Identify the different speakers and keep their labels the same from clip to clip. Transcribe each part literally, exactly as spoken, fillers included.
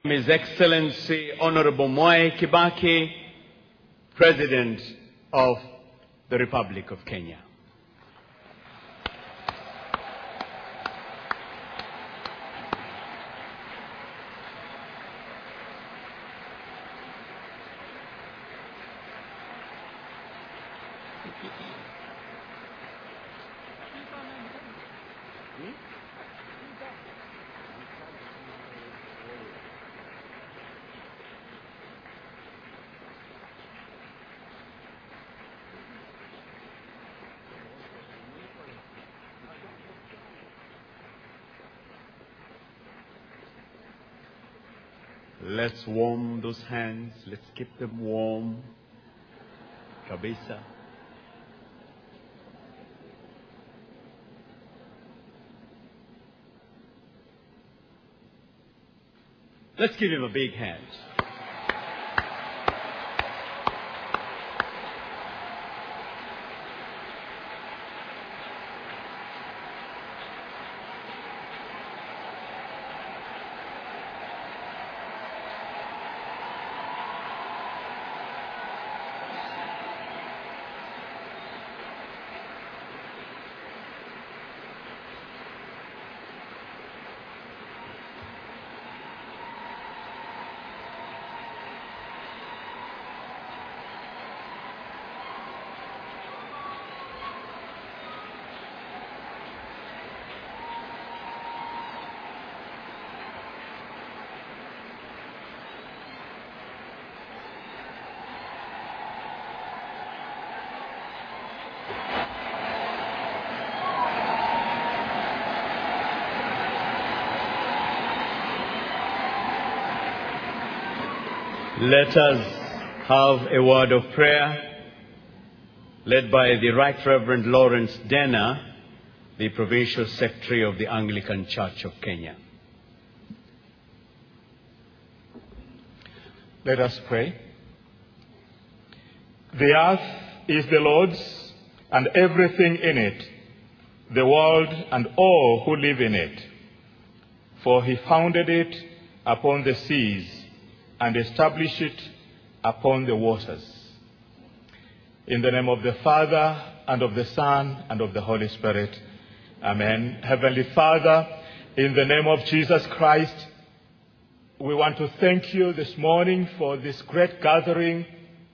Speaker 1: His Excellency Honorable Mwai Kibaki, President of the Republic of Kenya. Let's warm those hands. Let's keep them warm. Kabisa. Let's give him a big hand. Let us have a word of prayer led by the Right Reverend Lawrence Denner, the Provincial Secretary of the Anglican Church of Kenya.
Speaker 2: Let us pray. The earth is the Lord's and everything in it, the world and all who live in it. For he founded it upon the seas and established it upon the waters. In the name of the Father, and of the Son, and of the Holy Spirit. Amen. Heavenly Father, in the name of Jesus Christ, we want to thank you this morning for this great gathering.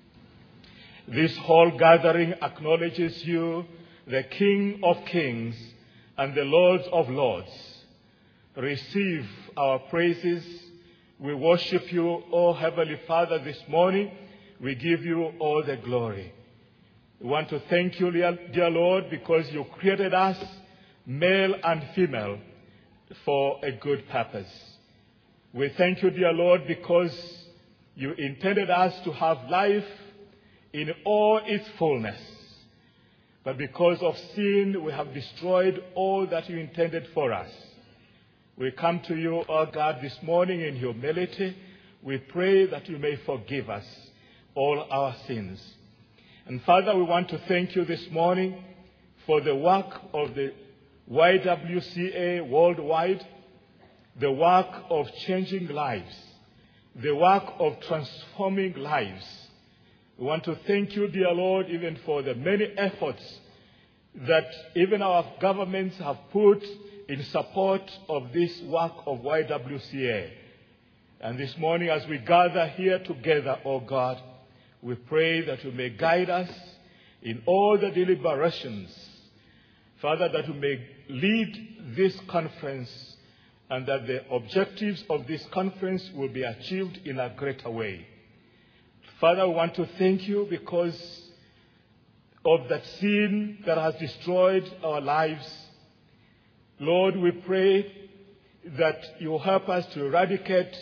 Speaker 2: This whole gathering acknowledges you, the King of Kings and the Lord of Lords. Receive our praises. We worship you, O Heavenly Father, this morning. We give you all the glory. We want to thank you, dear Lord, because you created us, male and female, for a good purpose. We thank you, dear Lord, because you intended us to have life in all its fullness. But because of sin, we have destroyed all that you intended for us. We come to you, O God, this morning in humility. We pray that you may forgive us all our sins. And Father, we want to thank you this morning for the work of the Y W C A worldwide, the work of changing lives, the work of transforming lives. We want to thank you, dear Lord, even for the many efforts that even our governments have put in support of this work of Y W C A. And this morning, as we gather here together, O God, we pray that you may guide us in all the deliberations. Father, that you may lead this conference and that the objectives of this conference will be achieved in a greater way. Father, we want to thank you because of that sin that has destroyed our lives. Lord, we pray that you will help us to eradicate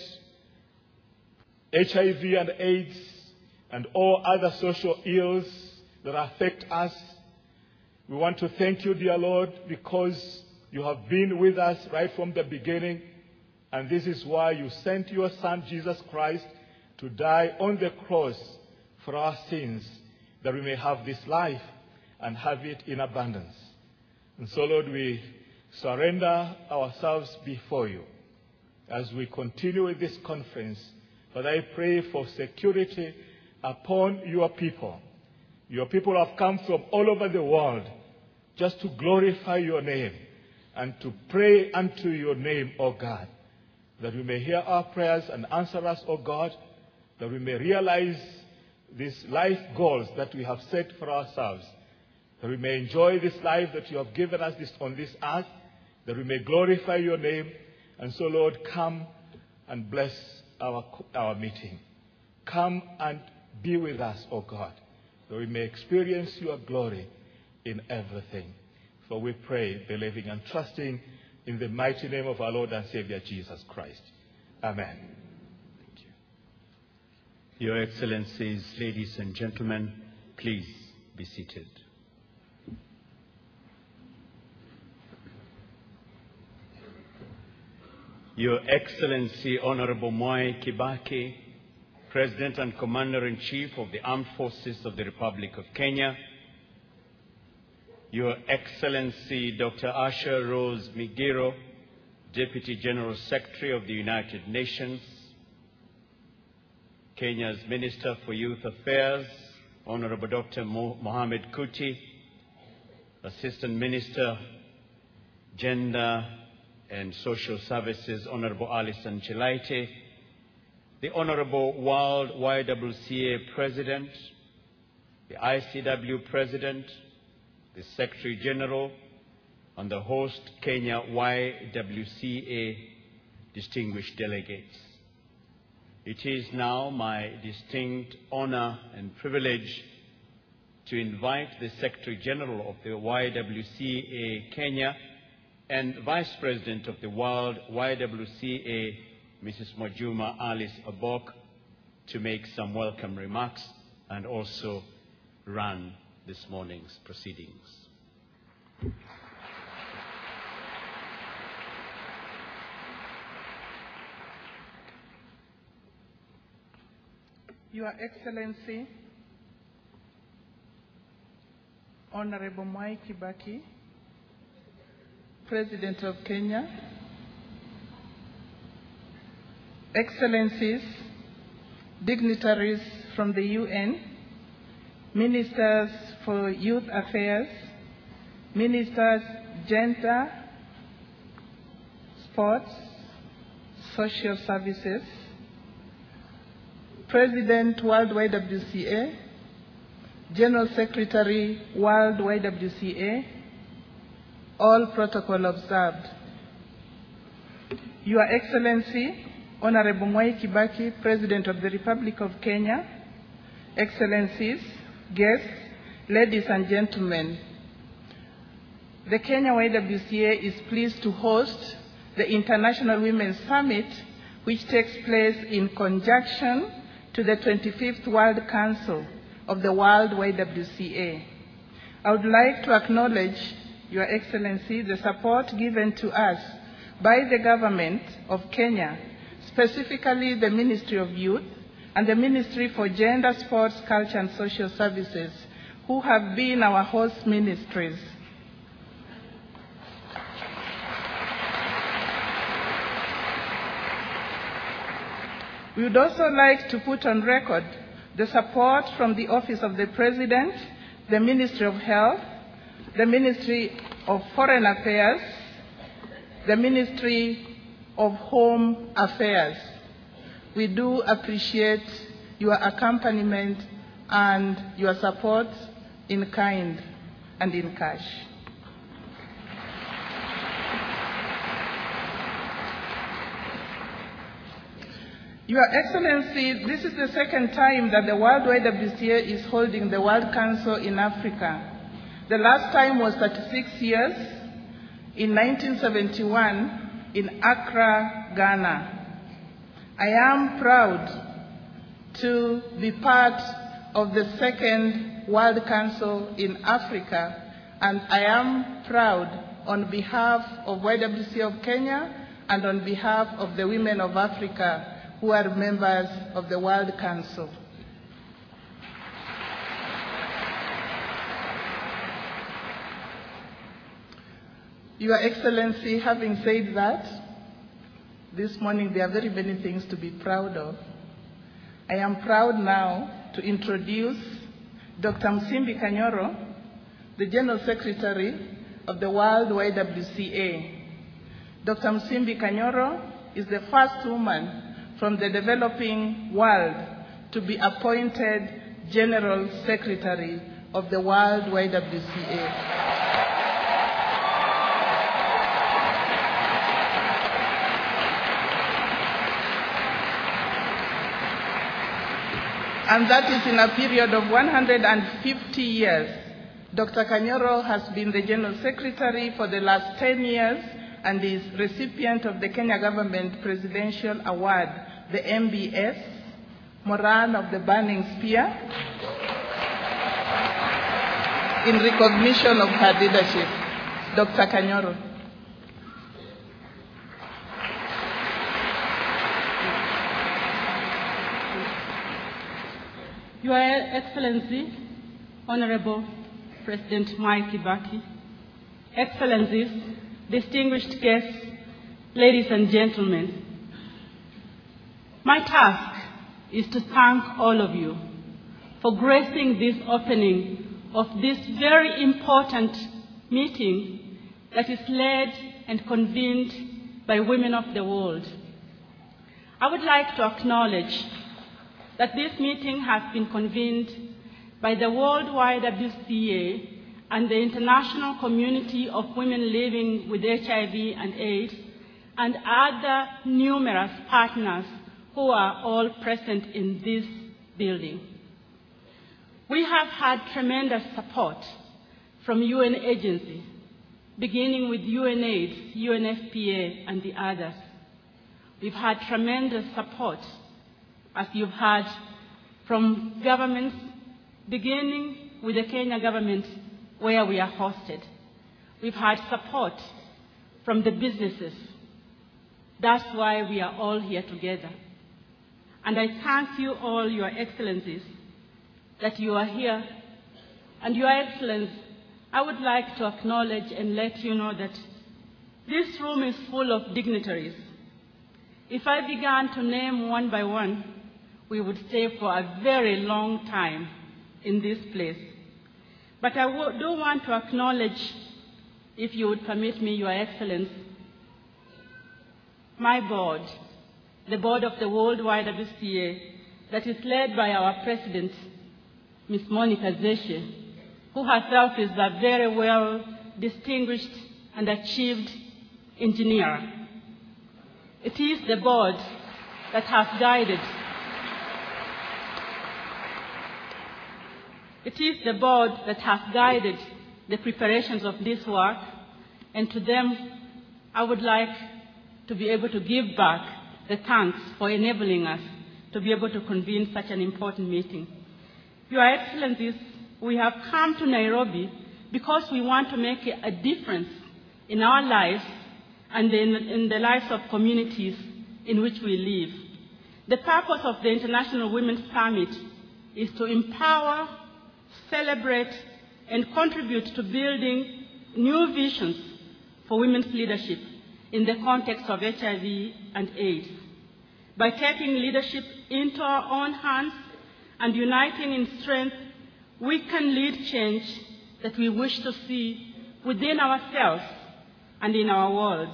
Speaker 2: H I V and AIDS and all other social ills that affect us. We want to thank you, dear Lord, because you have been with us right from the beginning. And this is why you sent your Son, Jesus Christ, to die on the cross for our sins, that we may have this life and have it in abundance. And so, Lord, we surrender ourselves before you. as we continue with this conference. But I pray for security upon your people. Your people have come from all over the world just to glorify your name and to pray unto your name, O God, that we may hear our prayers and answer us, O God, that we may realize these life goals that we have set for ourselves, that we may enjoy this life that you have given us this, on this earth, that we may glorify your name. And so, Lord, come and bless our, our meeting. Come and be with us, O God, that we may experience your glory in everything. For we pray, believing and trusting in the mighty name of our Lord and Savior, Jesus Christ. Amen. Thank you.
Speaker 1: Your Excellencies, ladies and gentlemen, please be seated. Your Excellency, Honorable Mwai Kibaki, President and Commander-in-Chief of the Armed Forces of the Republic of Kenya, Your Excellency, Doctor Asha Rose Migiro, Deputy General Secretary of the United Nations, Kenya's Minister for Youth Affairs, Honorable Doctor Mohamed Kuti, Assistant Minister, Gender and Social Services, Honorable Alison Chilaite, the Honorable World Y W C A President, the I C W President, the Secretary General, and the host Kenya Y W C A distinguished delegates. It is now my distinct honor and privilege to invite the Secretary General of the Y W C A Kenya and Vice President of the World Y W C A, Missus Mwajuma Alice Abok, to make some welcome remarks and also run this morning's proceedings.
Speaker 3: Your Excellency, Honorable Mwai Kibaki, President of Kenya, Excellencies, dignitaries from the U N, Ministers for Youth Affairs, Ministers Gender, Sports, Social Services, President World Y W C A, General Secretary World Y W C A, all protocol observed. Your Excellency, Honorable Mwai Kibaki, President of the Republic of Kenya, Excellencies, guests, ladies and gentlemen, the Kenya Y W C A is pleased to host the International Women's Summit, which takes place in conjunction to the twenty-fifth World Council of the World Y W C A. I would like to acknowledge, Your Excellency, the support given to us by the government of Kenya, specifically the Ministry of Youth and the Ministry for Gender, Sports, Culture and Social Services, who have been our host ministries. We would also like to put on record the support from the Office of the President, the Ministry of Health, the Ministry of Foreign Affairs, the Ministry of Home Affairs. We do appreciate your accompaniment and your support in kind and in cash. Your Excellency, this is the second time that the World Y W C A is holding the World Council in Africa. The last time was thirty-six years, in nineteen seventy-one, in Accra, Ghana. I am proud to be part of the second World Council in Africa, and I am proud on behalf of Y W C A of Kenya and on behalf of the women of Africa who are members of the World Council. Your Excellency, having said that, This morning there are very many things to be proud of. I am proud now to introduce Doctor Msimbi Kanyoro, the General Secretary of the World Y W C A. Doctor Msimbi Kanyoro is the first woman from the developing world to be appointed General Secretary of the World Y W C A. And that is in a period of one hundred fifty years. Doctor Kanyoro has been the General Secretary for the last ten years and is recipient of the Kenya Government Presidential Award, the M B S, Moran of the Burning Spear, in recognition of her leadership. Doctor Kanyoro.
Speaker 4: Your Excellency, Honorable President Mwai Kibaki, Excellencies, distinguished guests, ladies and gentlemen, my task is to thank all of you for gracing this opening of this very important meeting that is led and convened by women of the world. I would like to acknowledge that this meeting has been convened by the World Y W C A and the international community of women living with H I V and AIDS and other numerous partners who are all present in this building. We have had tremendous support from U N agencies, beginning with UNAIDS, U N F P A, and the others. We've had tremendous support, as you've heard, from governments, beginning with the Kenya government, where we are hosted. We've had support from the businesses. That's why we are all here together. And I thank you all, Your Excellencies, that you are here. And Your Excellency, I would like to acknowledge and let you know that this room is full of dignitaries. If I began to name one by one, we would stay for a very long time in this place. But I do want to acknowledge, if you would permit me, Your Excellency, my board, the board of the World Y W C A, that is led by our president, Miz Monica Zeshe, who herself is a very well distinguished and achieved engineer. It is the board that has guided It is the board that has guided the preparations of this work, and to them, I would like to be able to give back the thanks for enabling us to be able to convene such an important meeting. Your Excellencies, we have come to Nairobi because we want to make a difference in our lives and in, in the lives of communities in which we live. The purpose of the International Women's Summit is to empower, celebrate, and contribute to building new visions for women's leadership in the context of H I V and AIDS. By taking leadership into our own hands and uniting in strength, we can lead change that we wish to see within ourselves and in our world.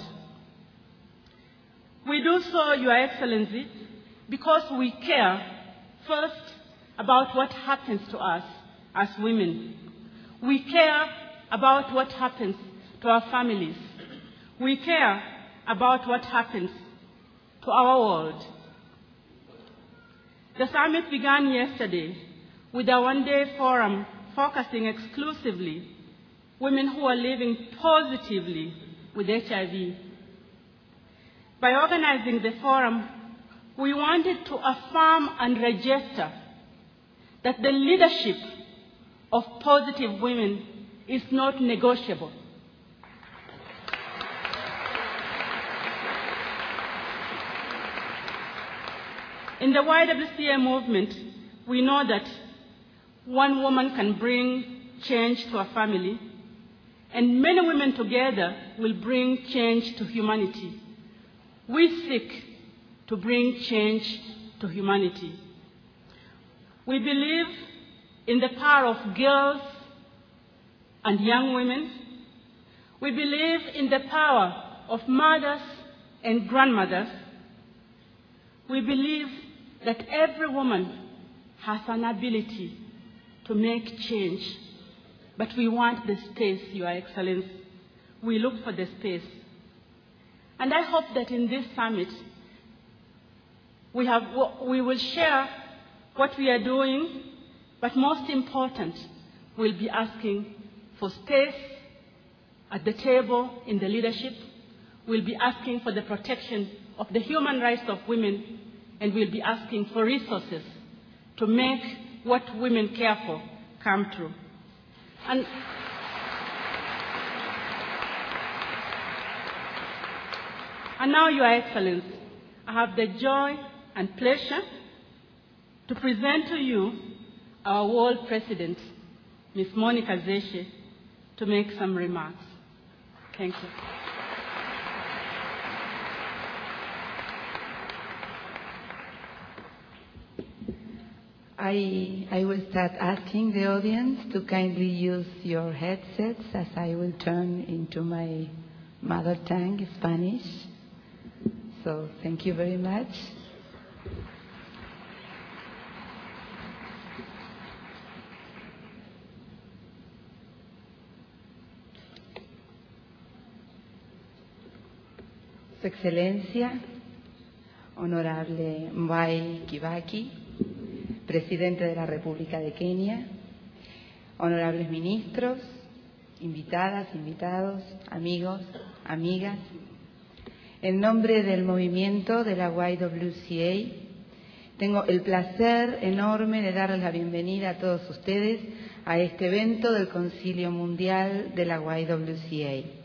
Speaker 4: We do so, Your Excellency, because we care, first, about what happens to us as women. We care about what happens to our families. We care about what happens to our world. The summit began yesterday with a one-day forum focusing exclusively women who are living positively with H I V. By organizing the forum, we wanted to affirm and register that the leadership of positive women is not negotiable. In the Y W C A movement, we know that one woman can bring change to a family, and many women together will bring change to humanity. we seek to bring change to humanity. We believe in the power of girls and young women. We believe in the power of mothers and grandmothers. We believe that every woman has an ability to make change, but we want the space, Your Excellency. We look for the space. And I hope that in this summit, we, have, we will share what we are doing, but most important, we'll be asking for space at the table in the leadership. We'll be asking for the protection of the human rights of women, and we'll be asking for resources to make what women care for come true. And And now, Your Excellency, I have the joy and pleasure to present to you our world president, Miz Monica Zeshe, to make some remarks. Thank you.
Speaker 5: I, I will start asking the audience to kindly use your headsets as I will turn into my mother tongue, Spanish. So thank you very much. Su Excelencia, Honorable Mwai Kibaki, Presidente de la República de Kenia, honorables ministros, invitadas, invitados, amigos, amigas. En nombre del movimiento de la Y W C A, tengo el placer enorme de darles la bienvenida a todos ustedes a este evento del Concilio Mundial de la Y W C A.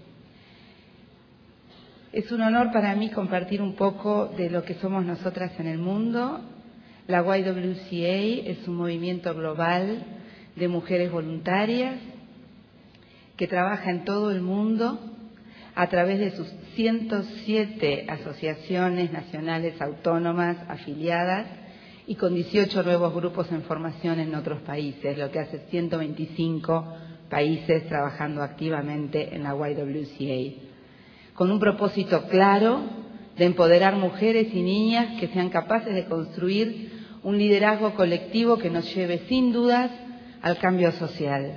Speaker 5: Es un honor para mí compartir un poco de lo que somos nosotras en el mundo. La Y W C A es un movimiento global de mujeres voluntarias que trabaja en todo el mundo a través de sus ciento siete asociaciones nacionales autónomas afiliadas y con dieciocho nuevos grupos en formación en otros países, lo que hace ciento veinticinco países trabajando activamente en la Y W C A, con un propósito claro de empoderar mujeres y niñas que sean capaces de construir un liderazgo colectivo que nos lleve sin dudas al cambio social.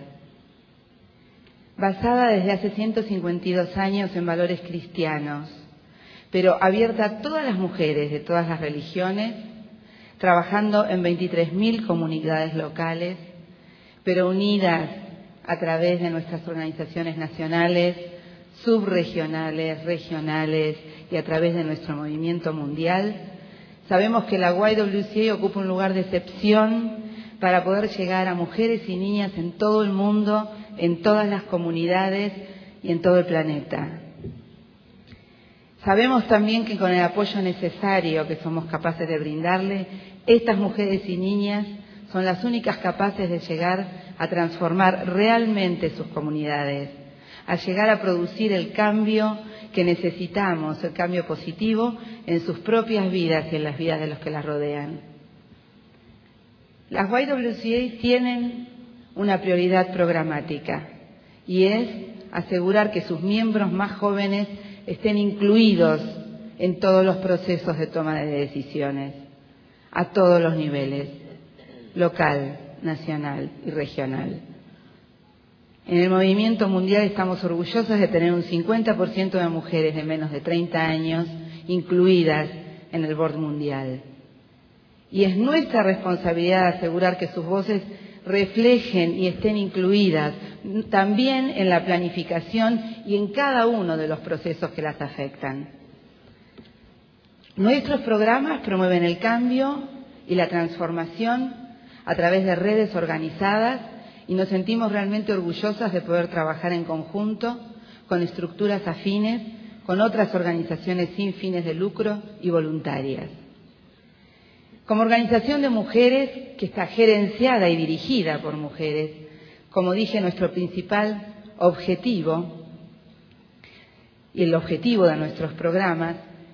Speaker 5: Basada desde hace ciento cincuenta y dos años en valores cristianos, pero abierta a todas las mujeres de todas las religiones, trabajando en veintitrés mil comunidades locales, pero unidas a través de nuestras organizaciones nacionales, subregionales, regionales y a través de nuestro movimiento mundial. Sabemos que la Y W C A ocupa un lugar de excepción para poder llegar a mujeres y niñas en todo el mundo, en todas las comunidades y en todo el planeta. Sabemos también que con el apoyo necesario que somos capaces de brindarle, estas mujeres y niñas son las únicas capaces de llegar a transformar realmente sus comunidades, a llegar a producir el cambio que necesitamos, el cambio positivo en sus propias vidas y en las vidas de los que las rodean. Las Y W C A tienen una prioridad programática y es asegurar que sus miembros más jóvenes estén incluidos en todos los procesos de toma de decisiones, a todos los niveles, local, nacional y regional. En el movimiento mundial estamos orgullosos de tener un cincuenta por ciento de mujeres de menos de treinta años incluidas en el board mundial. Y es nuestra responsabilidad asegurar que sus voces reflejen y estén incluidas también en la planificación y en cada uno de los procesos que las afectan. Nuestros programas promueven el cambio y la transformación a través de redes organizadas y nos sentimos realmente orgullosas de poder trabajar en conjunto con estructuras afines, con otras organizaciones sin fines de lucro y voluntarias. Como organización de mujeres que está gerenciada y dirigida por mujeres, como dije, nuestro principal objetivo y el objetivo de nuestros programas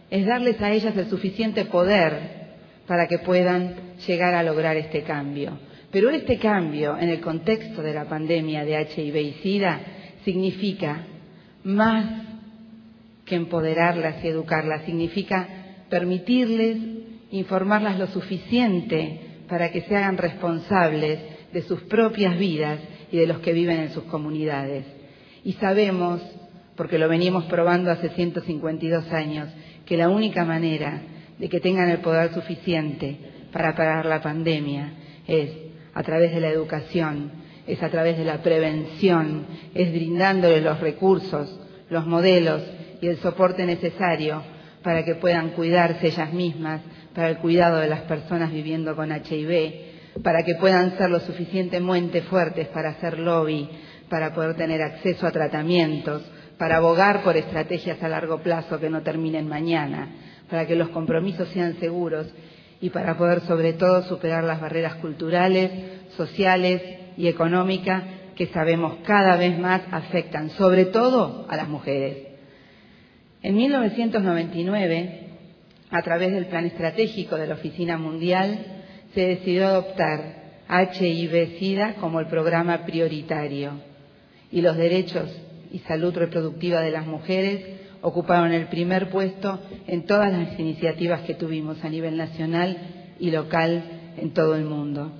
Speaker 5: es darles a ellas el suficiente poder para que puedan llegar a lograr este cambio. Pero este cambio, en el contexto de la pandemia de H I V y SIDA, significa más que empoderarlas y educarlas, significa permitirles, informarlas lo suficiente para que se hagan responsables de sus propias vidas y de los que viven en sus comunidades. Y sabemos, porque lo venimos probando hace ciento cincuenta y dos años, que la única manera de que tengan el poder suficiente para parar la pandemia es a través de la educación, es a través de la prevención, es brindándoles los recursos, los modelos y el soporte necesario para que puedan cuidarse ellas mismas, para el cuidado de las personas viviendo con H I V, para que puedan ser lo suficientemente fuertes para hacer lobby, para poder tener acceso a tratamientos, para abogar por estrategias a largo plazo que no terminen mañana, para que los compromisos sean seguros y para poder sobre todo superar las barreras culturales, sociales y económicas que sabemos cada vez más afectan sobre todo a las mujeres. En mil novecientos noventa y nueve, a través del Plan Estratégico de la Oficina Mundial, se decidió adoptar H I V SIDA como el programa prioritario y los derechos y salud reproductiva de las mujeres ocuparon el primer puesto en todas las iniciativas que tuvimos a nivel nacional y local en todo el mundo.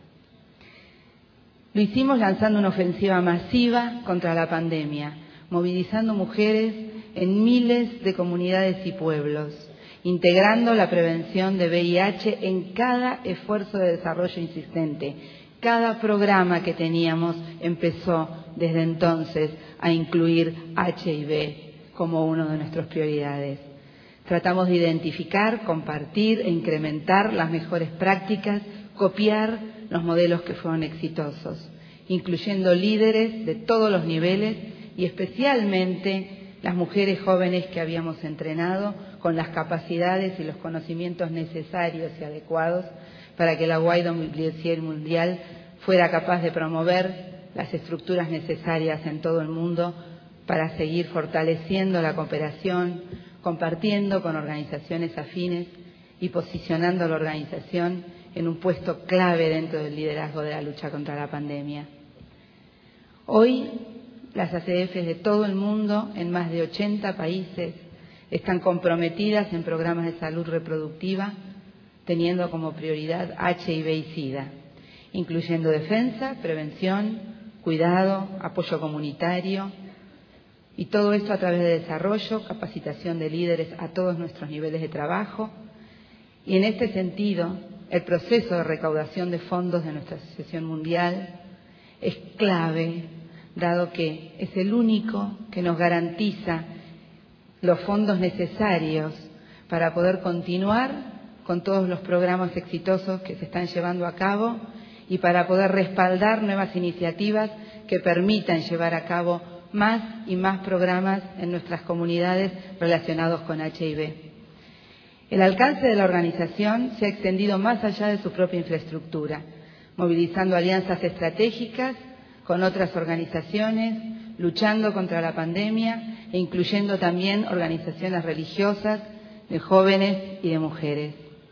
Speaker 5: Lo hicimos lanzando una ofensiva masiva contra la pandemia, movilizando mujeres en miles de comunidades y pueblos, integrando la prevención de V I H en cada esfuerzo de desarrollo insistente. Cada programa que teníamos empezó desde entonces a incluir H I V como una de nuestras prioridades. Tratamos de identificar, compartir e incrementar las mejores prácticas, copiar los modelos que fueron exitosos, incluyendo líderes de todos los niveles y especialmente las mujeres jóvenes que habíamos entrenado con las capacidades y los conocimientos necesarios y adecuados para que la Y W C A mundial fuera capaz de promover las estructuras necesarias en todo el mundo para seguir fortaleciendo la cooperación, compartiendo con organizaciones afines y posicionando a la organización en un puesto clave dentro del liderazgo de la lucha contra la pandemia. Hoy, las A C Fs de todo el mundo, en más de ochenta países, están comprometidas en programas de salud reproductiva, teniendo como prioridad H I V y SIDA, incluyendo defensa, prevención, cuidado, apoyo comunitario, y todo esto a través de desarrollo, capacitación de líderes a todos nuestros niveles de trabajo. Y en este sentido, el proceso de recaudación de fondos de nuestra Asociación Mundial es clave, dado que es el único que nos garantiza los fondos necesarios para poder continuar con todos los programas exitosos que se están llevando a cabo y para poder respaldar nuevas iniciativas que permitan llevar a cabo más y más programas en nuestras comunidades relacionados con H I V. El alcance de la organización se ha extendido más allá de su propia infraestructura, movilizando alianzas estratégicas con otras organizaciones, luchando contra la pandemia e incluyendo también organizaciones religiosas, de jóvenes y de mujeres.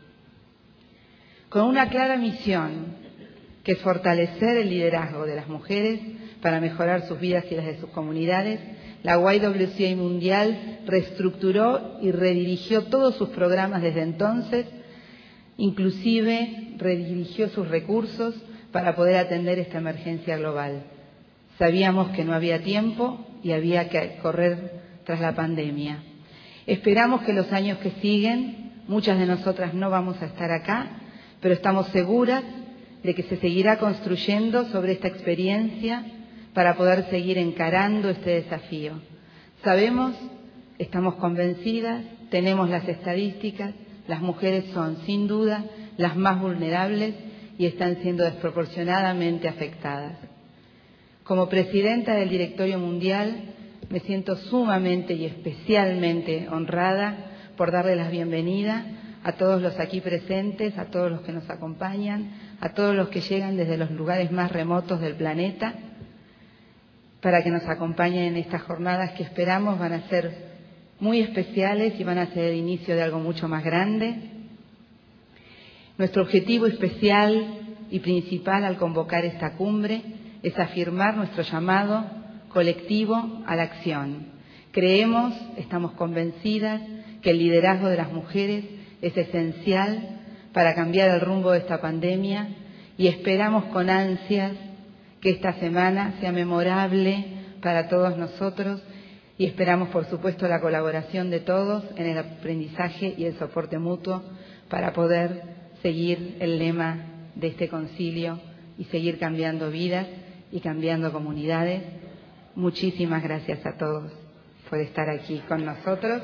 Speaker 5: Con una clara misión, que es fortalecer el liderazgo de las mujeres para mejorar sus vidas y las de sus comunidades, la Y W C A Mundial reestructuró y redirigió todos sus programas desde entonces, inclusive redirigió sus recursos para poder atender esta emergencia global. Sabíamos que no había tiempo y había que correr tras la pandemia. Esperamos que los años que siguen, muchas de nosotras no vamos a estar acá, pero estamos seguras de que se seguirá construyendo sobre esta experiencia para poder seguir encarando este desafío. Sabemos, estamos convencidas, tenemos las estadísticas, las mujeres son sin duda las más vulnerables y están siendo desproporcionadamente afectadas. Como presidenta del Directorio Mundial, me siento sumamente y especialmente honrada por darle la bienvenida a todos los aquí presentes, a todos los que nos acompañan, a todos los que llegan desde los lugares más remotos del planeta, para que nos acompañen en estas jornadas que esperamos van a ser muy especiales y van a ser el inicio de algo mucho más grande. Nuestro objetivo especial y principal al convocar esta cumbre es afirmar nuestro llamado colectivo a la acción. Creemos, estamos convencidas, que el liderazgo de las mujeres es esencial para cambiar el rumbo de esta pandemia y esperamos con ansias que esta semana sea memorable para todos nosotros y esperamos, por supuesto, la colaboración de todos en el aprendizaje y el soporte mutuo para poder seguir el lema de este concilio y seguir cambiando vidas y cambiando comunidades. Muchísimas gracias a todos por estar aquí con nosotros.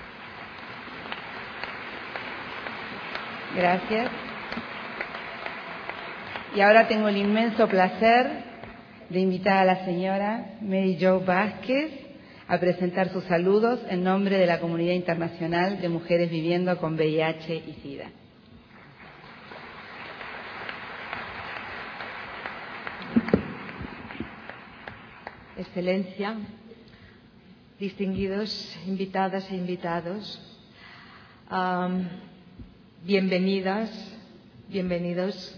Speaker 5: Gracias. Y ahora tengo el inmenso placer de invitar a la señora Mary Jo Vázquez a presentar sus saludos en nombre de la Comunidad Internacional de Mujeres Viviendo con V I H y SIDA.
Speaker 6: Excelencia, distinguidos invitadas e invitados, um, bienvenidas, bienvenidos.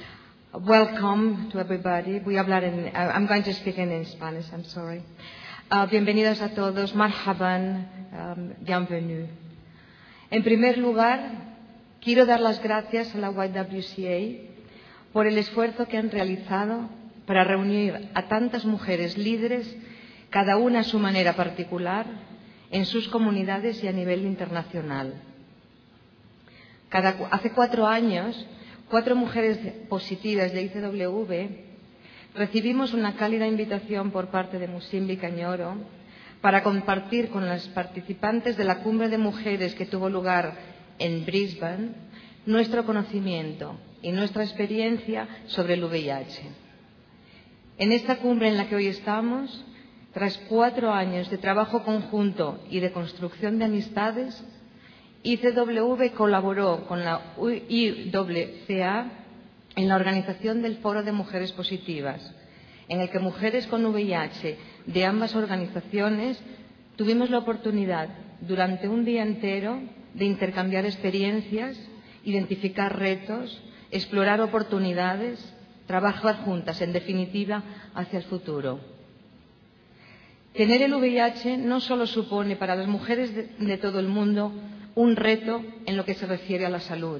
Speaker 6: Welcome to everybody. Voy a hablar en, I'm going to speak in Spanish, I'm sorry. Uh, bienvenidos a todos, marhaban, um, bienvenue. En primer lugar, quiero dar las gracias a la Y W C A por el esfuerzo que han realizado para reunir a tantas mujeres líderes, cada una a su manera particular, en sus comunidades y a nivel internacional. Cada, hace cuatro años, cuatro mujeres positivas de I C W V recibimos una cálida invitación por parte de Musimbi Cañoro para compartir con las participantes de la cumbre de mujeres que tuvo lugar en Brisbane nuestro conocimiento y nuestra experiencia sobre el V I H. En esta cumbre en la que hoy estamos, tras cuatro años de trabajo conjunto y de construcción de amistades, I C W V colaboró con la I W C A en la organización del Foro de Mujeres Positivas, en el que mujeres con V I H de ambas organizaciones tuvimos la oportunidad durante un día entero de intercambiar experiencias, identificar retos, explorar oportunidades, trabajar juntas, en definitiva, hacia el futuro. Tener el V I H no solo supone para las mujeres de, de todo el mundo un reto en lo que se refiere a la salud,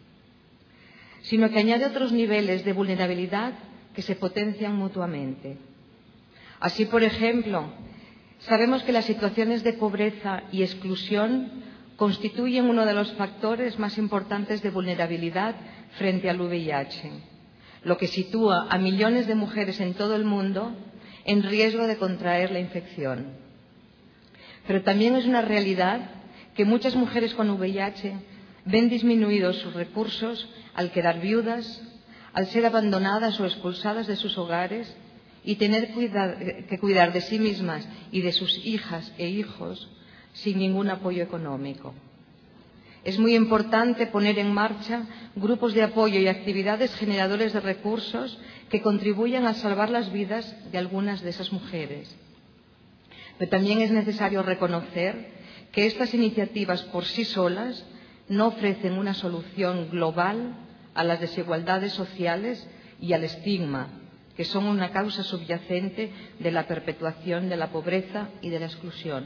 Speaker 6: sino que añade otros niveles de vulnerabilidad que se potencian mutuamente. Así, por ejemplo, sabemos que las situaciones de pobreza y exclusión constituyen uno de los factores más importantes de vulnerabilidad frente al V I H, lo que sitúa a millones de mujeres en todo el mundo en riesgo de contraer la infección. Pero también es una realidad que muchas mujeres con V I H ven disminuidos sus recursos al quedar viudas, al ser abandonadas o expulsadas de sus hogares y tener que cuidar de sí mismas y de sus hijas e hijos sin ningún apoyo económico. Es muy importante poner en marcha grupos de apoyo y actividades generadores de recursos que contribuyan a salvar las vidas de algunas de esas mujeres. Pero también es necesario reconocer que estas iniciativas por sí solas no ofrecen una solución global a las desigualdades sociales y al estigma, que son una causa subyacente de la perpetuación de la pobreza y de la exclusión.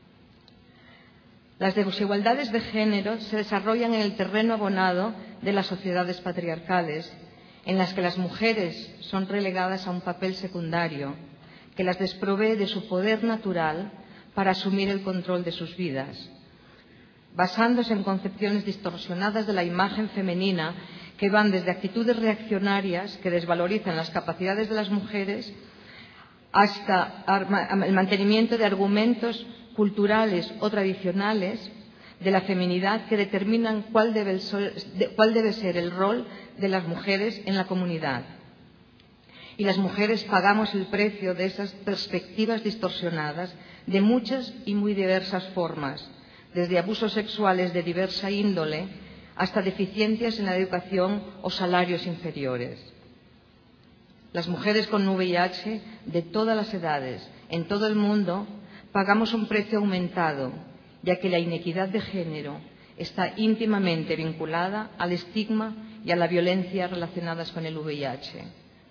Speaker 6: Las desigualdades de género se desarrollan en el terreno abonado de las sociedades patriarcales, en las que las mujeres son relegadas a un papel secundario, que las desprovee de su poder natural para asumir el control de sus vidas, basándose en concepciones distorsionadas de la imagen femenina que van desde actitudes reaccionarias que desvalorizan las capacidades de las mujeres hasta el mantenimiento de argumentos culturales o tradicionales de la feminidad que determinan cuál debe, el, cuál debe ser el rol de las mujeres en la comunidad. Y las mujeres pagamos el precio de esas perspectivas distorsionadas de muchas y muy diversas formas, desde abusos sexuales de diversa índole hasta deficiencias en la educación o salarios inferiores. Las mujeres con V I H de todas las edades, en todo el mundo, pagamos un precio aumentado ya que la inequidad de género está íntimamente vinculada al estigma y a la violencia relacionadas con el V I H.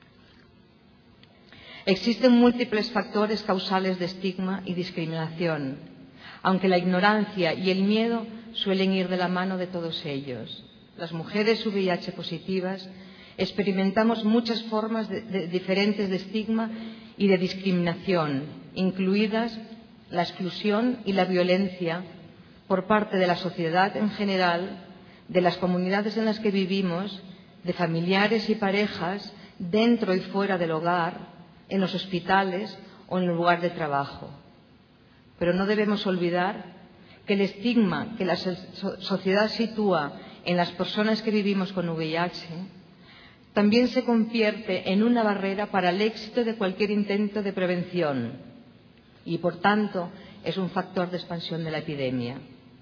Speaker 6: Existen múltiples factores causales de estigma y discriminación, aunque la ignorancia y el miedo suelen ir de la mano de todos ellos. Las mujeres V I H positivas experimentamos muchas formas de, de, diferentes de estigma y de discriminación, incluidas la exclusión y la violencia por parte de la sociedad en general, de las comunidades en las que vivimos, de familiares y parejas, dentro y fuera del hogar, en los hospitales o en el lugar de trabajo. Pero no debemos olvidar que el estigma que la sociedad sitúa en las personas que vivimos con V I H también se convierte en una barrera para el éxito de cualquier intento de prevención y, por tanto, es un factor de expansión de la epidemia.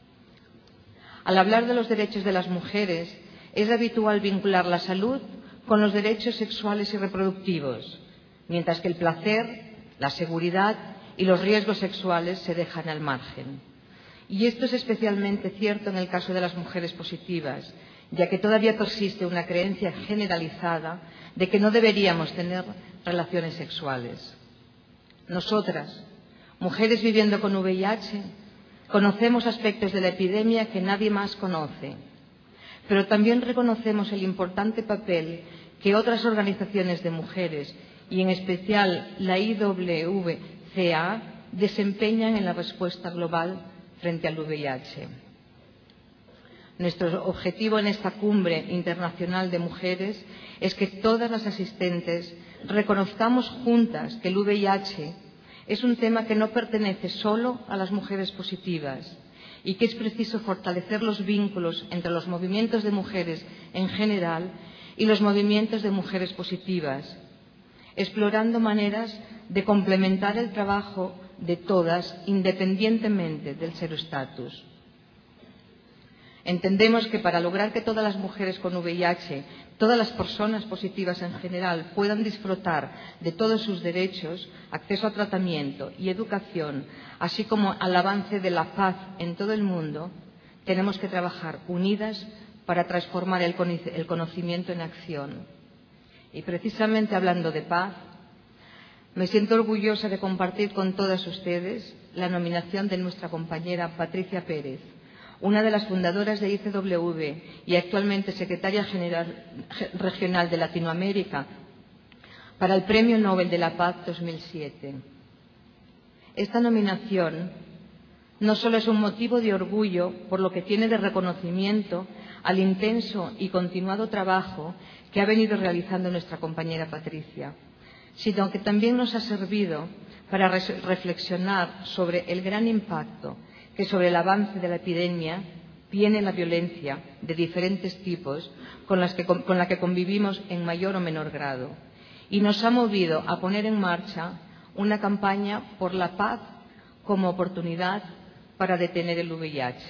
Speaker 6: Al hablar de los derechos de las mujeres, es habitual vincular la salud con los derechos sexuales y reproductivos, mientras que el placer, la seguridad y los riesgos sexuales se dejan al margen. Y esto es especialmente cierto en el caso de las mujeres positivas, ya que todavía persiste una creencia generalizada de que no deberíamos tener relaciones sexuales. Nosotras, mujeres viviendo con V I H, conocemos aspectos de la epidemia que nadie más conoce, pero también reconocemos el importante papel que otras organizaciones de mujeres, y en especial la I W C A, desempeñan en la respuesta global frente al V I H. Nuestro objetivo en esta cumbre internacional de mujeres es que todas las asistentes reconozcamos juntas que el V I H es un tema que no pertenece solo a las mujeres positivas y que es preciso fortalecer los vínculos entre los movimientos de mujeres en general y los movimientos de mujeres positivas, explorando maneras de complementar el trabajo de todas independientemente del seroestatus. Entendemos que para lograr que todas las mujeres con V I H, todas las personas positivas en general, puedan disfrutar de todos sus derechos, acceso a tratamiento y educación, así como al avance de la paz en todo el mundo, tenemos que trabajar unidas para transformar el conocimiento en acción. Y precisamente hablando de paz, me siento orgullosa de compartir con todas ustedes la nominación de nuestra compañera Patricia Pérez, una de las fundadoras de I C W y actualmente secretaria general regional de Latinoamérica, para el Premio Nobel de la Paz dos mil siete. Esta nominación no solo es un motivo de orgullo por lo que tiene de reconocimiento al intenso y continuado trabajo que ha venido realizando nuestra compañera Patricia, sino que también nos ha servido para reflexionar sobre el gran impacto que sobre el avance de la epidemia tiene la violencia de diferentes tipos con, las que, con la que convivimos en mayor o menor grado, y nos ha movido a poner en marcha una campaña por la paz como oportunidad para detener el V I H.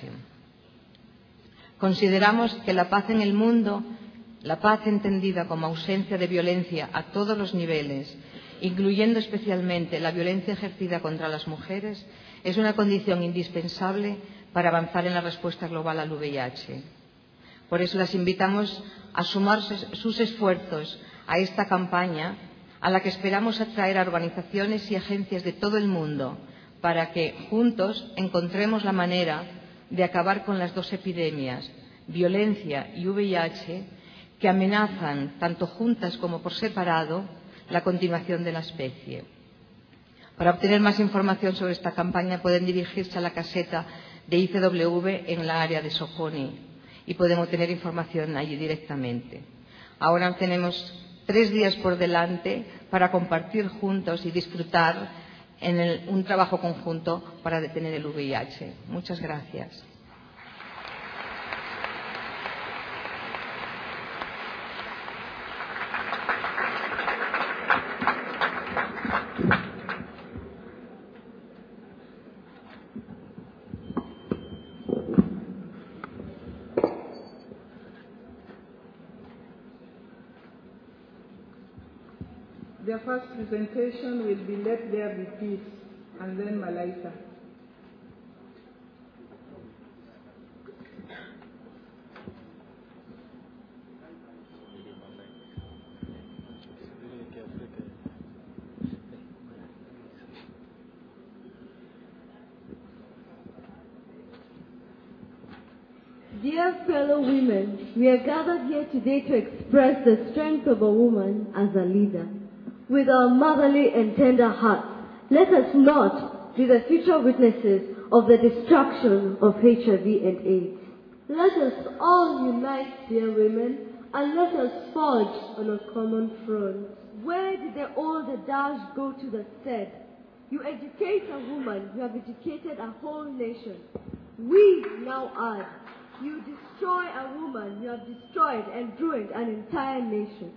Speaker 6: Consideramos que la paz en el mundo, la paz entendida como ausencia de violencia a todos los niveles, incluyendo especialmente la violencia ejercida contra las mujeres, es una condición indispensable para avanzar en la respuesta global al V I H. Por eso las invitamos a sumar sus esfuerzos a esta campaña, a la que esperamos atraer a organizaciones y agencias de todo el mundo, para que juntos encontremos la manera de acabar con las dos epidemias, violencia y V I H, que amenazan, tanto juntas como por separado, la continuación de la especie. Para obtener más información sobre esta campaña pueden dirigirse a la caseta de I C W en la área de Soconi y pueden obtener información allí directamente. Ahora tenemos tres días por delante para compartir juntos y disfrutar en el, un trabajo conjunto para detener el V I H. Muchas gracias.
Speaker 3: Their first presentation will be Let There Be Peace, and then Malaika.
Speaker 7: Dear fellow women, we are gathered here today to express the strength of a woman as a leader. With our motherly and tender hearts, let us not be the future witnesses of the destruction of H I V and AIDS. Let us all unite, dear women, and let us forge on a common front. Where did the old adage go to that said, you educate a woman, you have educated a whole nation. We now add, you destroy a woman, you have destroyed and ruined an entire nation.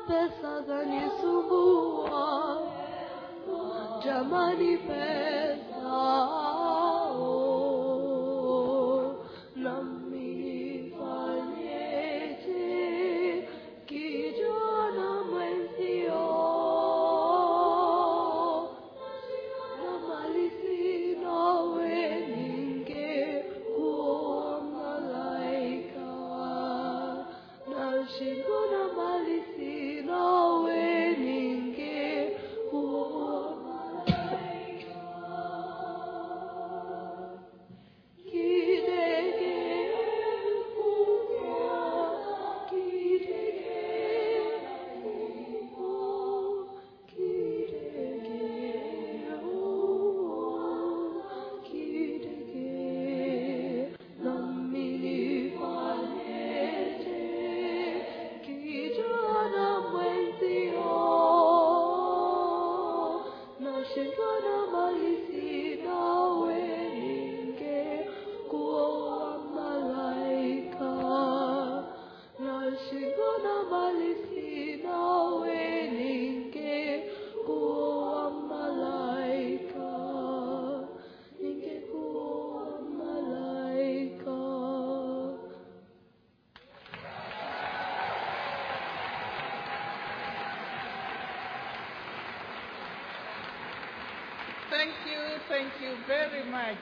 Speaker 8: pesa zanisumbua, jamani pesa
Speaker 3: Thank you, thank you very much.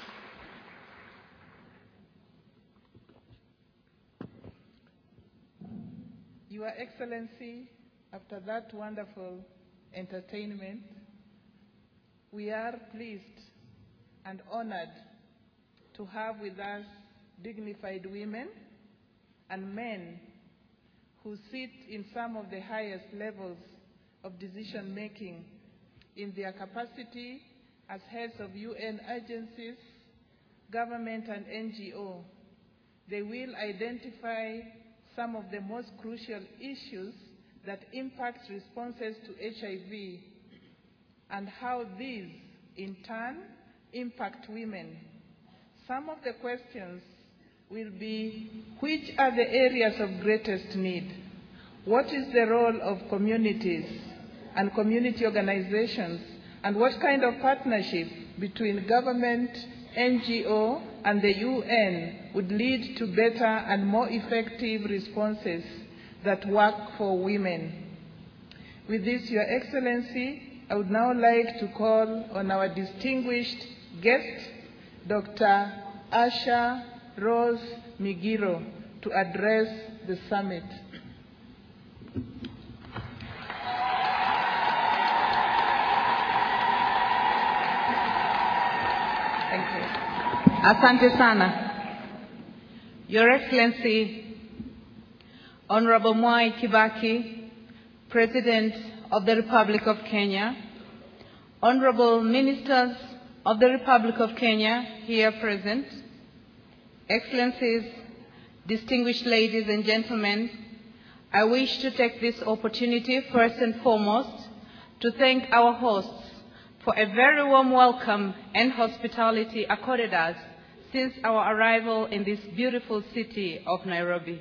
Speaker 3: Your Excellency, after that wonderful entertainment, we are pleased and honored to have with us dignified women and men who sit in some of the highest levels of decision-making in their capacity as heads of U N agencies, government, and N G O. They will identify some of the most crucial issues that impact responses to H I V and how these, in turn, impact women. Some of the questions will be, which are the areas of greatest need? What is the role of communities and community organizations, and what kind of partnership between government, N G O, and the U N would lead to better and more effective responses that work for women? With this, Your Excellency, I would now like to call on our distinguished guest, Doctor Asha Rose Migiro, to address the summit. Thank you.
Speaker 8: Asante sana. Your Excellency, Honorable Mwai Kibaki, President of the Republic of Kenya, Honorable Ministers of the Republic of Kenya here present, Excellencies, distinguished ladies and gentlemen, I wish to take this opportunity first and foremost to thank our hosts for a very warm welcome and hospitality accorded us since our arrival in this beautiful city of Nairobi.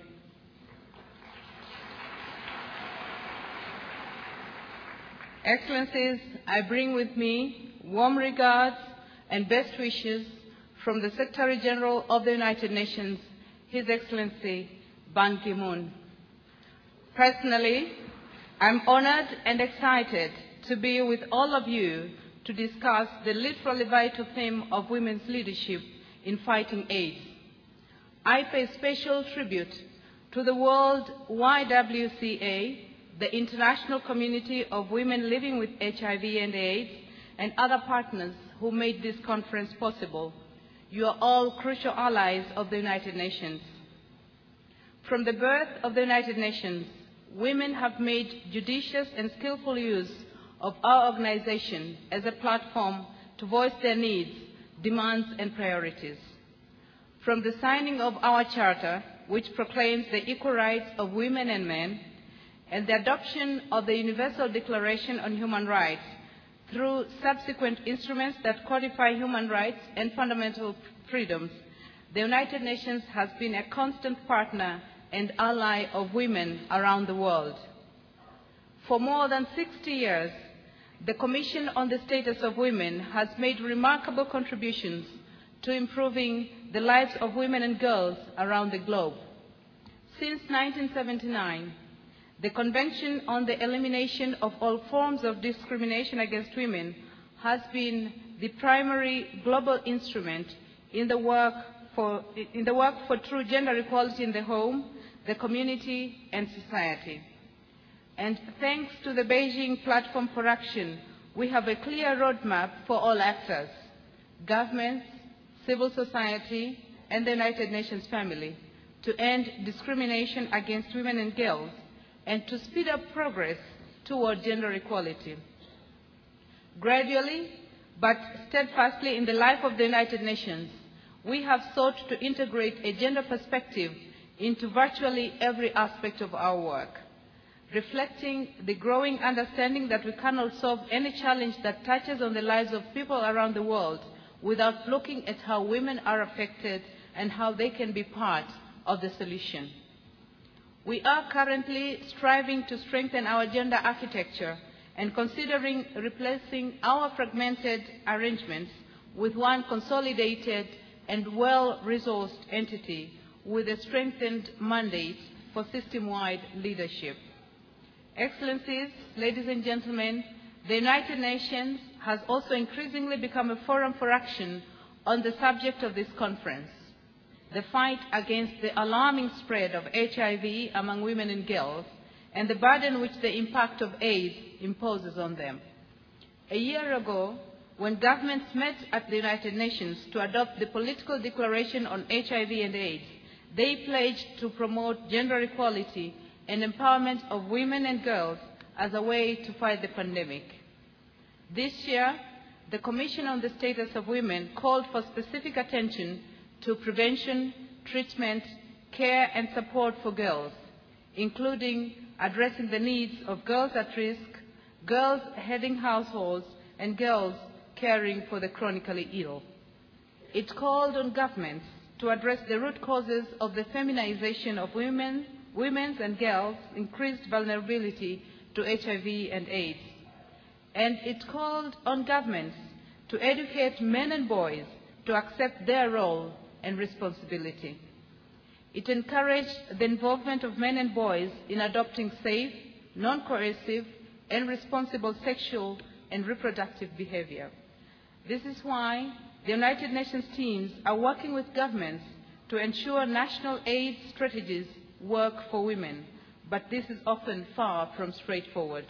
Speaker 8: Excellencies, I bring with me warm regards and best wishes from the Secretary General of the United Nations, His Excellency Ban Ki-moon. Personally, I'm honored and excited to be with all of you to discuss the literally vital theme of women's leadership in fighting AIDS. I pay special tribute to the World Y W C A, the international community of women living with H I V and AIDS, and other partners who made this conference possible. You are all crucial allies of the United Nations. From the birth of the United Nations, women have made judicious and skillful use of our organization as a platform to voice their needs, demands, and priorities. From the signing of our charter, which proclaims the equal rights of women and men, and the adoption of the Universal Declaration on Human Rights, through subsequent instruments that codify human rights and fundamental freedoms, the United Nations has been a constant partner and ally of women around the world. For more than sixty years, the Commission on the Status of Women has made remarkable contributions to improving the lives of women and girls around the globe. Since nineteen seventy-nine, the Convention on the Elimination of All Forms of Discrimination Against Women has been the primary global instrument in the work for, in the work for true gender equality in the home, the community, and society. And thanks to the Beijing Platform for Action, we have a clear roadmap for all actors, governments, civil society, and the United Nations family, to end discrimination against women and girls and to speed up progress toward gender equality. Gradually, but steadfastly in the life of the United Nations, we have sought to integrate a gender perspective into virtually every aspect of our work, reflecting the growing understanding that we cannot solve any challenge that touches on the lives of people around the world without looking at how women are affected and how they can be part of the solution. We are currently striving to strengthen our gender architecture and considering replacing our fragmented arrangements with one consolidated and well-resourced entity with a strengthened mandate for system-wide leadership. Excellencies, ladies and gentlemen, the United Nations has also increasingly become a forum for action on the subject of this conference, the fight against the alarming spread of H I V among women and girls, and the burden which the impact of AIDS imposes on them. A year ago, when governments met at the United Nations to adopt the political declaration on H I V and AIDS, they pledged to promote gender equality and empowerment of women and girls as a way to fight the pandemic. This year, the Commission on the Status of Women called for specific attention to prevention, treatment, care and support for girls, including addressing the needs of girls at risk, girls heading households, and girls caring for the chronically ill. It called on governments to address the root causes of the feminization of women, women's and girls' increased vulnerability to H I V and AIDS. And it called on governments to educate men and boys to accept their role and responsibility. It encouraged the involvement of men and boys in adopting safe, non-coercive, and responsible sexual and reproductive behavior. This is why the United Nations teams are working with governments to ensure national AIDS strategies work for women, but this is often far from straightforward.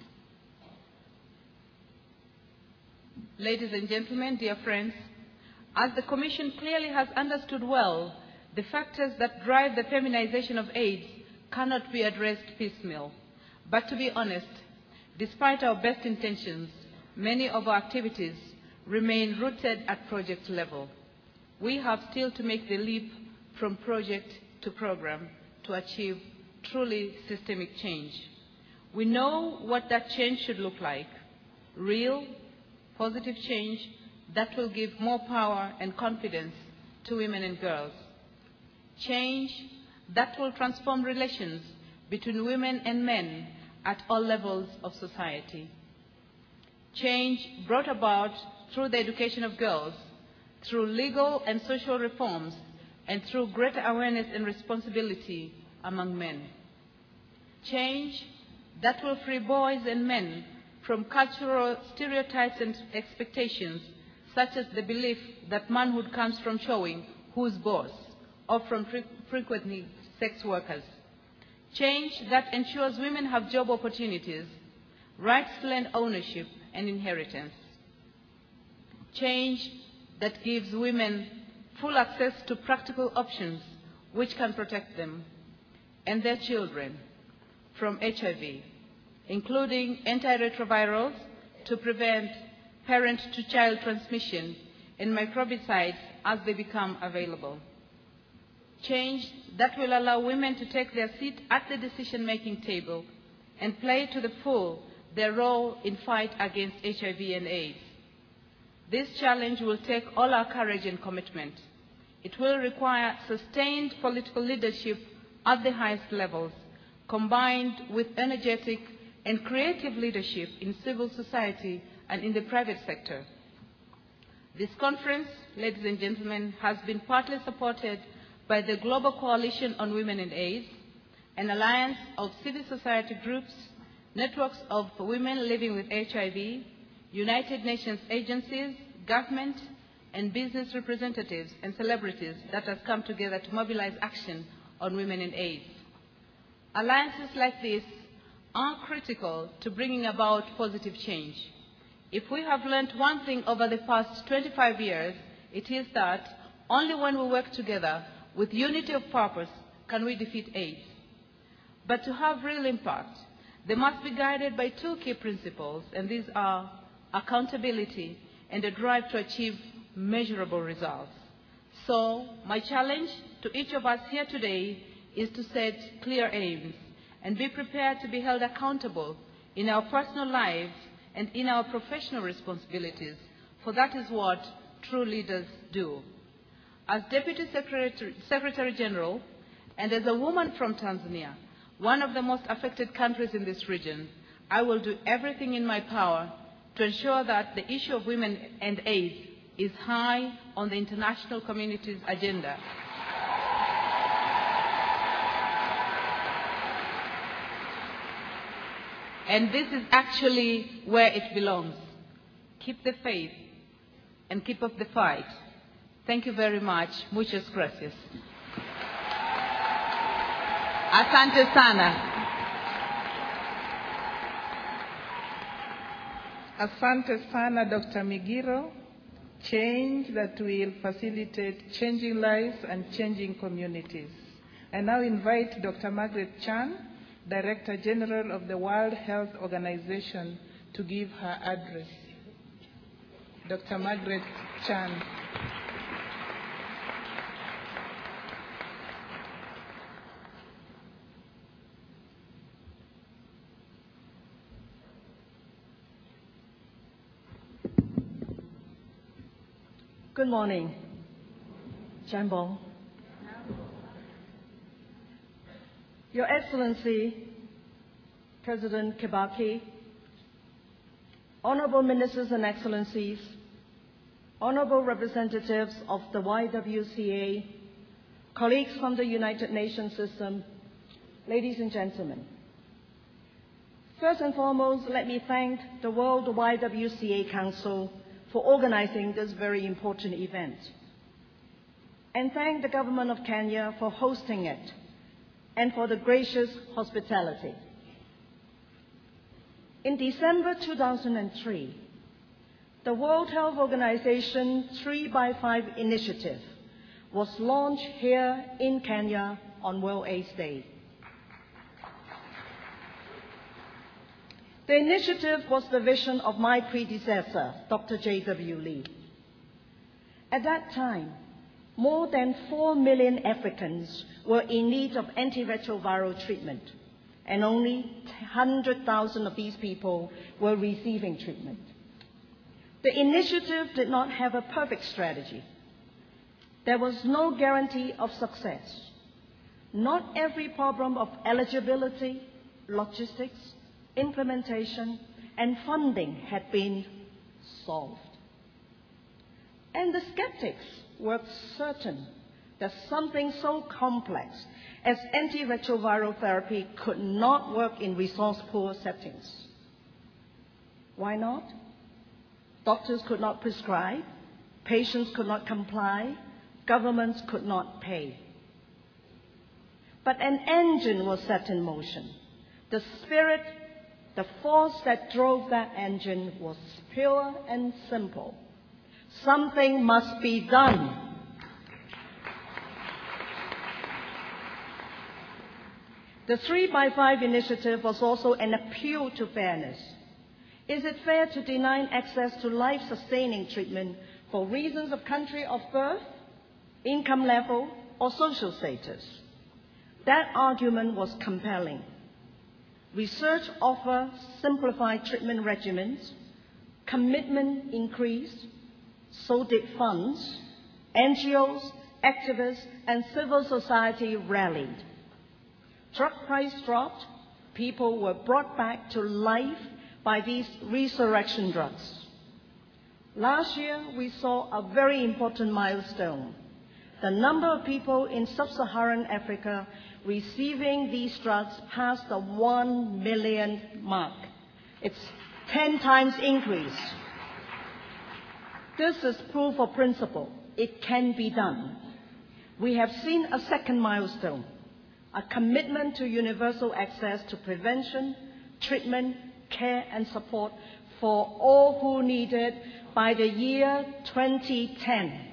Speaker 8: Ladies and gentlemen, dear friends, as the Commission clearly has understood well, the factors that drive the feminization of AIDS cannot be addressed piecemeal. But to be honest, despite our best intentions, many of our activities remain rooted at project level. We have still to make the leap from project to program to achieve truly systemic change. We know what that change should look like: real, positive change that will give more power and confidence to women and girls. Change that will transform relations between women and men at all levels of society. Change brought about through the education of girls, through legal and social reforms, and through greater awareness and responsibility among men. Change that will free boys and men from cultural stereotypes and expectations, such as the belief that manhood comes from showing who's boss, or from fre- frequently sex workers. Change that ensures women have job opportunities, rights to land ownership and inheritance. Change that gives women full access to practical options which can protect them and their children from H I V, including antiretrovirals to prevent parent-to-child transmission and microbicides as they become available. Change that will allow women to take their seat at the decision-making table and play to the full their role in fight against H I V and AIDS. This challenge will take all our courage and commitment. It will require sustained political leadership at the highest levels, combined with energetic and creative leadership in civil society and in the private sector. This conference, ladies and gentlemen, has been partly supported by the Global Coalition on Women and AIDS, an alliance of civil society groups, networks of women living with H I V, United Nations agencies, government, and business representatives and celebrities that have come together to mobilize action on women and AIDS. Alliances like this are critical to bringing about positive change. If we have learned one thing over the past twenty-five years, it is that only when we work together with unity of purpose can we defeat AIDS. But to have real impact, they must be guided by two key principles, and these are accountability and a drive to achieve measurable results. So, my challenge to each of us here today is to set clear aims and be prepared to be held accountable in our personal lives and in our professional responsibilities, for that is what true leaders do. As Deputy Secretary, Secretary General and as a woman from Tanzania, one of the most affected countries in this region, I will do everything in my power to ensure that the issue of women and AIDS is high on the international community's agenda. And this is actually where it belongs. Keep the faith and keep up the fight. Thank you very much. Muchas gracias. Asante sana.
Speaker 3: Asante sana, Doctor Migiro. Change that will facilitate changing lives and changing communities. I now invite Doctor Margaret Chan, Director General of the World Health Organization, to give her address. Doctor Margaret Chan.
Speaker 9: Good morning, Jambon. Your Excellency, President Kibaki, Honorable Ministers and Excellencies, Honorable Representatives of the Y W C A, colleagues from the United Nations system, ladies and gentlemen. First and foremost, let me thank the World Y W C A Council for organizing this very important event, and thank the Government of Kenya for hosting it and for the gracious hospitality. In December two thousand three, the World Health Organization three by five initiative was launched here in Kenya on World AIDS Day. The initiative was the vision of my predecessor, Doctor J W Lee. At that time, more than four million Africans were in need of antiretroviral treatment, and only one hundred thousand of these people were receiving treatment. The initiative did not have a perfect strategy. There was no guarantee of success. Not every problem of eligibility, logistics, implementation, and funding had been solved. And the skeptics were certain that something so complex as antiretroviral therapy could not work in resource-poor settings. Why not? Doctors could not prescribe, patients could not comply, governments could not pay. But an engine was set in motion. The spirit, the force that drove that engine was pure and simple. Something must be done. The three by five initiative was also an appeal to fairness. Is it fair to deny access to life-sustaining treatment for reasons of country of birth, income level, or social status? That argument was compelling. Research offered simplified treatment regimens, commitment increased, so did funds, N G Os, activists, and civil society rallied. Drug price dropped, People were brought back to life by these resurrection drugs. Last year, we saw a very important milestone. The number of people in sub-Saharan Africa receiving these drugs passed the one million mark. It's ten times increase. This is proof of principle. It can be done. We have seen a second milestone, a commitment to universal access to prevention, treatment, care and support for all who need it by the year twenty ten.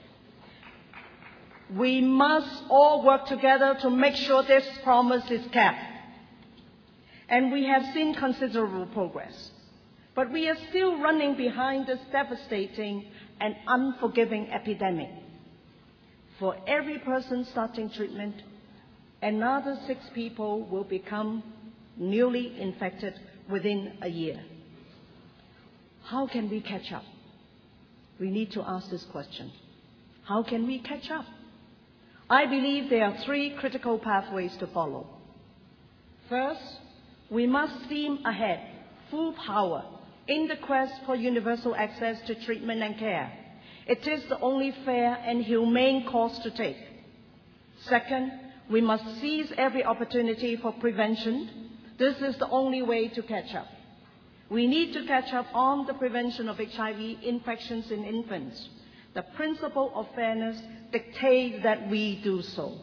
Speaker 9: We must all work together to make sure this promise is kept. And we have seen considerable progress. But we are still running behind this devastating and unforgiving epidemic. For every person starting treatment, another six people will become newly infected within a year. How can we catch up? We need to ask this question. How can we catch up? I believe there are three critical pathways to follow. First, we must steam ahead, full power, in the quest for universal access to treatment and care. It is the only fair and humane course to take. Second, we must seize every opportunity for prevention. This is the only way to catch up. We need to catch up on the prevention of H I V infections in infants. The principle of fairness dictates that we do so.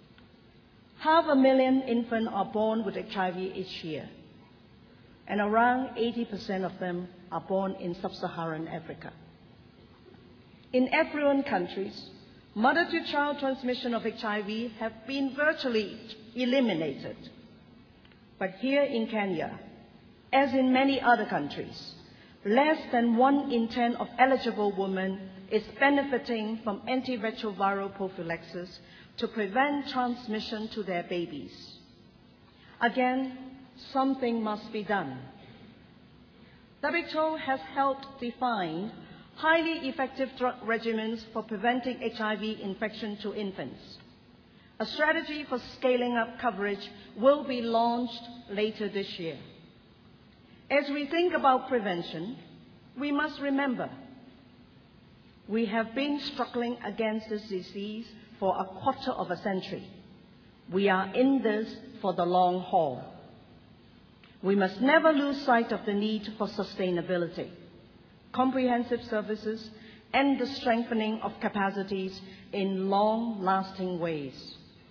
Speaker 9: Half a million infants are born with H I V each year, and around eighty percent of them are born in sub-Saharan Africa. In affluent countries, mother-to-child transmission of H I V have been virtually eliminated. But here in Kenya, as in many other countries, less than one in ten of eligible women is benefiting from antiretroviral prophylaxis to prevent transmission to their babies. Again, something must be done. W H O has helped define highly effective drug regimens for preventing H I V infection to infants. A strategy for scaling up coverage will be launched later this year. As we think about prevention, we must remember we have been struggling against this disease for a quarter of a century. We are in this for the long haul. We must never lose sight of the need for sustainability, comprehensive services, and the strengthening of capacities in long-lasting ways.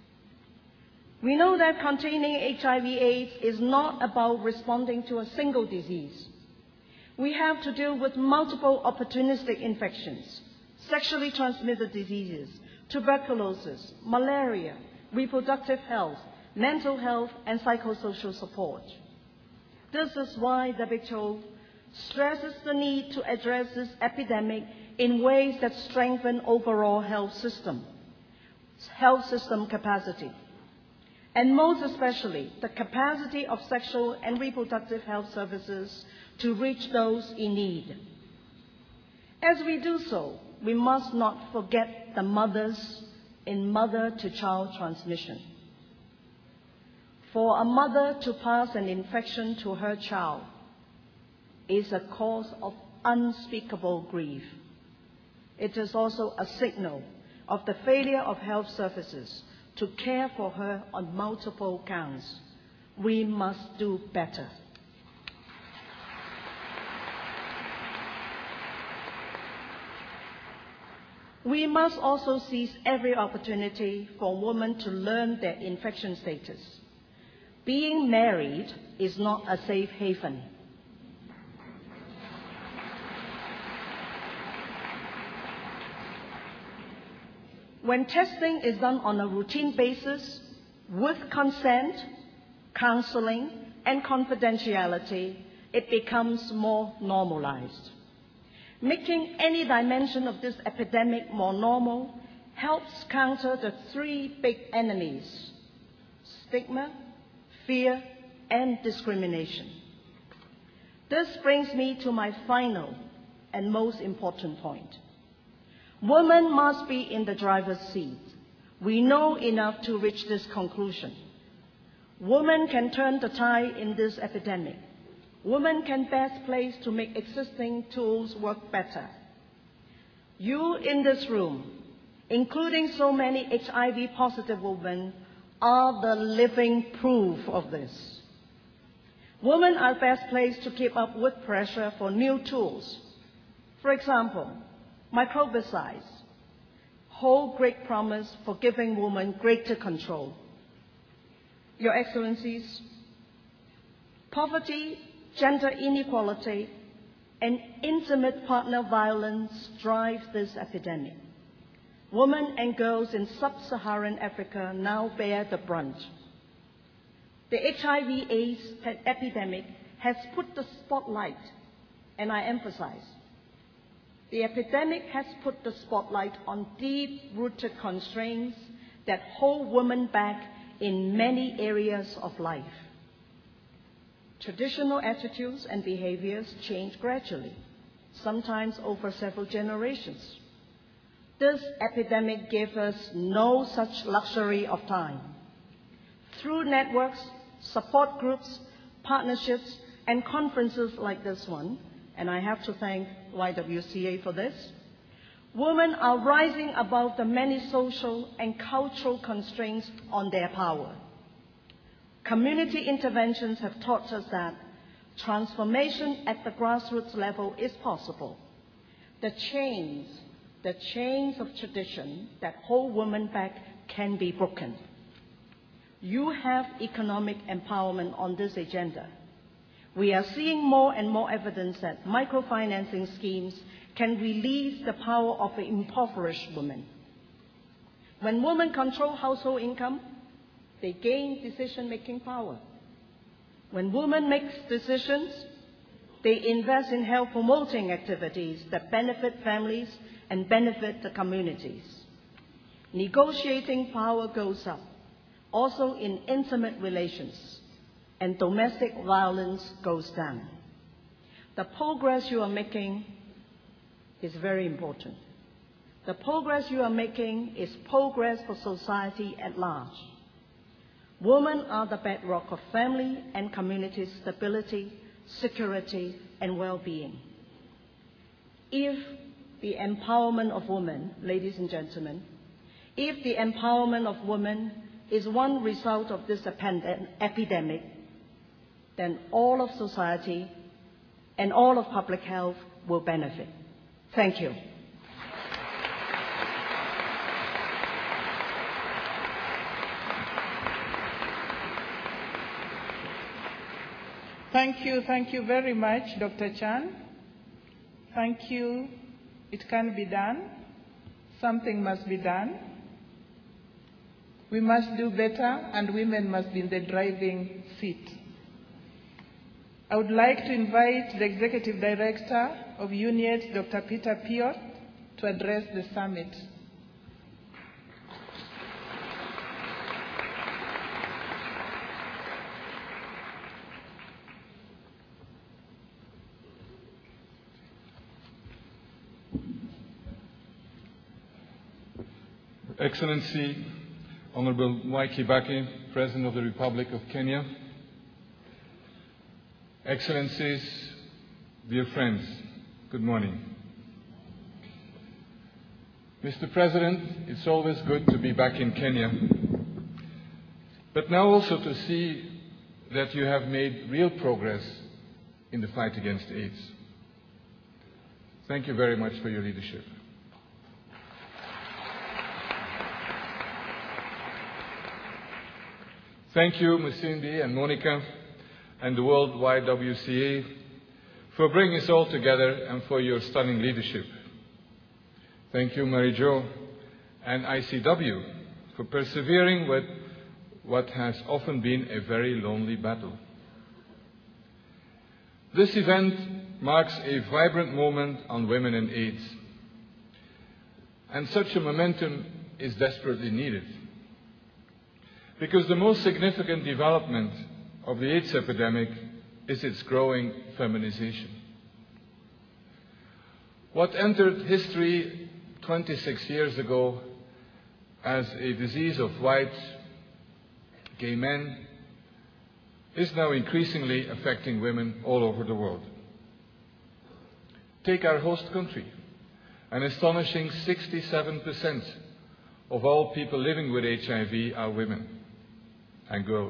Speaker 9: We know that containing H I V AIDS is not about responding to a single disease. We have to deal with multiple opportunistic infections, sexually transmitted diseases, tuberculosis, malaria, reproductive health, mental health, and psychosocial support. This is why W H O stresses the need to address this epidemic in ways that strengthen overall health system, health system capacity, and most especially the capacity of sexual and reproductive health services to reach those in need. As we do so, we must not forget the mothers in mother-to-child transmission. For a mother to pass an infection to her child is a cause of unspeakable grief. It is also a signal of the failure of health services to care for her on multiple counts. We must do better. We must also seize every opportunity for women to learn their infection status. Being married is not a safe haven. When testing is done on a routine basis, with consent, counseling, and confidentiality, it becomes more normalized. Making any dimension of this epidemic more normal helps counter the three big enemies: stigma, fear, and discrimination. This brings me to my final and most important point. Women must be in the driver's seat. We know enough to reach this conclusion. Women can turn the tide in this epidemic. Women can best placed to make existing tools work better. You in this room, including so many H I V positive women, are the living proof of this. Women are best placed to keep up with pressure for new tools. For example, microbicides hold great promise for giving women greater control. Your Excellencies, poverty, gender inequality, and intimate partner violence drive this epidemic. Women and girls in sub-Saharan Africa now bear the brunt. The H I V AIDS epidemic has put the spotlight, and I emphasize, the epidemic has put the spotlight on deep-rooted constraints that hold women back in many areas of life. Traditional attitudes and behaviors change gradually, sometimes over several generations. This epidemic gave us no such luxury of time. Through networks, support groups, partnerships, and conferences like this one, and I have to thank Y W C A for this, women are rising above the many social and cultural constraints on their power. Community interventions have taught us that transformation at the grassroots level is possible. The chains, the chains of tradition that hold women back can be broken. You have economic empowerment on this agenda. We are seeing more and more evidence that microfinancing schemes can release the power of impoverished women. When women control household income, they gain decision-making power. When women make decisions, they invest in health-promoting activities that benefit families and benefit the communities. Negotiating power goes up, also in intimate relations, and domestic violence goes down. The progress you are making is very important. The progress you are making is progress for society at large. Women are the bedrock of family and community stability, security, and well-being. If the empowerment of women, ladies and gentlemen, if the empowerment of women is one result of this epidemic, then all of society and all of public health will benefit. Thank you.
Speaker 3: Thank you, thank you very much, Doctor Chan. Thank you. It can be done. Something must be done. We must do better, and women must be in the driving seat. I would like to invite the Executive Director of UNIAIDS, Doctor Peter Piot, to address the summit.
Speaker 10: Excellency, Honorable Mwai Kibaki, President of the Republic of Kenya, Excellencies, dear friends, good morning. Mister President, it's always good to be back in Kenya, but now also to see that you have made real progress in the fight against AIDS. Thank you very much for your leadership. Thank you, Musindi and Monica, and the World Y W C A for bringing us all together and for your stunning leadership. Thank you, Mary-Jo and I C W for persevering with what has often been a very lonely battle. This event marks a vibrant moment on women and AIDS, and such a momentum is desperately needed, because the most significant development of the AIDS epidemic is its growing feminization. What entered history twenty-six years ago as a disease of white, gay men, is now increasingly affecting women all over the world. Take our host country. An astonishing sixty-seven percent of all people living with H I V are women and girls.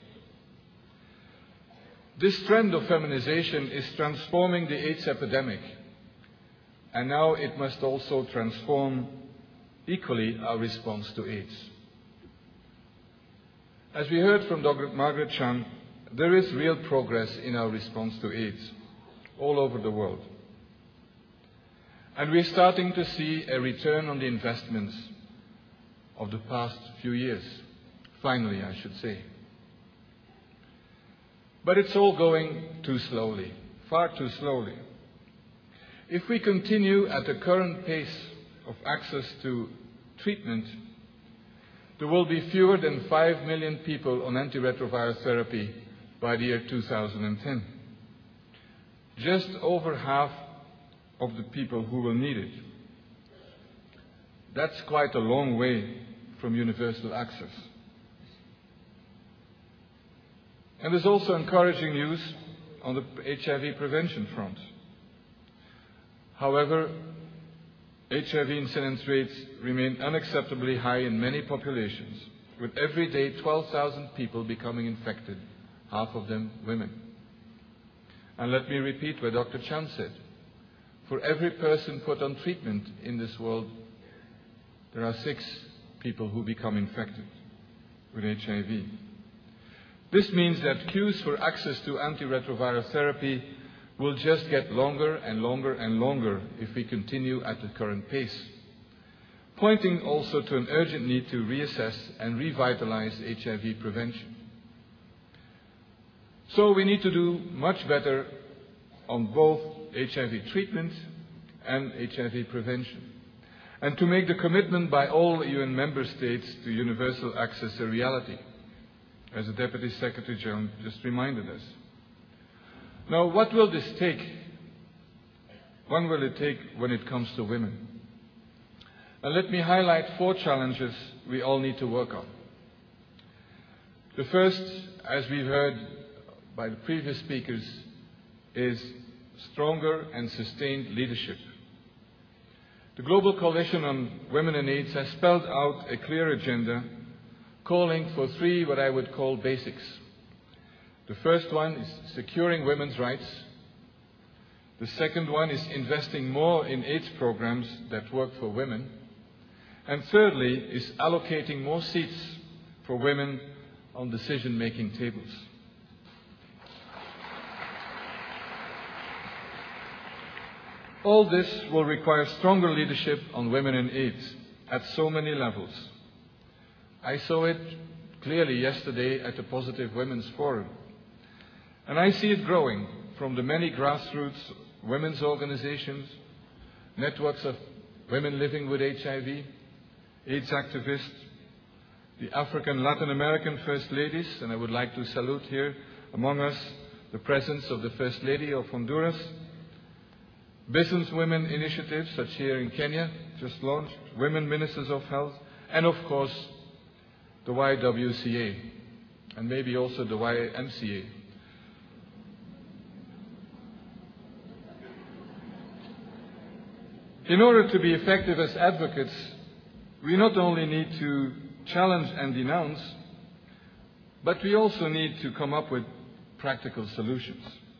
Speaker 10: This trend of feminization is transforming the AIDS epidemic, and now it must also transform equally our response to AIDS. As we heard from Doctor Margaret Chan, there is real progress in our response to AIDS all over the world. And we're starting to see a return on the investments of the past few years. Finally, I should say. But it's all going too slowly, far too slowly. If we continue at the current pace of access to treatment, there will be fewer than five million people on antiretroviral therapy by the year two thousand ten. Just over half of the people who will need it. That's quite a long way from universal access. And there's also encouraging news on the H I V prevention front. However, H I V incidence rates remain unacceptably high in many populations, with every day twelve thousand people becoming infected, half of them women. And let me repeat what Doctor Chan said. For every person put on treatment in this world, there are six people who become infected with H I V. This means that queues for access to antiretroviral therapy will just get longer and longer and longer if we continue at the current pace, pointing also to an urgent need to reassess and revitalize H I V prevention. So we need to do much better on both H I V treatment and H I V prevention, and to make the commitment by all U N member states to universal access a reality, as the Deputy Secretary General just reminded us. Now, what will this take? What will it take when it comes to women? And let me highlight four challenges we all need to work on. The first, as we've heard by the previous speakers, is stronger and sustained leadership. The Global Coalition on Women and AIDS has spelled out a clear agenda calling for three what I would call basics. The first one is securing women's rights. The second one is investing more in AIDS programs that work for women. And thirdly is allocating more seats for women on decision-making tables. All this will require stronger leadership on women and AIDS at so many levels. I saw it clearly yesterday at the Positive Women's Forum. And I see it growing from the many grassroots women's organizations, networks of women living with H I V, AIDS activists, the African Latin American First Ladies, and I would like to salute here among us the presence of the First Lady of Honduras, business women initiatives such here in Kenya, just launched, women ministers of health, and of course the Y W C A, and maybe also the Y M C A. In order to be effective as advocates, we not only need to challenge and denounce, but we also need to come up with practical solutions.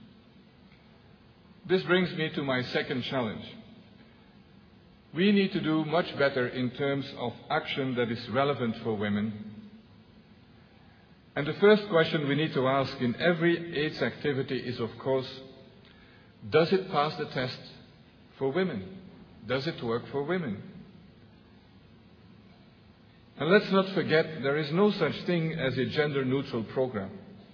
Speaker 10: This brings me to my second challenge. We need to do much better in terms of action that is relevant for women. And the first question we need to ask in every AIDS activity is, of course, does it pass the test for women? Does it work for women? And let's not forget, there is no such thing as a gender-neutral program.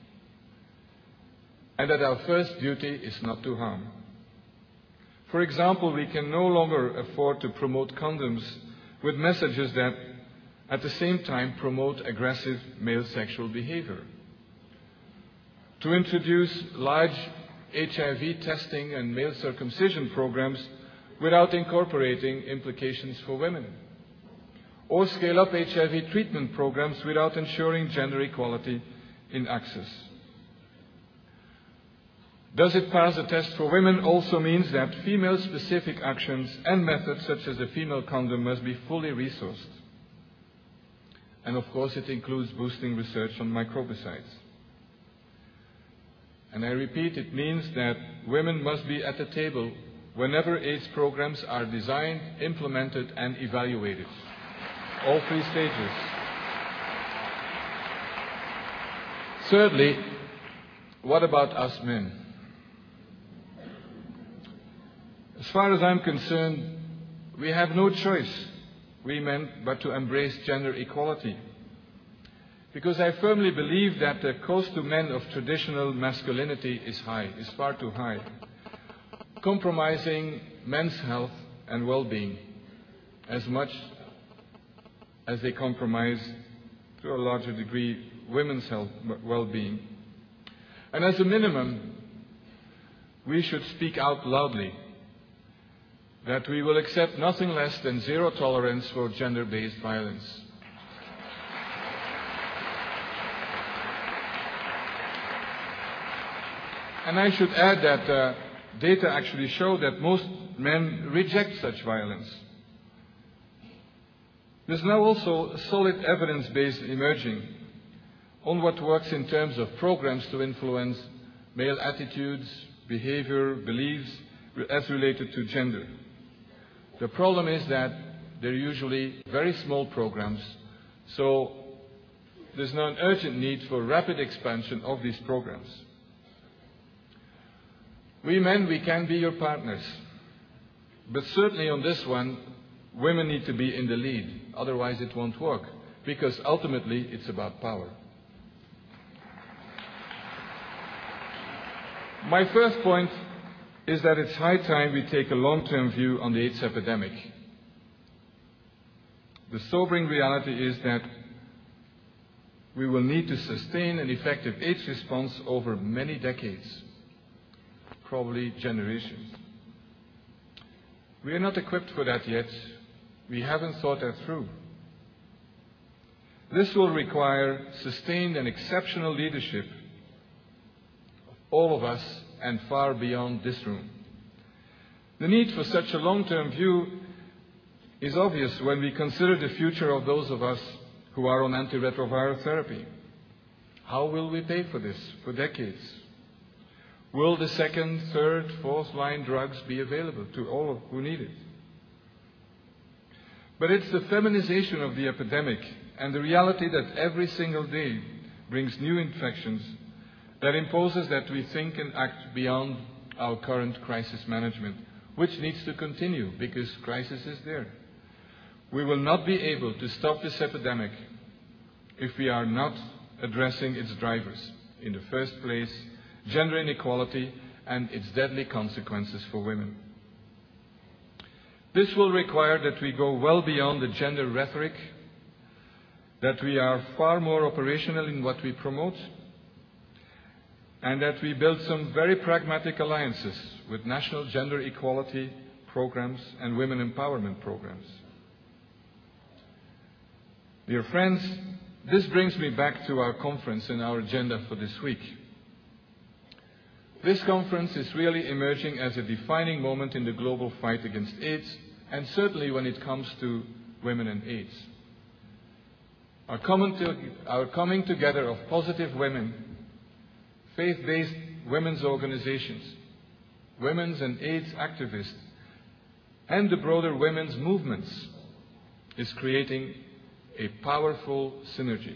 Speaker 10: And that our first duty is not to harm. For example, we can no longer afford to promote condoms with messages that at the same time promote aggressive male sexual behavior. To introduce large H I V testing and male circumcision programs without incorporating implications for women. Or scale up H I V treatment programs without ensuring gender equality in access. Does it pass the test for women also means that female-specific actions and methods such as the female condom must be fully resourced. And of course it includes boosting research on microbicides. And I repeat, it means that women must be at the table whenever AIDS programs are designed, implemented and evaluated. All three stages. Thirdly, what about us men? As far as I'm concerned, we have no choice, we men, but to embrace gender equality. Because I firmly believe that the cost to men of traditional masculinity is high, is far too high, compromising men's health and well-being as much as they compromise, to a larger degree, women's health well-being. And as a minimum, we should speak out loudly that we will accept nothing less than zero tolerance for gender-based violence. And I should add that uh, data actually show that most men reject such violence. There's now also solid evidence base emerging on what works in terms of programs to influence male attitudes, behavior, beliefs as related to gender. The problem is that they're usually very small programs, so there's now an urgent need for rapid expansion of these programs. We men, we can be your partners, but certainly on this one, women need to be in the lead, otherwise it won't work, because ultimately it's about power. My first point is that it's high time we take a long-term view on the AIDS epidemic. The sobering reality is that we will need to sustain an effective AIDS response over many decades, probably generations. We are not equipped for that yet. We haven't thought that through. This will require sustained and exceptional leadership of all of us and far beyond this room. The need for such a long-term view is obvious when we consider the future of those of us who are on antiretroviral therapy. How will we pay for this for decades? Will the second, third, fourth line drugs be available to all who need it? But it's the feminization of the epidemic and the reality that every single day brings new infections that imposes that we think and act beyond our current crisis management, which needs to continue because crisis is there. We will not be able to stop this epidemic if we are not addressing its drivers. In the first place, gender inequality and its deadly consequences for women. This will require that we go well beyond the gender rhetoric, that we are far more operational in what we promote, and that we build some very pragmatic alliances with national gender equality programs and women empowerment programs. Dear friends, this brings me back to our conference and our agenda for this week. This conference is really emerging as a defining moment in the global fight against AIDS, and certainly when it comes to women and AIDS. Our, common to, our coming together of positive women, faith-based women's organizations, women's and AIDS activists, and the broader women's movements is creating a powerful synergy.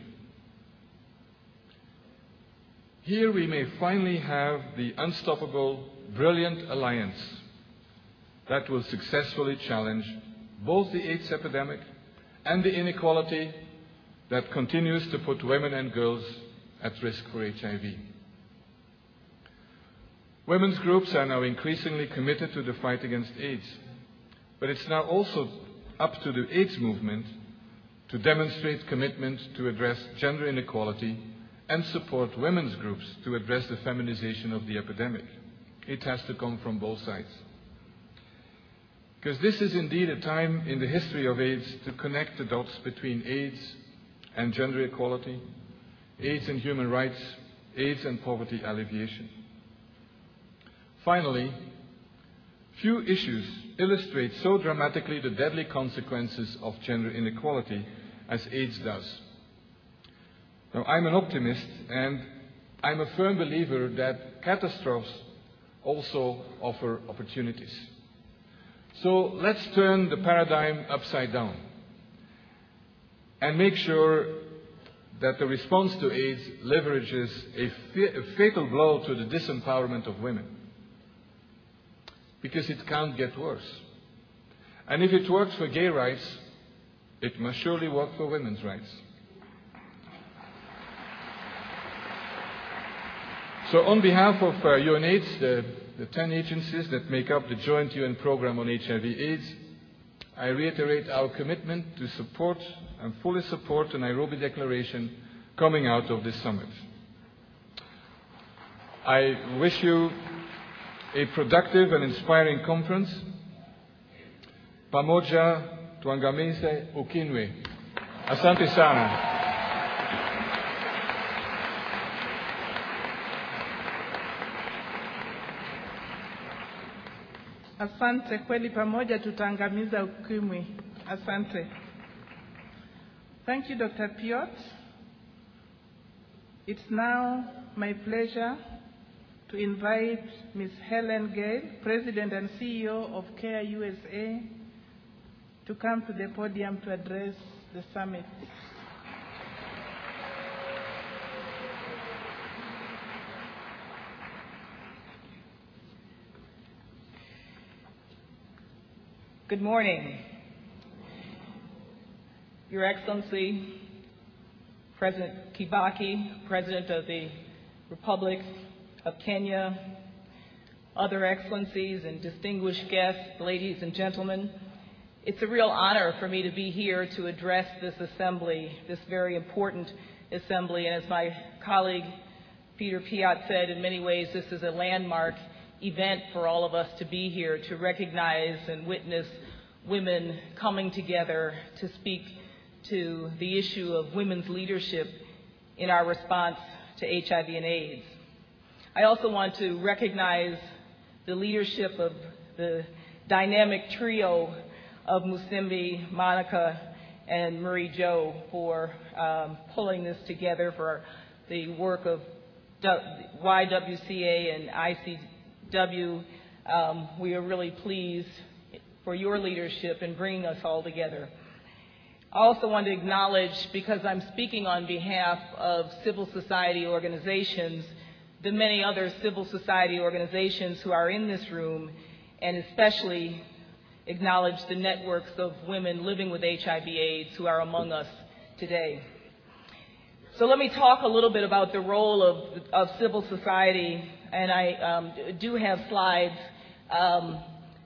Speaker 10: Here we may finally have the unstoppable, brilliant alliance that will successfully challenge both the AIDS epidemic and the inequality that continues to put women and girls at risk for H I V. Women's groups are now increasingly committed to the fight against AIDS, but it's now also up to the AIDS movement to demonstrate commitment to address gender inequality and support women's groups to address the feminization of the epidemic. It has to come from both sides. Because this is indeed a time in the history of AIDS to connect the dots between AIDS and gender equality, AIDS and human rights, AIDS and poverty alleviation. Finally, few issues illustrate so dramatically the deadly consequences of gender inequality as AIDS does. Now, I'm an optimist, and I'm a firm believer that catastrophes also offer opportunities. So let's turn the paradigm upside down and make sure that the response to AIDS leverages a, fa- a fatal blow to the disempowerment of women. Because it can't get worse. And if it works for gay rights, it must surely work for women's rights. So on behalf of uh, UNAIDS, the, the ten agencies that make up the joint U N program on H I V AIDS, I reiterate our commitment to support and fully support the Nairobi Declaration coming out of this summit. I wish you a productive and inspiring conference. Pamoja tuangamize ukimwi. Asante sana.
Speaker 3: Asante, kweli pamoja tutaangamiza ukimwi. Asante. Thank you, Doctor Piot. It's now my pleasure to invite Miz Helen Gale, President and C E O of CARE U S A, to come to the podium to address the summit.
Speaker 11: Good morning. Your Excellency, President Kibaki, President of the Republic of Kenya, other excellencies and distinguished guests, ladies and gentlemen, it's a real honor for me to be here to address this assembly, this very important assembly. And as my colleague Peter Piot said, in many ways this is a landmark event for all of us to be here, to recognize and witness women coming together to speak to the issue of women's leadership in our response to H I V and AIDS. I also want to recognize the leadership of the dynamic trio of Musimbi, Monica, and Marie Jo for um, pulling this together, for the work of Y W C A and I C W. Um, we are really pleased for your leadership in bringing us all together. I also want to acknowledge, because I'm speaking on behalf of civil society organizations, the many other civil society organizations who are in this room, and especially acknowledge the networks of women living with H I V AIDS who are among us today. So let me talk a little bit about the role of, of civil society, and I um, do have slides um,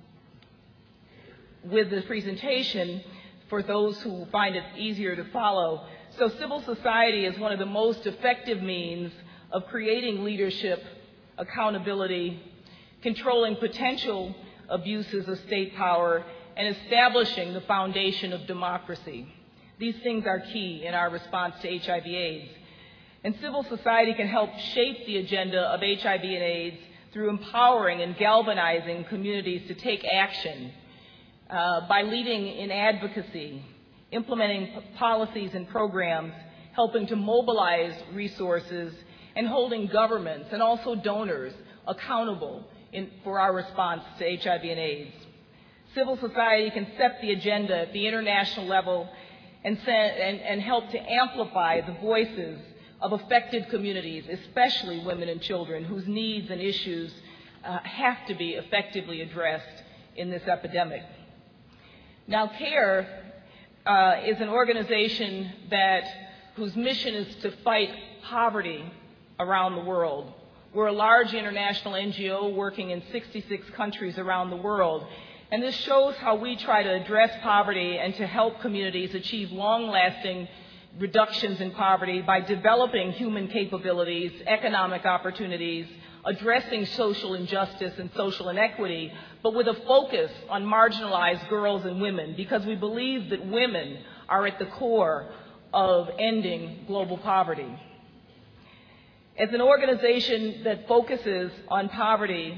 Speaker 11: with the presentation for those who find it easier to follow. So civil society is one of the most effective means of creating leadership, accountability, controlling potential abuses of state power, and establishing the foundation of democracy. These things are key in our response to H I V AIDS. And civil society can help shape the agenda of H I V and AIDS through empowering and galvanizing communities to take action uh, by leading in advocacy, implementing p- policies and programs, helping to mobilize resources, and holding governments and also donors accountable in, for our response to H I V and AIDS. Civil society can set the agenda at the international level and, set, and, and help to amplify the voices of affected communities, especially women and children, whose needs and issues uh, have to be effectively addressed in this epidemic. Now, CARE uh, is an organization that whose mission is to fight poverty around the world. We're a large international N G O working in sixty-six countries around the world. And this shows how we try to address poverty and to help communities achieve long-lasting reductions in poverty by developing human capabilities, economic opportunities, addressing social injustice and social inequity, but with a focus on marginalized girls and women, because we believe that women are at the core of ending global poverty. As an organization that focuses on poverty,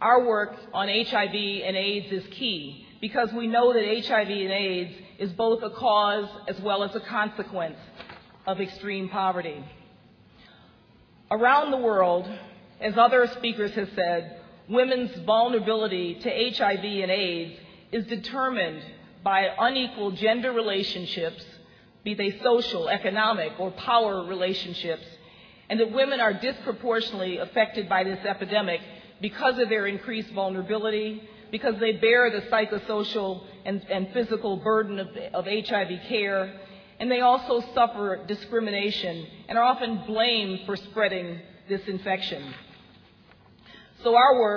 Speaker 11: our work on H I V and AIDS is key because we know that H I V and AIDS is both a cause as well as a consequence of extreme poverty. Around the world, as other speakers have said, women's vulnerability to H I V and AIDS is determined by unequal gender relationships, be they social, economic, or power relationships, and that women are disproportionately affected by this epidemic because of their increased vulnerability, because they bear the psychosocial and, and physical burden of, of H I V care, and they also suffer discrimination and are often blamed for spreading this infection. So our work,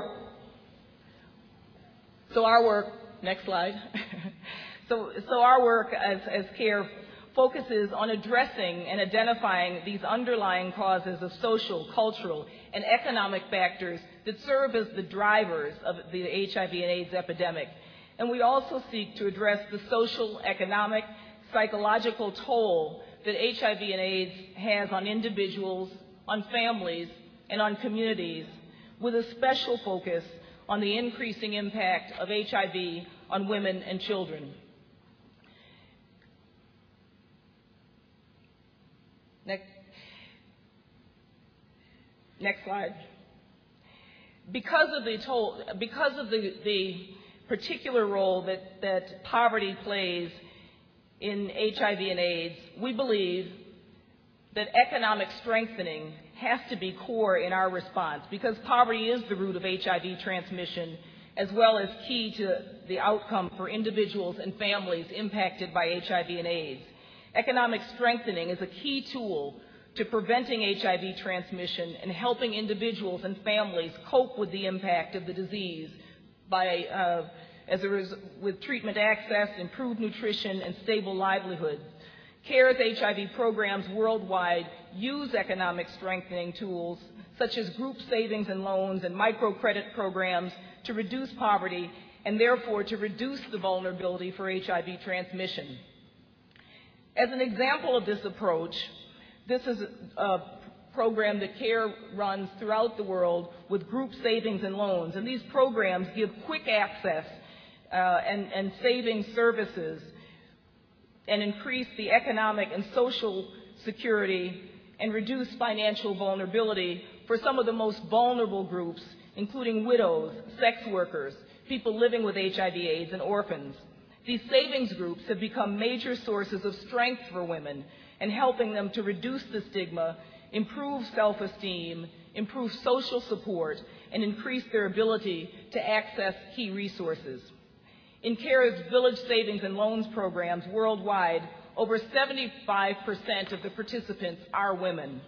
Speaker 11: so our work, next slide. so, so our work as, as CARE focuses on addressing and identifying these underlying causes of social, cultural, and economic factors that serve as the drivers of the H I V and AIDS epidemic. And we also seek to address the social, economic, psychological toll that H I V and AIDS has on individuals, on families, and on communities, with a special focus on the increasing impact of H I V on women and children. Next, next slide. Because of the toll, because of the, the particular role that, that poverty plays in H I V and AIDS, we believe that economic strengthening has to be core in our response because poverty is the root of H I V transmission as well as key to the outcome for individuals and families impacted by H I V and AIDS. Economic strengthening is a key tool to preventing H I V transmission and helping individuals and families cope with the impact of the disease by, uh, as a res- with treatment access, improved nutrition, and stable livelihoods. CARE's H I V programs worldwide use economic strengthening tools such as group savings and loans and microcredit programs to reduce poverty and therefore to reduce the vulnerability for H I V transmission. As an example of this approach, this is a program that CARE runs throughout the world with group savings and loans. And these programs give quick access uh, and, and saving services and increase the economic and social security and reduce financial vulnerability for some of the most vulnerable groups, including widows, sex workers, people living with H I V AIDS, and orphans. These savings groups have become major sources of strength for women and helping them to reduce the stigma, improve self-esteem, improve social support, and increase their ability to access key resources. In CARE's Village Savings and Loans programs worldwide, over seventy-five percent of the participants are women.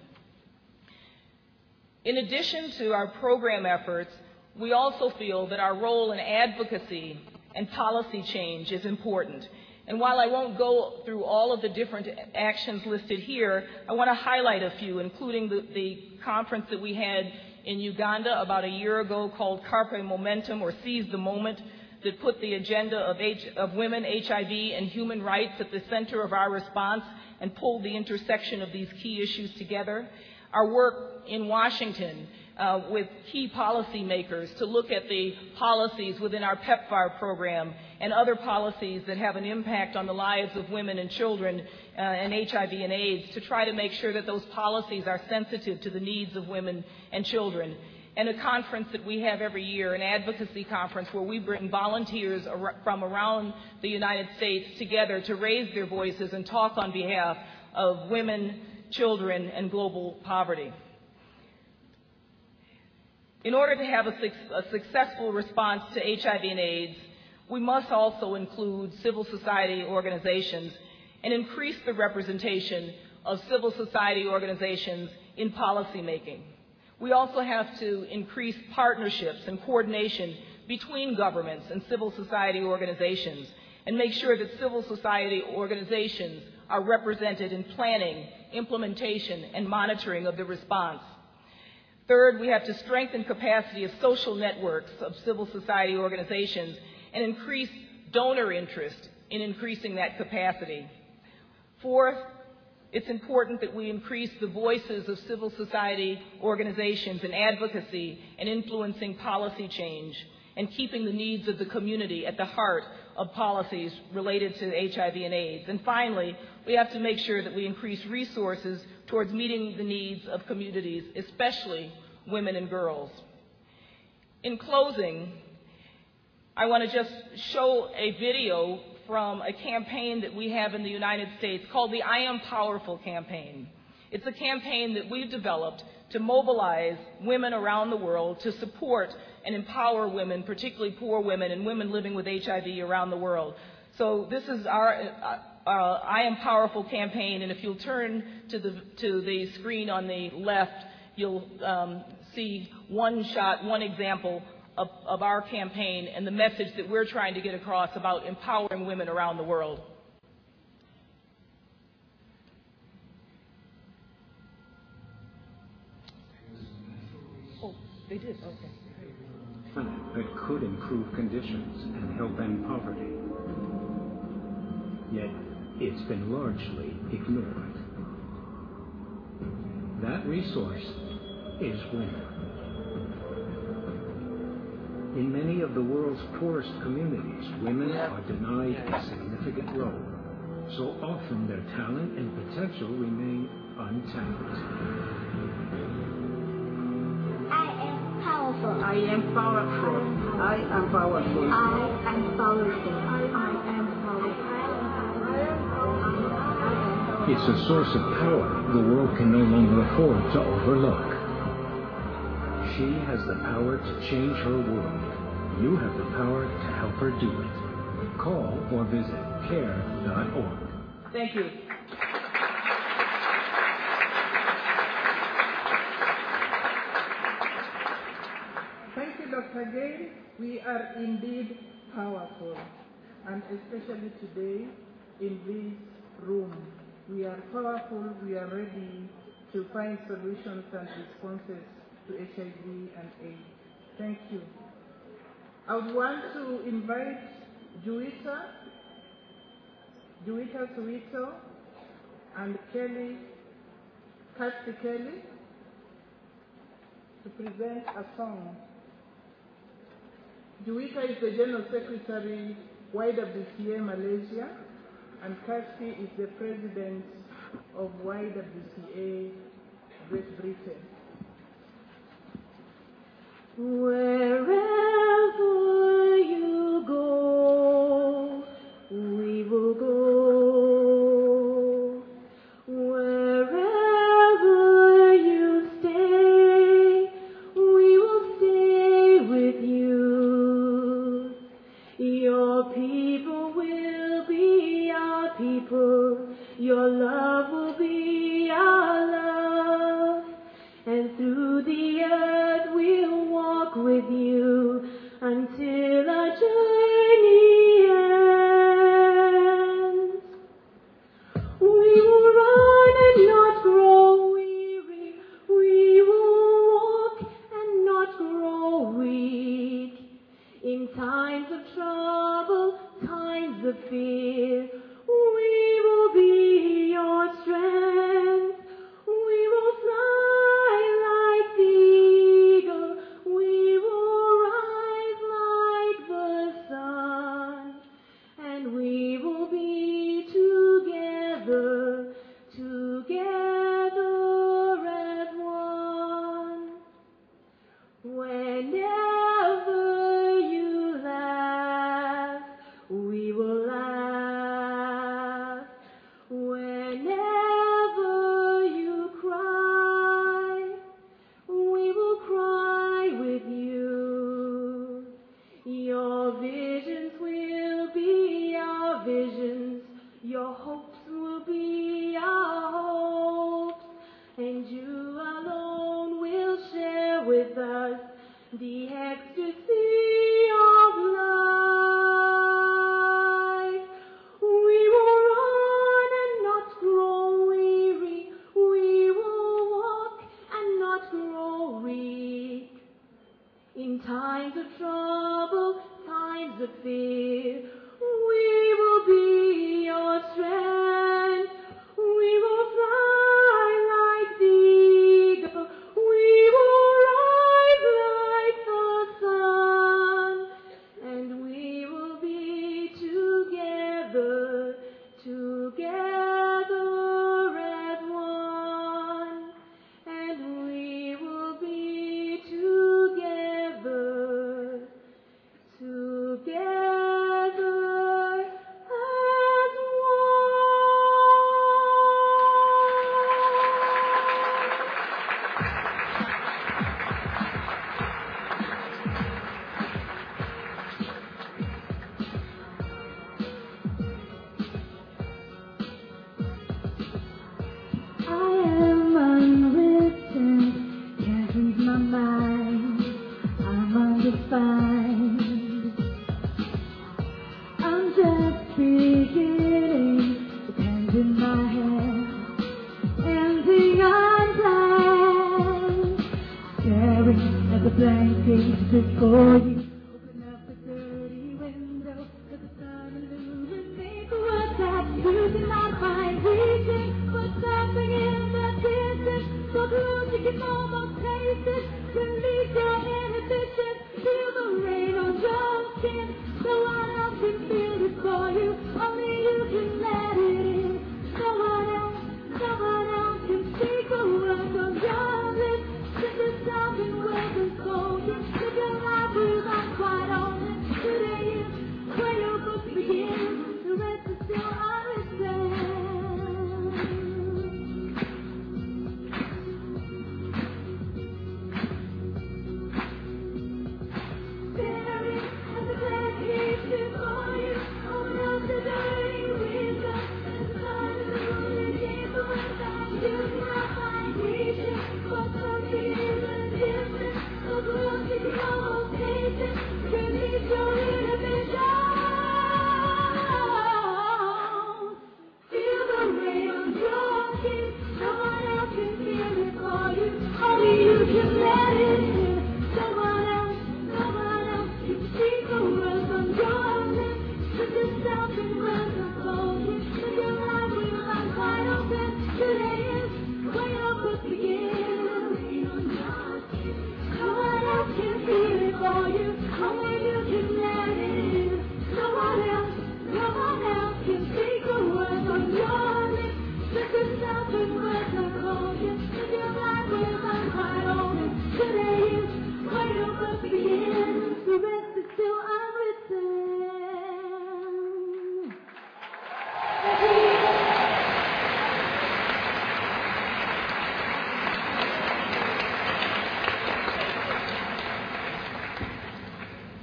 Speaker 11: In addition to our program efforts, we also feel that our role in advocacy and policy change is important. And while I won't go through all of the different actions listed here, I want to highlight a few, including the, the conference that we had in Uganda about a year ago called Carpe Momentum, or Seize the Moment, that put the agenda of, H, of women, H I V, and human rights at the center of our response and pulled the intersection of these key issues together. Our work in Washington uh, with key policymakers to look at the policies within our PEPFAR program and other policies that have an impact on the lives of women and children uh, and H I V and AIDS to try to make sure that those policies are sensitive to the needs of women and children. And a conference that we have every year, an advocacy conference where we bring volunteers ar- from around the United States together to raise their voices and talk on behalf of women, children, and global poverty. In order to have a, su- a successful response to H I V and AIDS, we must also include civil society organizations and increase the representation of civil society organizations in policymaking. We also have to increase partnerships and coordination between governments and civil society organizations and make sure that civil society organizations are represented in planning, implementation, and monitoring of the response. Third, we have to strengthen capacity of social networks of civil society organizations and increase donor interest in increasing that capacity. Fourth, it's important that we increase the voices of civil society organizations in advocacy and influencing policy change and keeping the needs of the community at the heart of policies related to H I V and AIDS. And finally, we have to make sure that we increase resources towards meeting the needs of communities, especially women and girls. In closing, I want to just show a video from a campaign that we have in the United States called the I Am Powerful campaign. It's a campaign that we've developed to mobilize women around the world to support and empower women, particularly poor women and women living with H I V around the world. So this is our uh, uh, I Am Powerful campaign, and if you'll turn to the, to the screen on the left, you'll um, see one shot, one example Of, of our campaign and the message that we're trying to get across about empowering women around the world. Oh, they did? Okay.
Speaker 12: That could improve conditions and help end poverty. Yet, it's been largely ignored. That resource is women. In many of the world's poorest communities, women are denied a significant role. So often their talent and potential remain untapped.
Speaker 7: I am powerful.
Speaker 13: I am powerful. I am powerful.
Speaker 7: I am powerful. I, I am powerful.
Speaker 12: It's a source of power the world can no longer afford to overlook. She has the power to change her world. You have the power to help her do it. Call or visit care dot org.
Speaker 11: Thank you.
Speaker 3: Thank you, Doctor Gale. We are indeed powerful, and especially today in this room. We are powerful, we are ready to find solutions and responses to H I V and AIDS. Thank you. I would want to invite Juita, Juita Suito, and Kelly, Kirsty Kelly, to present a song. Juita is the General Secretary, Y W C A Malaysia, and Kirsty is the President of Y W C A Great Britain.
Speaker 7: Wherever you go, we will go. Wherever you stay, we will stay with you. Your people will be our people. Your love will be our love. And through the earth we'll walk with you until our journey ends. We will run and not grow weary. We will walk and not grow weak. In times of trouble, times of fear, we will be your strength. We will fly like the eagle. We will rise like the sun. And we will be together, together as one. Whenever you laugh, we will laugh. Whenever you cry, we will cry with you. Your visions will be our visions. Your hopes will be our hopes. And you alone will share with us the ecstasy of life. We will run and not grow weary. We will walk and not grow weak. In times of trouble, times of fear, we will be your strength. We will fly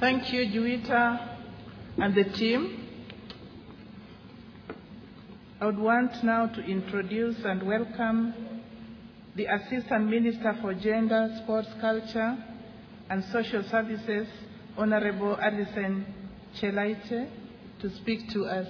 Speaker 3: Thank you, Juita and the team. I would want now to introduce and welcome the Assistant Minister for Gender, Sports, Culture and Social Services, Honorable Alison Chelaite, to speak to us.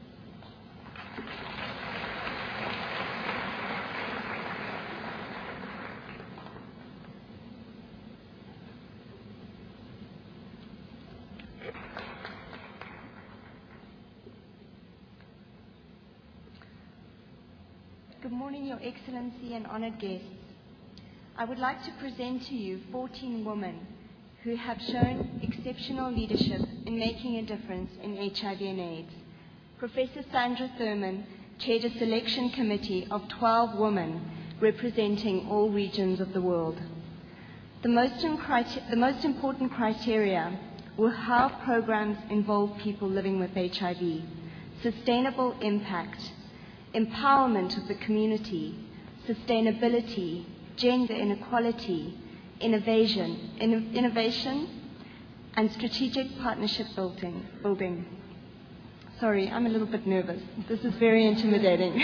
Speaker 14: Good morning, Your Excellency and honoured guests. I would like to present to you fourteen women who have shown exceptional leadership in making a difference in H I V and AIDS. Professor Sandra Thurman chaired a selection committee of twelve women representing all regions of the world. The most, the most important criteria were how programs involve people living with H I V, sustainable impact, empowerment of the community, sustainability, gender inequality, innovation, in, innovation, and strategic partnership building, building. Sorry, I'm a little bit nervous. This is very intimidating.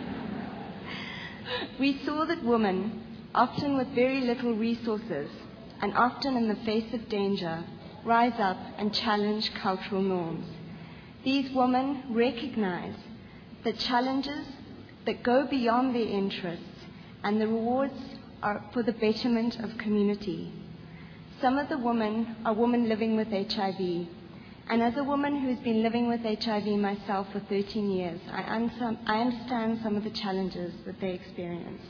Speaker 14: We saw that women, often with very little resources and often in the face of danger, rise up and challenge cultural norms. These women recognize the challenges that go beyond their interests and the rewards are for the betterment of community. Some of the women are women living with H I V, and as a woman who's been living with H I V myself for thirteen years, I understand some of the challenges that they experience.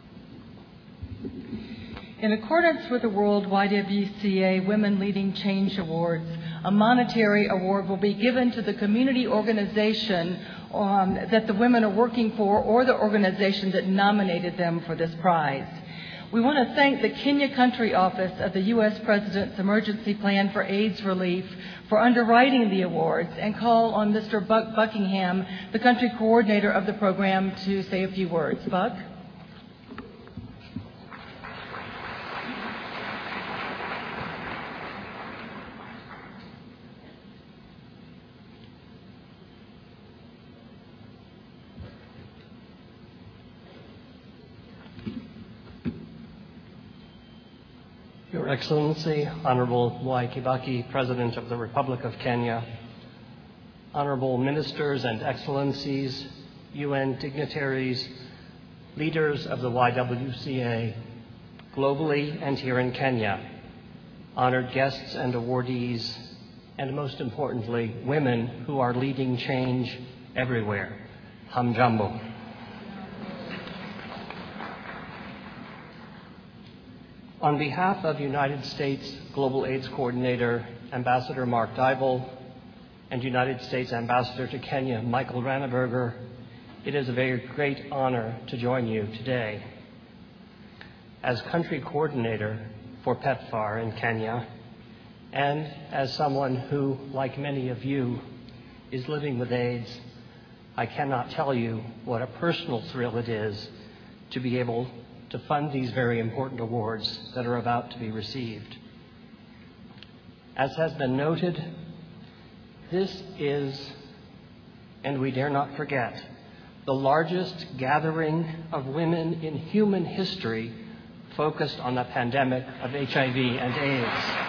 Speaker 15: In accordance with the World Y W C A Women Leading Change Awards, a monetary award will be given to the community organization um, that the women are working for or the organization that nominated them for this prize. We want to thank the Kenya Country Office of the U S President's Emergency Plan for AIDS Relief for underwriting the awards and call on Mister Buck Buckingham, the country coordinator of the program, to say a few words. Buck?
Speaker 16: Your Excellency, Honorable Mwai Kibaki, President of the Republic of Kenya, Honorable Ministers and Excellencies, U N dignitaries, leaders of the Y W C A, globally and here in Kenya, honored guests and awardees, and most importantly, women who are leading change everywhere. Hamjambo. On behalf of United States Global AIDS Coordinator, Ambassador Mark Dybel, and United States Ambassador to Kenya, Michael Ranneberger, it is a very great honor to join you today. As country coordinator for PEPFAR in Kenya, and as someone who, like many of you, is living with AIDS, I cannot tell you what a personal thrill it is to be able to fund these very important awards that are about to be received. As has been noted, this is, and we dare not forget, the largest gathering of women in human history focused on the pandemic of H I V and AIDS.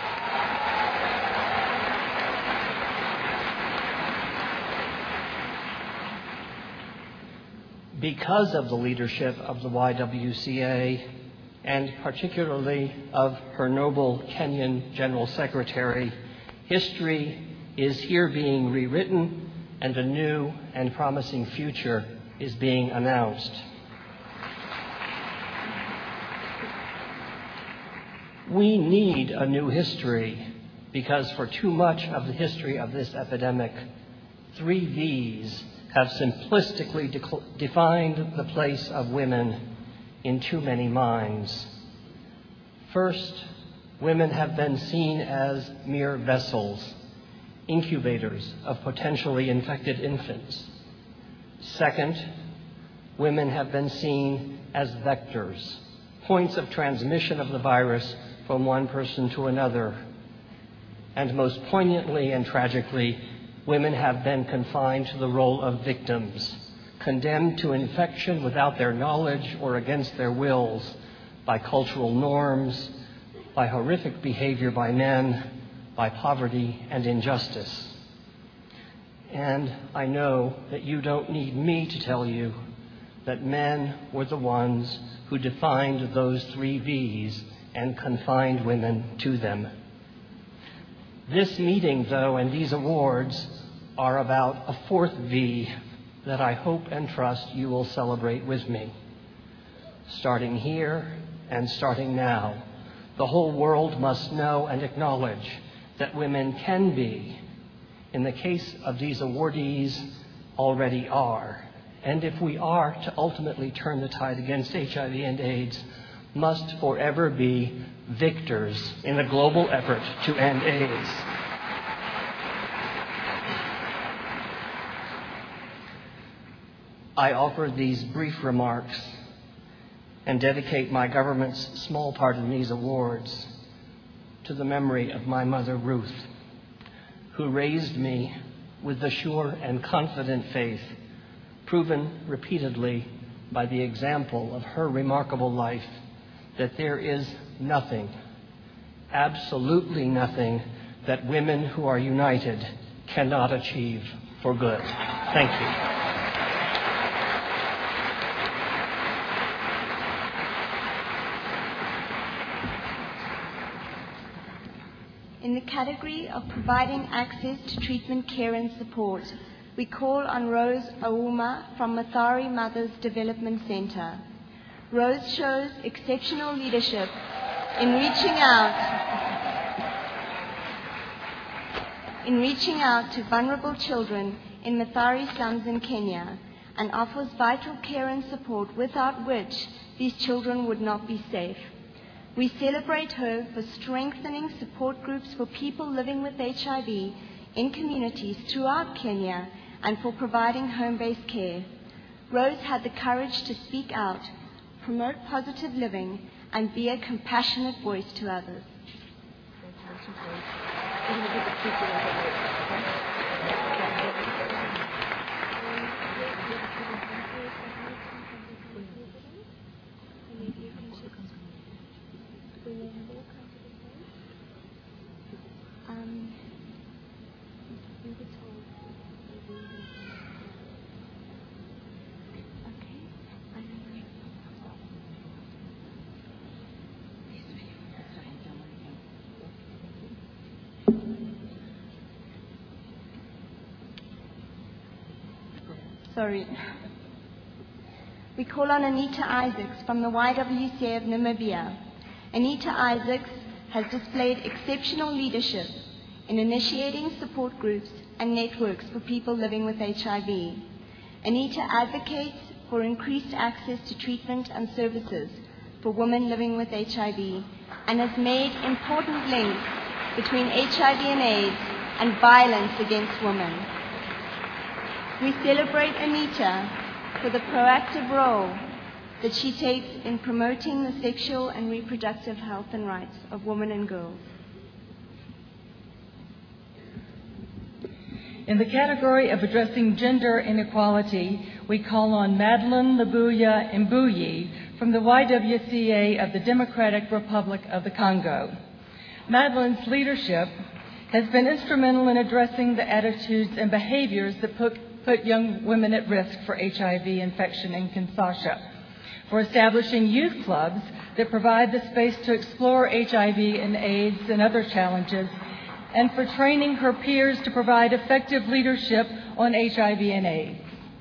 Speaker 16: Because of the leadership of the Y W C A, and particularly of her noble Kenyan General Secretary, history is here being rewritten and a new and promising future is being announced. We need a new history because for too much of the history of this epidemic, three V's have simplistically de- defined the place of women in too many minds. First, women have been seen as mere vessels, incubators of potentially infected infants. Second, women have been seen as vectors, points of transmission of the virus from one person to another. And most poignantly and tragically, women have been confined to the role of victims, condemned to infection without their knowledge or against their wills by cultural norms, by horrific behavior by men, by poverty and injustice. And I know that you don't need me to tell you that men were the ones who defined those three V's and confined women to them. This meeting, though, and these awards are about a fourth V that I hope and trust you will celebrate with me. Starting here and starting now, the whole world must know and acknowledge that women can be, in the case of these awardees, already are, and if we are to ultimately turn the tide against H I V and AIDS, must forever be victors in the global effort to end AIDS. I offer these brief remarks and dedicate my government's small part in these awards to the memory of my mother, Ruth, who raised me with the sure and confident faith proven repeatedly by the example of her remarkable life that there is nothing, absolutely nothing, that women who are united cannot achieve for good. Thank you.
Speaker 14: In the category of providing access to treatment, care and support, we call on Rose Auma from Mathari Mothers Development Center. Rose shows exceptional leadership in reaching out in reaching out to vulnerable children in Mathari slums in Kenya and offers vital care and support without which these children would not be safe. We celebrate her for strengthening support groups for people living with H I V in communities throughout Kenya and for providing home-based care. Rose had the courage to speak out, promote positive living, and be a compassionate voice to others. Um, Sorry. We call on Anita Isaacs from the Y W C A of Namibia. Anita Isaacs has displayed exceptional leadership in initiating support groups and networks for people living with H I V. Anita advocates for increased access to treatment and services for women living with H I V and has made important links between H I V and AIDS and violence against women. We celebrate Anita for the proactive role that she takes in promoting the sexual and reproductive health and rights of women and girls.
Speaker 15: In the category of addressing gender inequality, we call on Madeline Labuya Mbuyi from the Y W C A of the Democratic Republic of the Congo. Madeline's leadership has been instrumental in addressing the attitudes and behaviors that put, put young women at risk for H I V infection in Kinshasa, for establishing youth clubs that provide the space to explore H I V and AIDS and other challenges, and for training her peers to provide effective leadership on H I V and AIDS.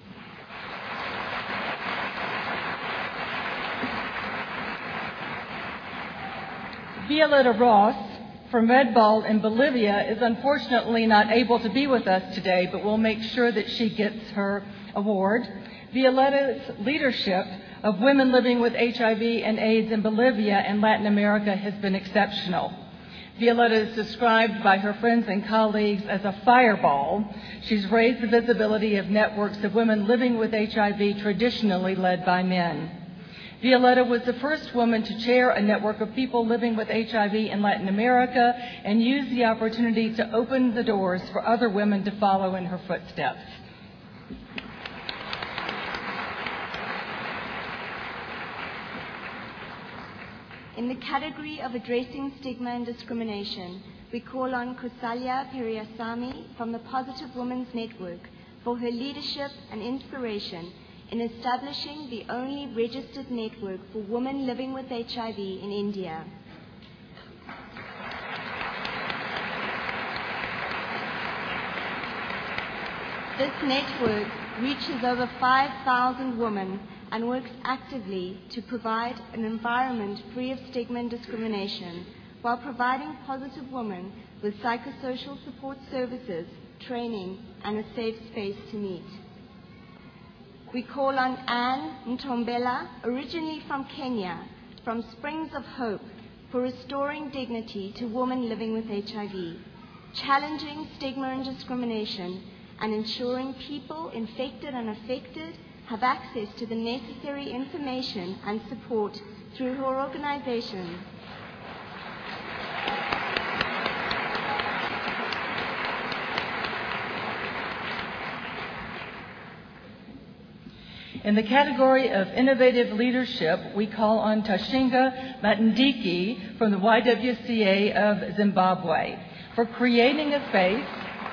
Speaker 15: Violeta Ross from Red Ball in Bolivia is unfortunately not able to be with us today, but we'll make sure that she gets her award. Violeta's leadership of women living with H I V and AIDS in Bolivia and Latin America has been exceptional. Violeta is described by her friends and colleagues as a fireball. She's raised the visibility of networks of women living with H I V traditionally led by men. Violeta was the first woman to chair a network of people living with H I V in Latin America and used the opportunity to open the doors for other women to follow in her footsteps.
Speaker 14: In the category of addressing stigma and discrimination, we call on Kausalya Periyasamy from the Positive Women's Network for her leadership and inspiration in establishing the only registered network for women living with H I V in India. This network reaches over five thousand women and works actively to provide an environment free of stigma and discrimination while providing positive women with psychosocial support services, training, and a safe space to meet. We call on Anne Ntombela, originally from Kenya, from Springs of Hope, for restoring dignity to women living with H I V, challenging stigma and discrimination, and ensuring people infected and affected have access to the necessary information and support through her organization.
Speaker 15: In the category of innovative leadership, we call on Tashinga Matindiki from the Y W C A of Zimbabwe for creating a space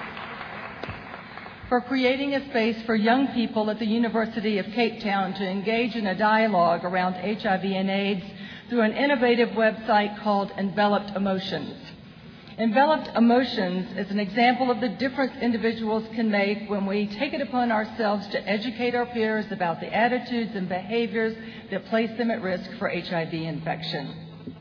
Speaker 15: for creating a space for young people at the University of Cape Town to engage in a dialogue around H I V and AIDS through an innovative website called Enveloped Emotions. Enveloped Emotions is an example of the difference individuals can make when we take it upon ourselves to educate our peers about the attitudes and behaviors that place them at risk for H I V infection.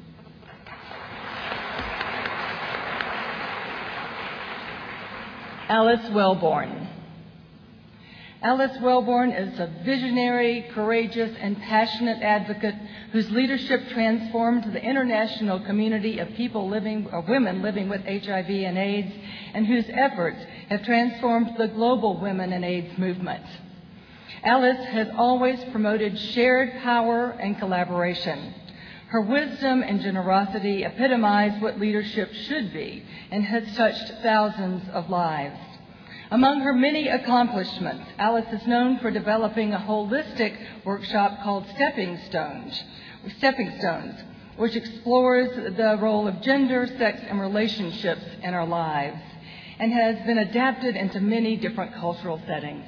Speaker 15: Alice Wellborn. Alice Wellborn is a visionary, courageous, and passionate advocate whose leadership transformed the international community of people living, or women living with H I V and AIDS, and whose efforts have transformed the global women and AIDS movement. Alice has always promoted shared power and collaboration. Her wisdom and generosity epitomize what leadership should be and has touched thousands of lives. Among her many accomplishments, Alice is known for developing a holistic workshop called Stepping Stones, Stepping Stones, which explores the role of gender, sex, and relationships in our lives, and has been adapted into many different cultural settings.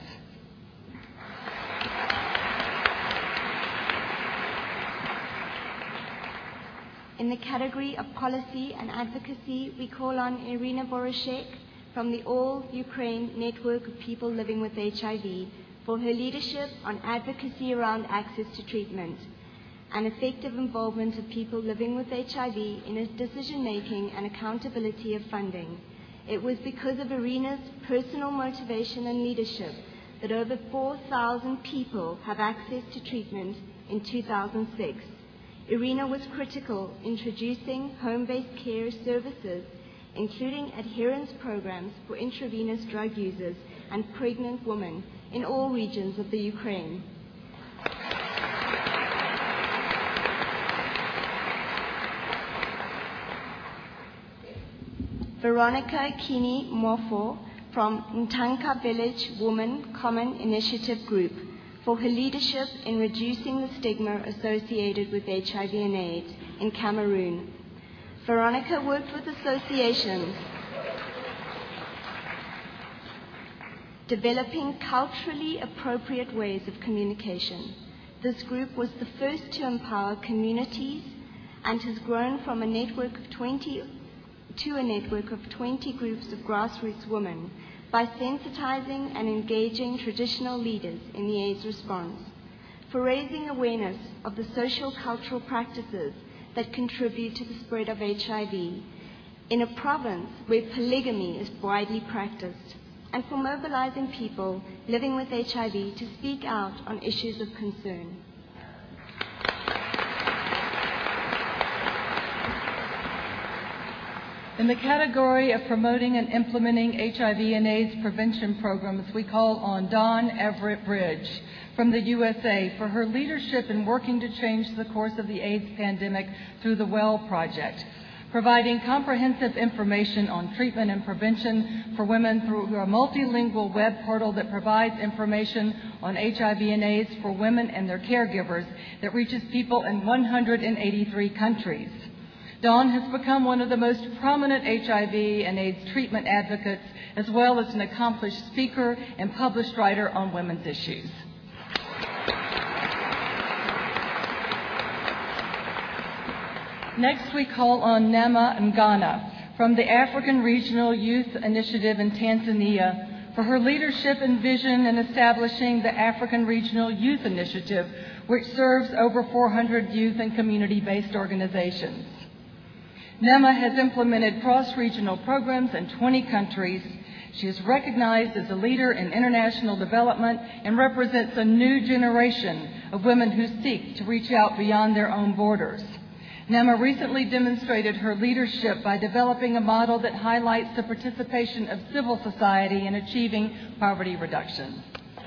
Speaker 14: In the category of policy and advocacy, we call on Irina Boroshek from the All Ukraine Network of People Living with H I V for her leadership on advocacy around access to treatment and effective involvement of people living with H I V in decision-making and accountability of funding. It was because of Irina's personal motivation and leadership that over four thousand people have access to treatment in two thousand six. Irina was critical in introducing home-based care services, including adherence programs for intravenous drug users and pregnant women in all regions of the Ukraine. Veronica Kini Mofo from Ntanka Village Women Common Initiative Group for her leadership in reducing the stigma associated with H I V and AIDS in Cameroon. Veronica worked with associations developing culturally appropriate ways of communication. This group was the first to empower communities and has grown from a network of twenty to a network of twenty groups of grassroots women by sensitizing and engaging traditional leaders in the AIDS response, for raising awareness of the social cultural practices that contribute to the spread of H I V in a province where polygamy is widely practiced, and for mobilizing people living with H I V to speak out on issues of concern.
Speaker 15: In the category of promoting and implementing H I V and AIDS prevention programs, we call on Dawn Everett Bridge from the U S A for her leadership in working to change the course of the AIDS pandemic through the WELL Project, providing comprehensive information on treatment and prevention for women through a multilingual web portal that provides information on H I V and AIDS for women and their caregivers that reaches people in one hundred eighty-three countries. Dawn has become one of the most prominent H I V and AIDS treatment advocates, as well as an accomplished speaker and published writer on women's issues. Next, we call on Nema Ngana from the African Regional Youth Initiative in Tanzania for her leadership and vision in establishing the African Regional Youth Initiative, which serves over four hundred youth and community-based organizations. Nema has implemented cross-regional programs in twenty countries. She is recognized as a leader in international development and represents a new generation of women who seek to reach out beyond their own borders. Nema recently demonstrated her leadership by developing a model that highlights the participation of civil society in achieving poverty reduction.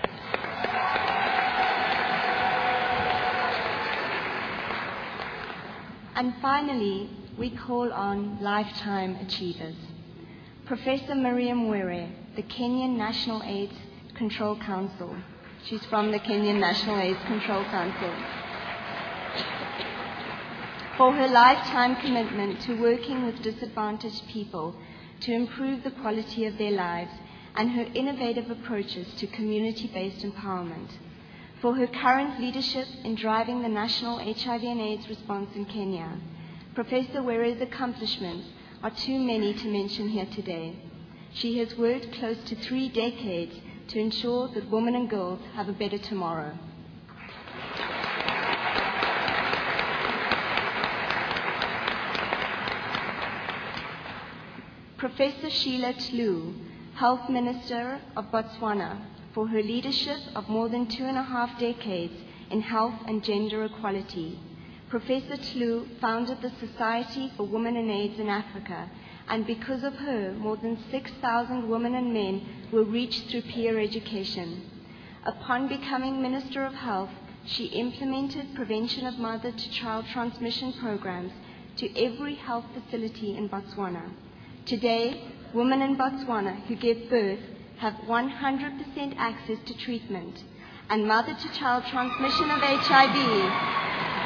Speaker 14: And finally, we call on lifetime achievers. Professor Miriam Were, the Kenyan National AIDS Control Council. She's from the Kenyan National AIDS Control Council. For her lifetime commitment to working with disadvantaged people to improve the quality of their lives and her innovative approaches to community-based empowerment. For her current leadership in driving the national H I V and AIDS response in Kenya. Professor Were's accomplishments are too many to mention here today. She has worked close to three decades to ensure that women and girls have a better tomorrow. Professor Sheila Tlu, Health Minister of Botswana, for her leadership of more than two and a half decades in health and gender equality. Professor Tlu founded the Society for Women and AIDS in Africa, and because of her, more than six thousand women and men were reached through peer education. Upon becoming Minister of Health, she implemented prevention of mother-to-child transmission programs to every health facility in Botswana. Today, women in Botswana who give birth have one hundred percent access to treatment, and mother-to-child transmission of H I V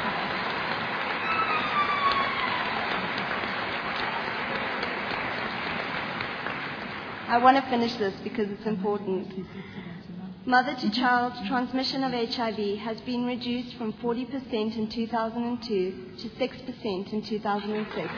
Speaker 14: I want to finish this because it's important. Mother-to-child transmission of H I V has been reduced from forty percent in two thousand two to six percent in two thousand six.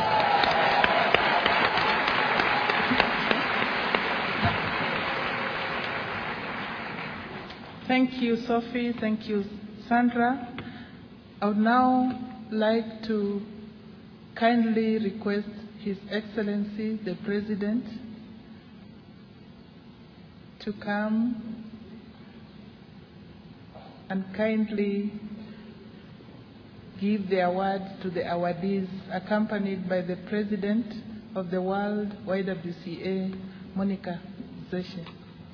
Speaker 3: Thank you, Sophie. Thank you, Sandra. I would now like to kindly request His Excellency, the President, to come and kindly give the awards to the awardees, accompanied by the President of the World Y W C A, Monica Zeshe.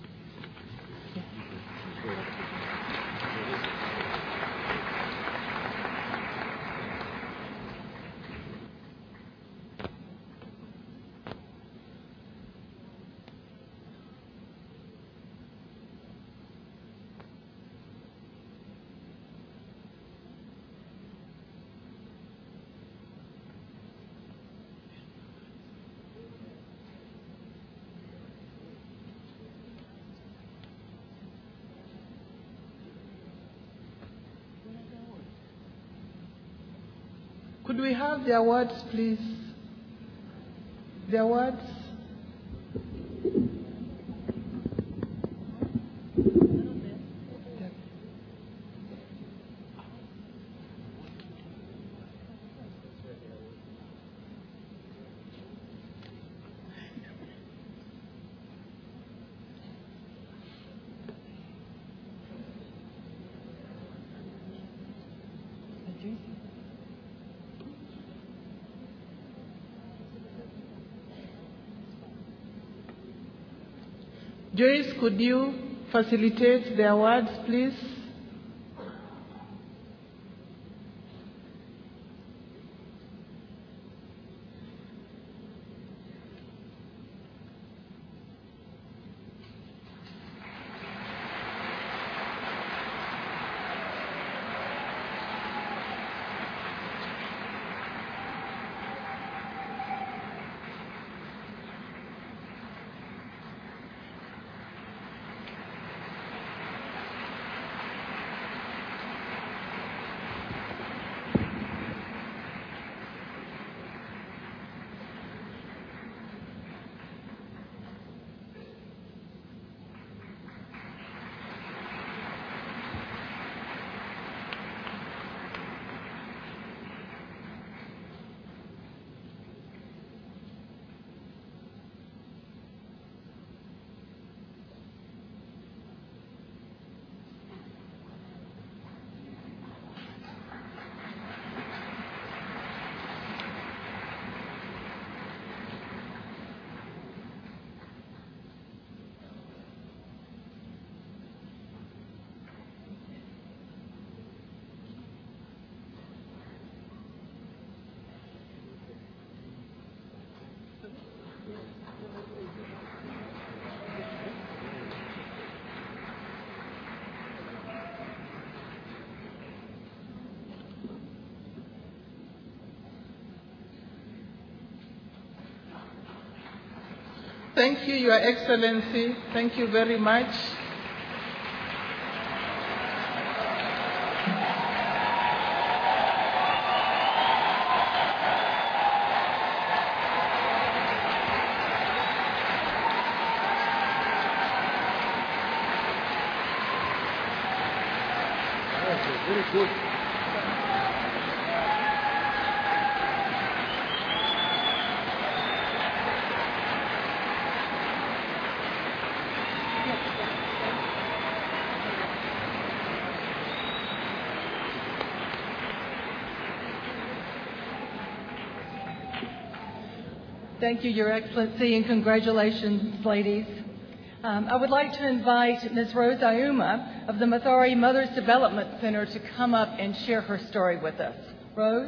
Speaker 3: Could we have the awards, please? The awards. Joyce, could you facilitate the awards, please? Thank you, Your Excellency. Thank you very much.
Speaker 17: Very good.
Speaker 15: Thank you, Your Excellency, and congratulations, ladies. Um, I would like to invite Miz Rose Auma of the Mathare Mothers Development Center to come up and share her story with us. Rose?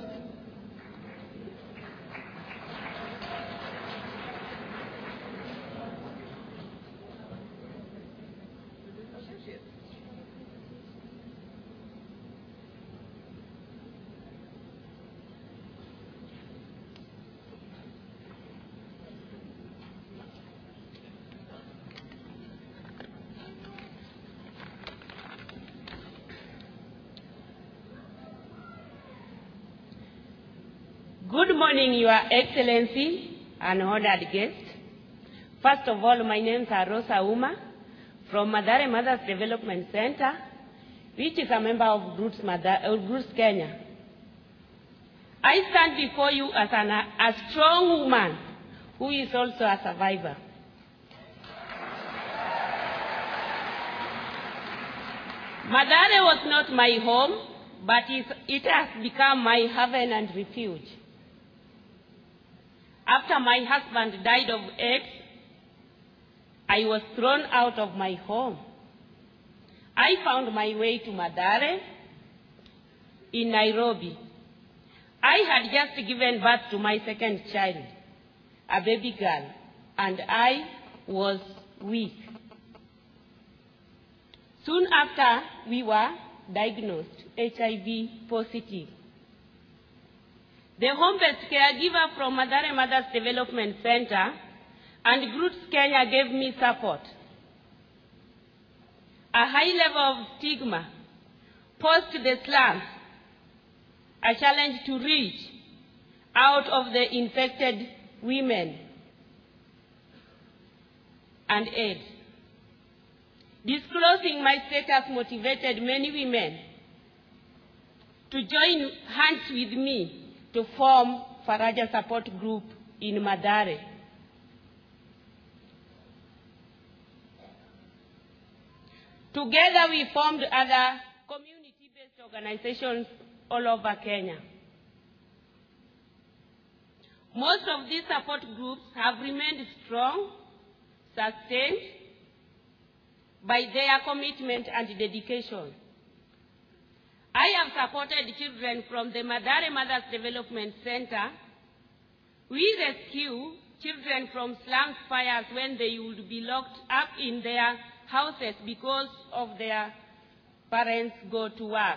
Speaker 18: Good morning, Your Excellency and honored guests. First of all, my name is Rose Auma from Mathare Mothers Development Center, which is a member of Roots, Mother, uh, Roots Kenya. I stand before you as an, a strong woman who is also a survivor. Mathare was not my home, but it has become my haven and refuge. After my husband died of AIDS, I was thrown out of my home. I found my way to Mathare in Nairobi. I had just given birth to my second child, a baby girl, and I was weak. Soon after, we were diagnosed H I V positive. The home-based caregiver from Mathare Mothers Development Center and Roots Kenya gave me support. A high level of stigma posed the slums, a challenge to reach out of the infected women and AIDS. Disclosing my status motivated many women to join hands with me to form Faraja Support Group in Mathare. Together we formed other community-based organizations all over Kenya. Most of these support groups have remained strong, sustained, by their commitment and dedication. I have supported children from the Mathare Mothers Development Center. We rescue children from slum fires when they would be locked up in their houses because of their parents go to work.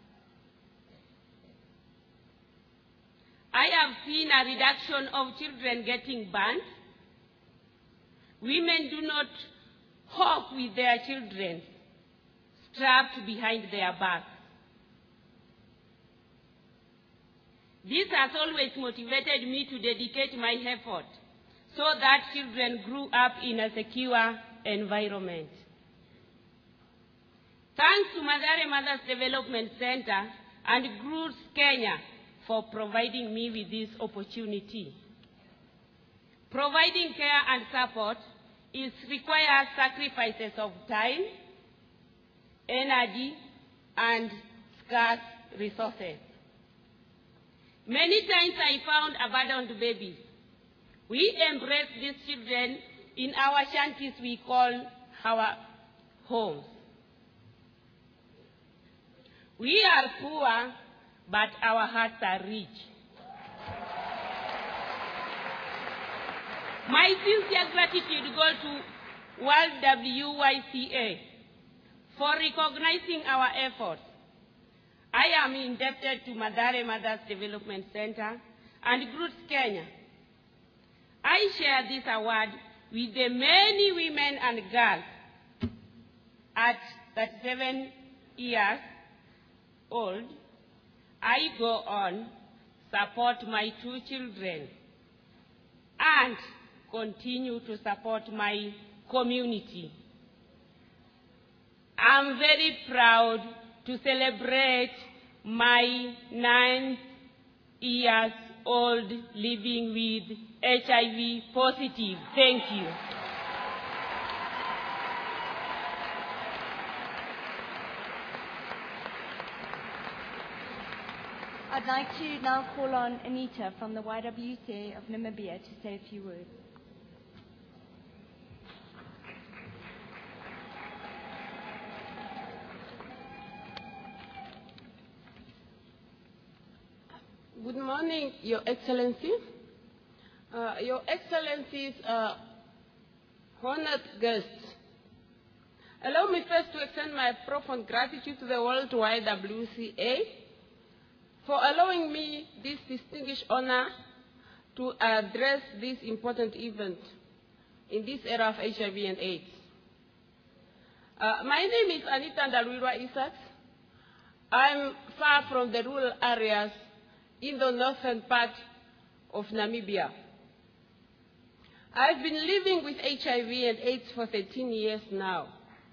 Speaker 18: I have seen a reduction of children getting burnt. Women do not hawk with their children strapped behind their back. This has always motivated me to dedicate my effort so that children grew up in a secure environment. Thanks to Mathare Mothers Development Center and Groots Kenya for providing me with this opportunity. Providing care and support is requires sacrifices of time, energy, and scarce resources. Many times I found abandoned babies. We embrace these children in our shanties we call our homes. We are poor, but our hearts are rich. My sincere gratitude goes to World W Y C A for recognizing our efforts. I am indebted to Mathare Mothers Development Center and Groots Kenya. I share this award with the many women and girls at thirty-seven years old. I go on, support my two children, and continue to support my community. I'm very proud to celebrate my nine years old living with H I V positive. Thank you.
Speaker 14: I'd like to now call on Anita from the Y W C A of Namibia to say a few words.
Speaker 18: Good morning, Your Excellency. Uh, Your Excellencies, uh, honored guests. Allow me first to extend my profound gratitude to the World Y W C A for allowing me this distinguished honor to address this important event in this era of H I V and AIDS. Uh, my name is Anita Ndalwirwa Isaacs. I'm far from the rural areas in the northern part of Namibia. I've been living with H I V and AIDS for thirteen years now.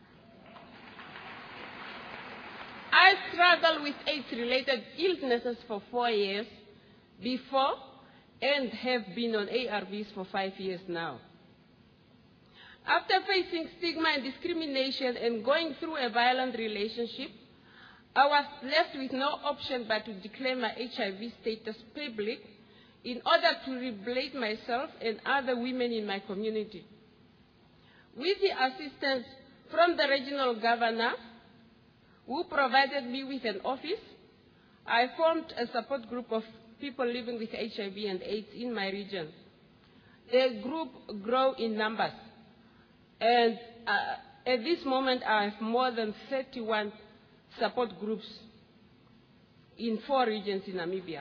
Speaker 18: I struggled with AIDS-related illnesses for four years before and have been on A R Vs for five years now. After facing stigma and discrimination and going through a violent relationship, I was left with no option but to declare my H I V status public in order to rehabilitate myself and other women in my community. With the assistance from the regional governor, who provided me with an office, I formed a support group of people living with H I V and AIDS in my region. The group grew in numbers, and uh, at this moment I have more than thirty-one support groups in four regions in Namibia.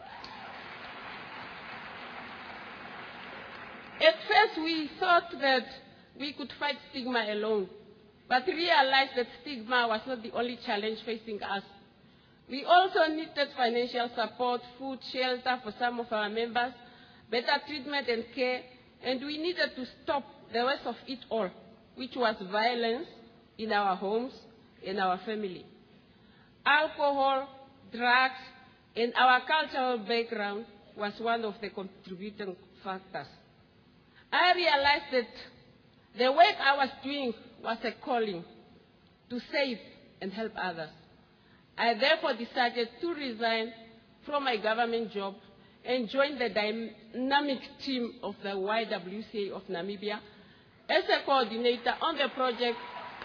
Speaker 18: At first we thought that we could fight stigma alone, but realized that stigma was not the only challenge facing us. We also needed financial support, food, shelter for some of our members, better treatment and care, and we needed to stop the worst of it all, which was violence in our homes and our family. Alcohol, drugs, and our cultural background was one of the contributing factors. I realized that the work I was doing was a calling to save and help others. I therefore decided to resign from my government job and join the dynamic team of the Y W C A of Namibia as a coordinator on the project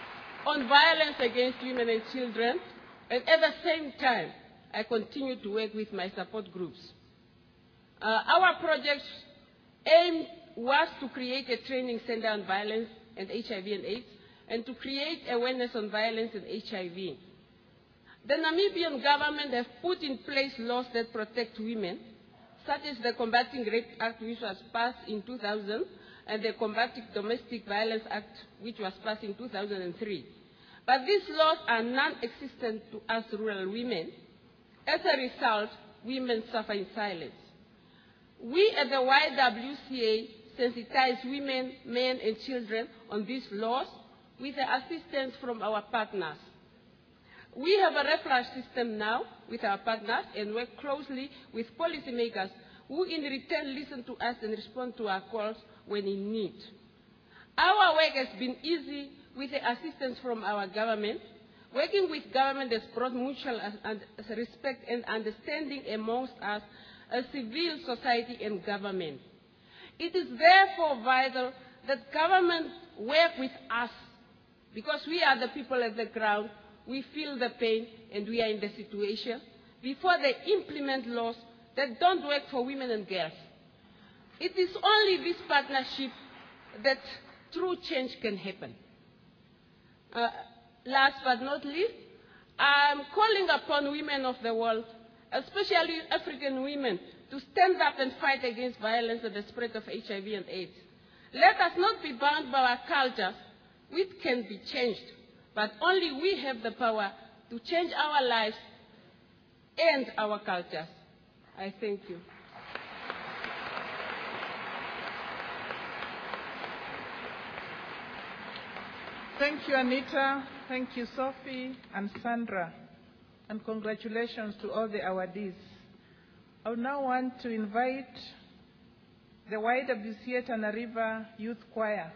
Speaker 18: on violence against women and children, and at the same time, I continue to work with my support groups. Uh, our project aim was to create a training center on violence and H I V and AIDS, and to create awareness on violence and H I V. The Namibian government has put in place laws that protect women, such as the Combating Rape Act, which was passed in two thousand, and the Combating Domestic Violence Act, which was passed in two thousand three. But these laws are non-existent to us rural women. As a result, women suffer in silence. We at the Y W C A sensitize women, men, and children on these laws with the assistance from our partners. We have a referral system now with our partners and work closely with policymakers who in return listen to us and respond to our calls when in need. Our work has been easy with the assistance from our government. Working with government has brought mutual respect and understanding amongst us as civil society and government. It is therefore vital that government work with us, because we are the people at the ground. We feel the pain and we are in the situation before they implement laws that don't work for women and girls. It is only this partnership that true change can happen. Uh, last but not least, I'm calling upon women of the world, especially African women, to stand up and fight against violence and the spread of H I V and AIDS. Let us not be bound by our cultures, which can be changed. But only we have the power to change our lives and our cultures. I thank you.
Speaker 3: Thank you, Anita. Thank you, Sophie and Sandra. And congratulations to all the awardees. I would now want to invite the Y W C A Tana River Youth Choir.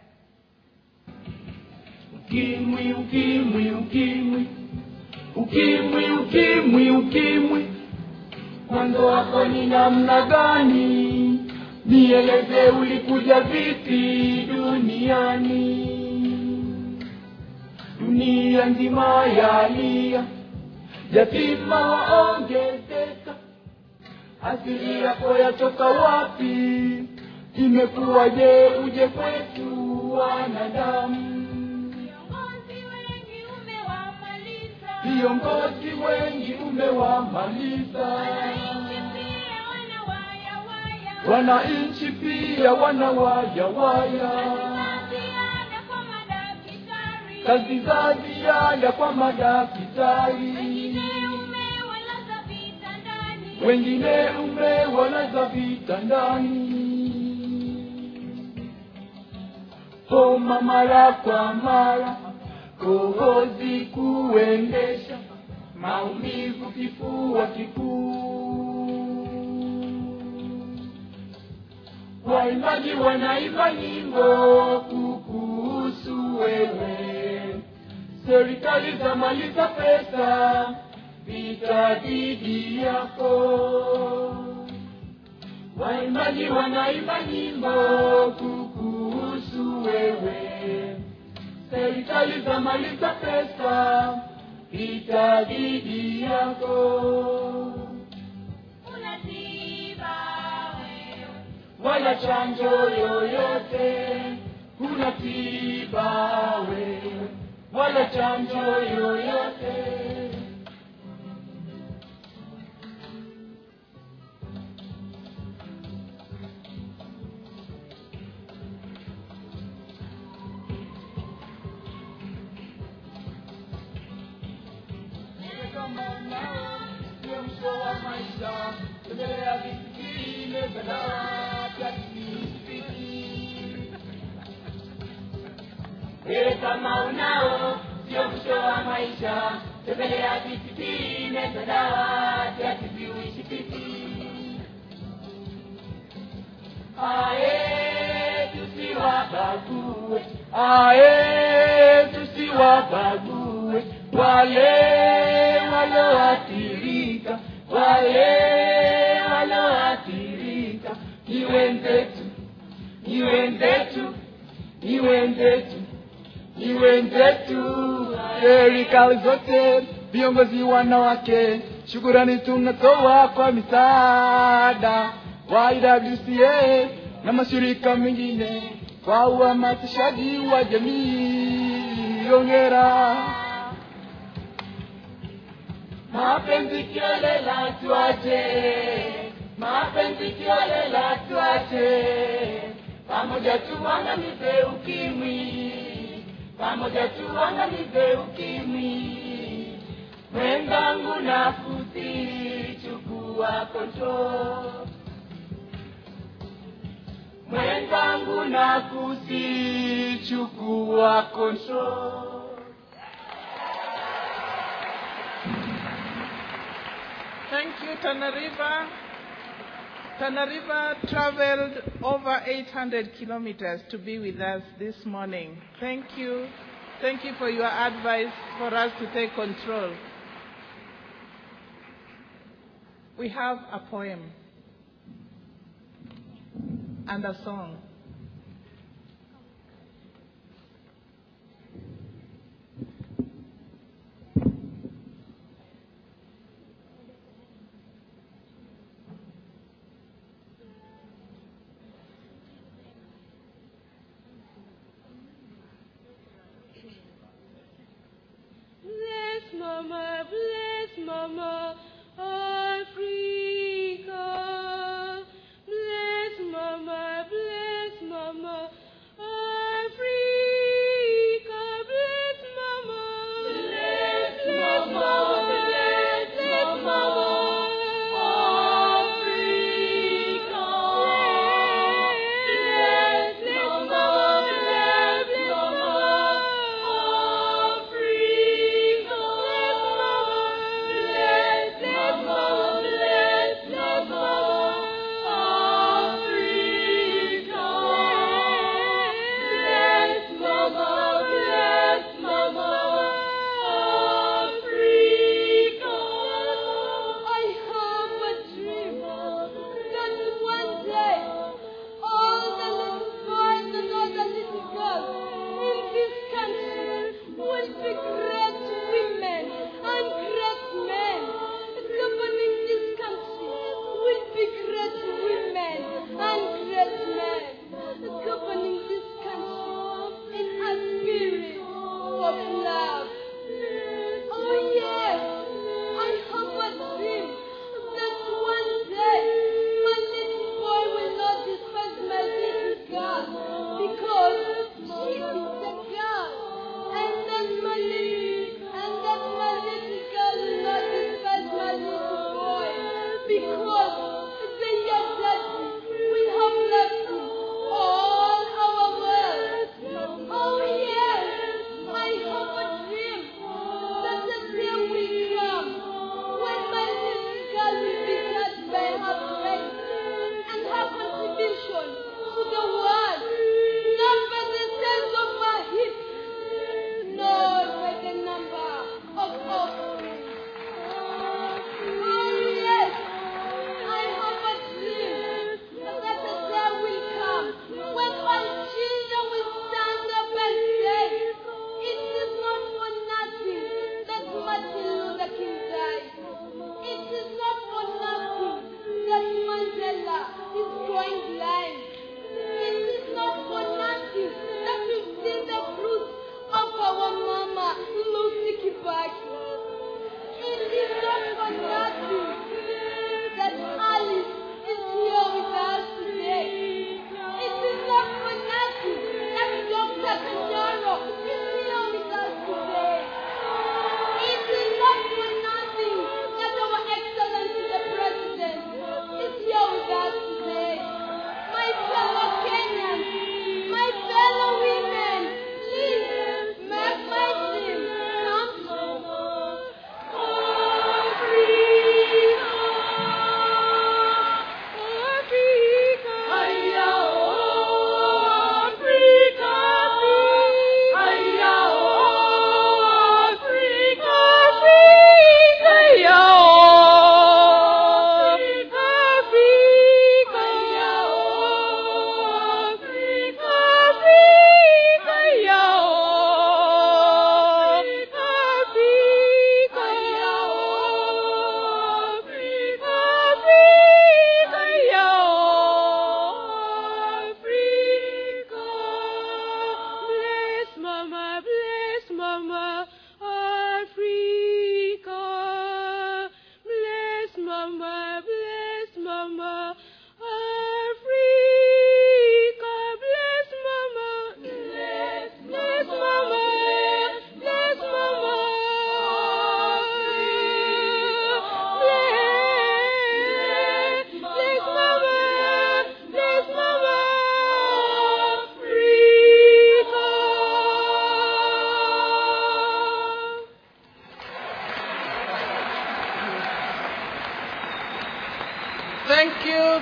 Speaker 17: Ukimwi, ukimwi, ukimwi, ukimwi, ukimwi, ukimwi, mwanzo wako ni namna gani? Nieleze ulikuja vipi duniani? Dunia nzima yalia, yatima waongezeka, asili yako yatoka wapi? Imekuwaje uje kwetu wanadamu? Viongozi wengi umewamaliza, wananchi pia wanawaya waya, kazi za ziada kwa madaktari, wengine umewalaza vitandani, homa mara kwa mara, kohozi kuendesha, maumivu kifua kikuu. Waimbaji wanaimba nyimbo kukuhusu wewe, serikali za maliza pesa, vita dhidi yako. Waimbaji wanaimba nyimbo kukuhusu wewe, serikali za maliza pesa, vita dhidi yako. Una tiba wewe, wala chanjo yoyote. Una tiba wewe, wala chanjo yoyote. Wewe kama unao sio mwisho wa maisha, tembelea visitini meza dawati ya kiziwishi kiti. Ae tusiwabague, ae tusiwabague, wale waloathirika, wale waloathirika, ni wenzetu, ni wenzetu, ni wenzetu, ni wenzetu.
Speaker 19: serikali zote, viongozi wanawake, shukurani tunatoa kwa misaada wa I W C A na mashirika mengine kwa uhamasishaji wa jamii. Hongera.
Speaker 17: Mapenzi kiolela tuache, mapenzi kiolela tuache, pamoja tuangamize ukimwi, pamoja tuangamize ukimwi. Mwenzangu nakusihi, chukua control. Mwenzangu nakusihi, chukua control.
Speaker 3: Thank you, Tana River. Tana River traveled over eight hundred kilometers to be with us this morning. Thank you. Thank you for your advice for us to take control. We have a poem and a song.
Speaker 17: Bless Mama, bless Mama, Africa. Bless Mama, bless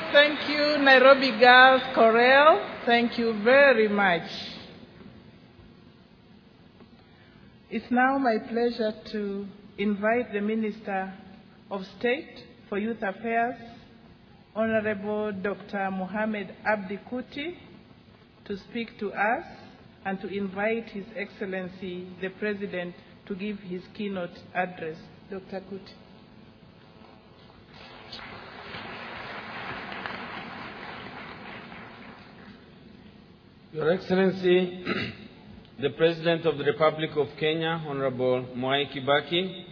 Speaker 3: Thank you, Nairobi Girls Chorale. Thank you very much. It's now my pleasure to invite the Minister of State for Youth Affairs, Honorable Doctor Mohamed Abdi Kuti, to speak to us and to invite His Excellency, the President, to give his keynote address. Doctor Kuti.
Speaker 20: Your Excellency, the President of the Republic of Kenya, Honorable Mwai Kibaki,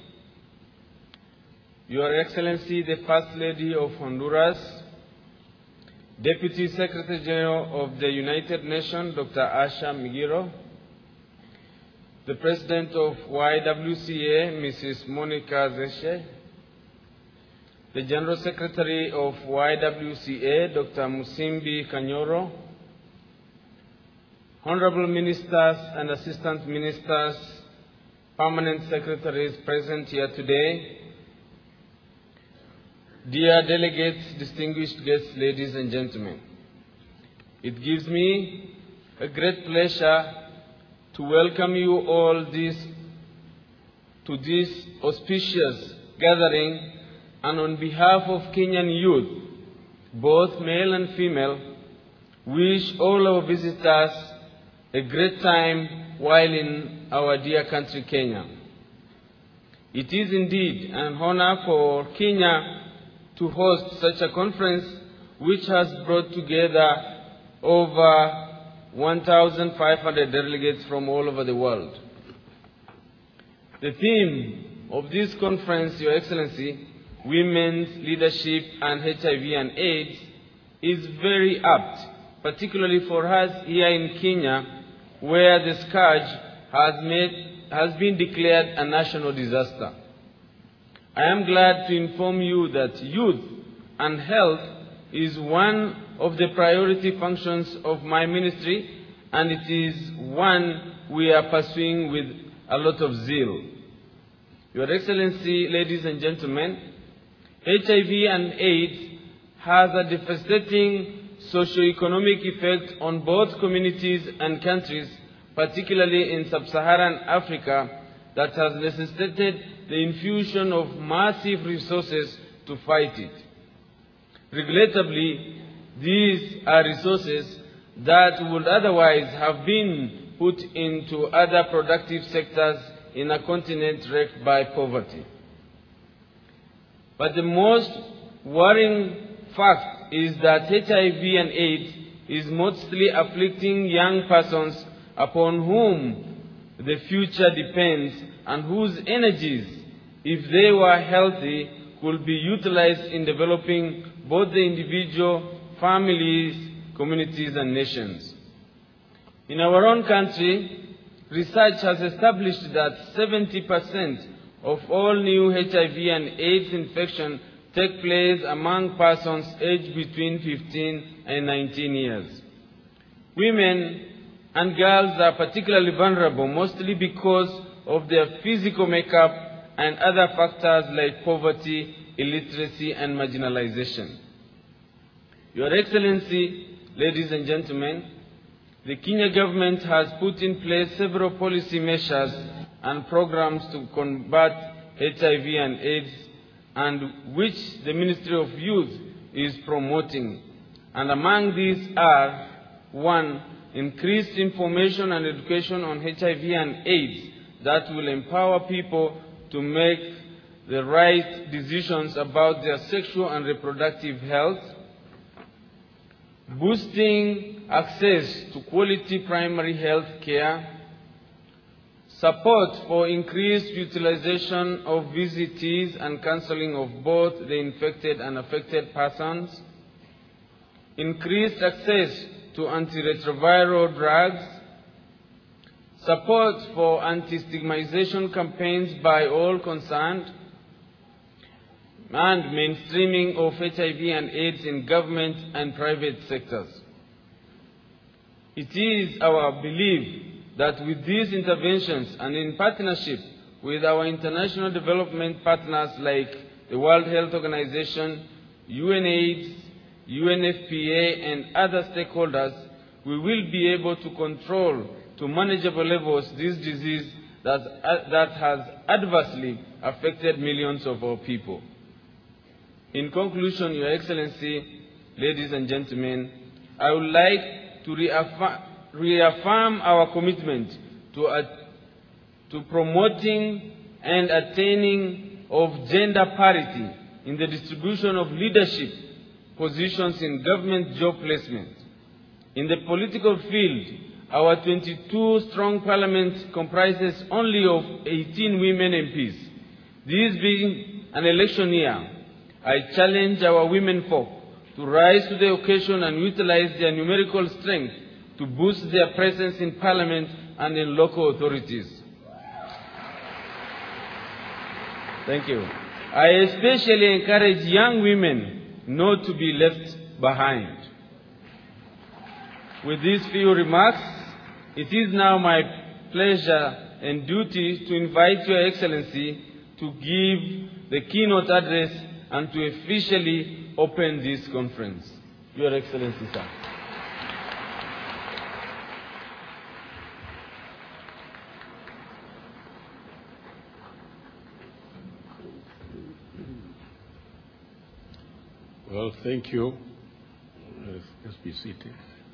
Speaker 20: Your Excellency, the First Lady of Honduras, Deputy Secretary General of the United Nations, Doctor Asha Migiro, the President of Y W C A, Missus Monica Zeshe, the General Secretary of Y W C A, Doctor Musimbi Kanyoro, Honorable Ministers and Assistant Ministers, Permanent Secretaries present here today, dear delegates, distinguished guests, ladies and gentlemen, it gives me a great pleasure to welcome you all this, to this auspicious gathering, and on behalf of Kenyan youth, both male and female, wish all our visitors a great time while in our dear country, Kenya. It is indeed an honor for Kenya to host such a conference which has brought together over one thousand five hundred delegates from all over the world. The theme of this conference, Your Excellency, Women's Leadership and H I V and AIDS, is very apt, particularly for us here in Kenya, where the scourge has, made, has been declared a national disaster. I am glad to inform you that youth and health is one of the priority functions of my ministry, and it is one we are pursuing with a lot of zeal. Your Excellency, ladies and gentlemen, H I V and AIDS has a devastating socio-economic effect on both communities and countries, particularly in sub-Saharan Africa, that has necessitated the infusion of massive resources to fight it. Regrettably, these are resources that would otherwise have been put into other productive sectors in a continent wrecked by poverty. But the most worrying fact is that H I V and AIDS is mostly afflicting young persons upon whom the future depends and whose energies, if they were healthy, could be utilized in developing both the individual, families, communities, and nations. In our own country, research has established that seventy percent of all new H I V and AIDS infections take place among persons aged between fifteen and nineteen years. Women and girls are particularly vulnerable, mostly because of their physical makeup and other factors like poverty, illiteracy, and marginalization. Your Excellency, ladies and gentlemen, the Kenya government has put in place several policy measures and programs to combat H I V and AIDS, and which the Ministry of Youth is promoting. And among these are, one, increased information and education on H I V and AIDS that will empower people to make the right decisions about their sexual and reproductive health, boosting access to quality primary health care, support for increased utilization of V C Ts and counseling of both the infected and affected persons, increased access to antiretroviral drugs, support for anti-stigmatization campaigns by all concerned, and mainstreaming of H I V and AIDS in government and private sectors. It is our belief that with these interventions and in partnership with our international development partners like the World Health Organization, UNAIDS, U N F P A, and other stakeholders, we will be able to control to manageable levels this disease that, uh, that has adversely affected millions of our people. In conclusion, Your Excellency, ladies and gentlemen, I would like to reaffirm, reaffirm our commitment to, uh, to promoting and attaining of gender parity in the distribution of leadership positions in government job placement. In the political field, our twenty-two strong parliament comprises only of eighteen women M Ps. This being an election year, I challenge our women folk to rise to the occasion and utilize their numerical strength to boost their presence in parliament and in local authorities. Thank you. I especially encourage young women not to be left behind. With these few remarks, it is now my pleasure and duty to invite Your Excellency to give the keynote address and to officially open this conference. Your Excellency, sir.
Speaker 21: Well, thank you. Let's, let's be seated.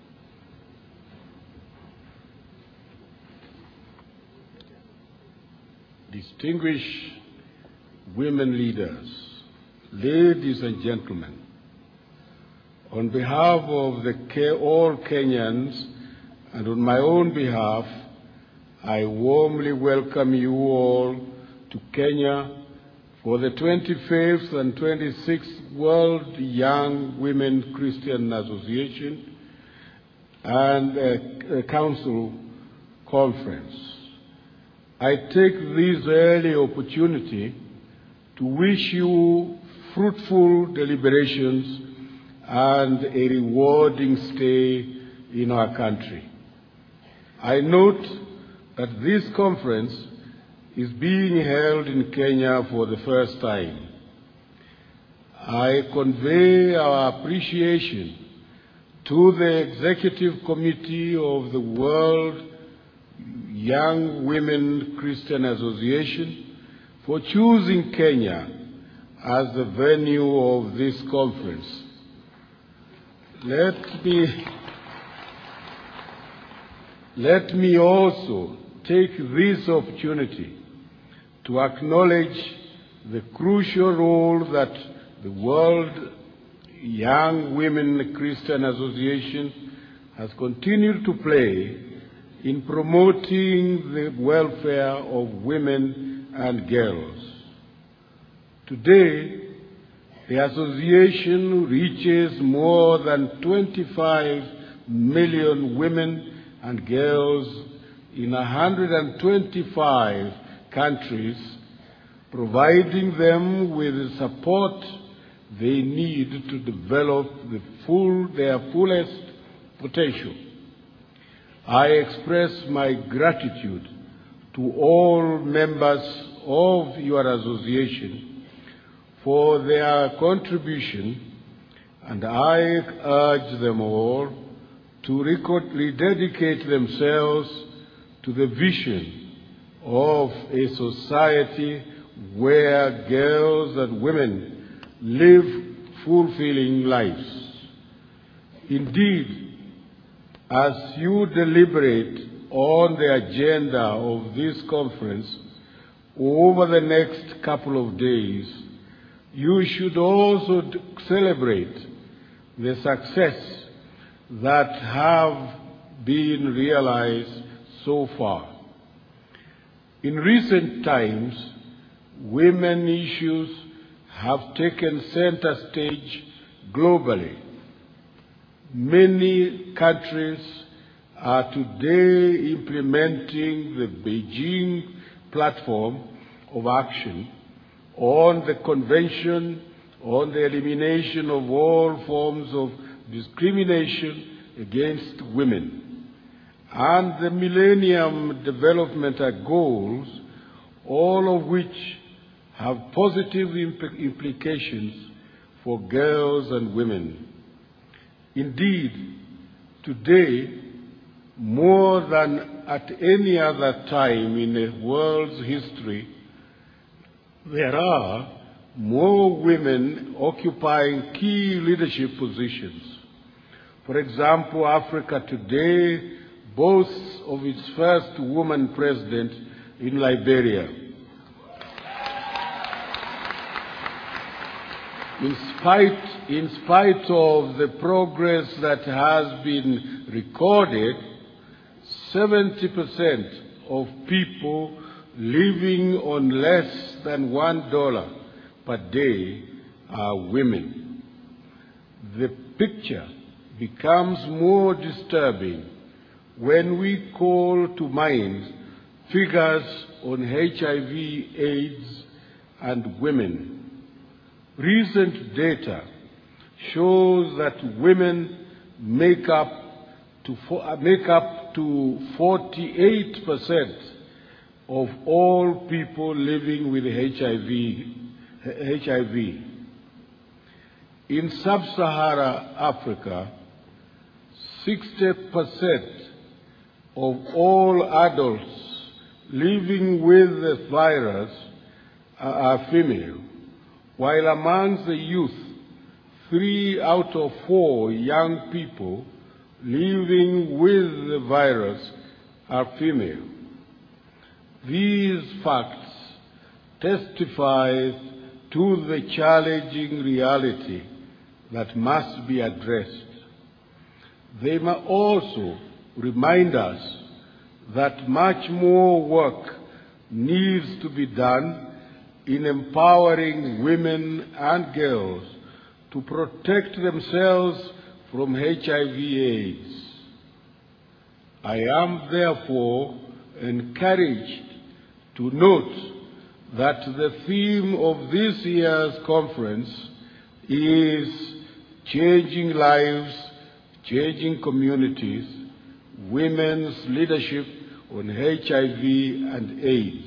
Speaker 21: Distinguished women leaders, ladies and gentlemen, on behalf of the all Kenyans and on my own behalf, I warmly welcome you all to Kenya for the twenty-fifth and twenty-sixth World Young Women Christian Association and a, a Council Conference. I take this early opportunity to wish you fruitful deliberations and a rewarding stay in our country. I note that this conference is being held in Kenya for the first time. I convey our appreciation to the Executive Committee of the World Young Women Christian Association for choosing Kenya as the venue of this conference. Let me, let me also take this opportunity to acknowledge the crucial role that the World Young Women Christian Association has continued to play in promoting the welfare of women and girls. Today, the association reaches more than twenty-five million women and girls in one hundred twenty-five countries, providing them with the support they need to develop the full, their fullest potential. I express my gratitude to all members of your association for their contribution, and I urge them all to rededicate themselves to the vision of a society where girls and women live fulfilling lives. Indeed, as you deliberate on the agenda of this conference over the next couple of days, you should also celebrate the success that have been realized so far. In recent times, women issues have taken center stage globally. Many countries are today implementing the Beijing Platform of Action on the Convention on the Elimination of All Forms of Discrimination Against Women and the Millennium Development Goals, all of which have positive impl- implications for girls and women. Indeed, today, more than at any other time in the world's history, there are more women occupying key leadership positions. For example, Africa today boasts of its first woman president in Liberia. In spite, in spite of the progress that has been recorded, seventy percent of people living on less than one dollar per day are women. The picture becomes more disturbing when we call to mind figures on H I V AIDS and women. Recent data shows that women make up to, make up to forty-eight percent of all people living with H I V. H I V. In sub-Saharan Africa, sixty percent of all adults living with the virus are female, while amongst the youth, three out of four young people living with the virus are female. These facts testify to the challenging reality that must be addressed. They must also remind us that much more work needs to be done in empowering women and girls to protect themselves from H I V AIDS. I am therefore encouraged to note that the theme of this year's conference is Changing Lives, Changing Communities, Women's Leadership on H I V and AIDS.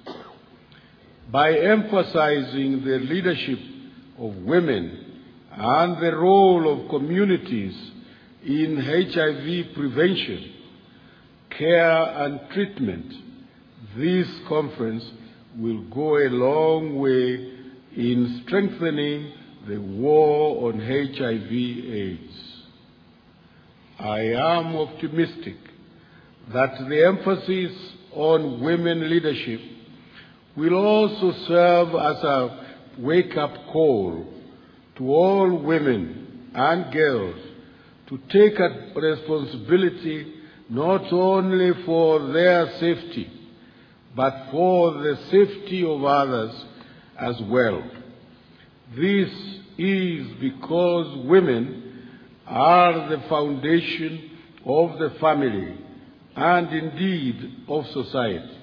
Speaker 21: By emphasizing the leadership of women and the role of communities in H I V prevention, care and treatment, this conference will go a long way in strengthening the war on H I V AIDS. I am optimistic that the emphasis on women leadership will also serve as a wake-up call to all women and girls to take a responsibility not only for their safety, but for the safety of others as well. This is because women are the foundation of the family and indeed of society.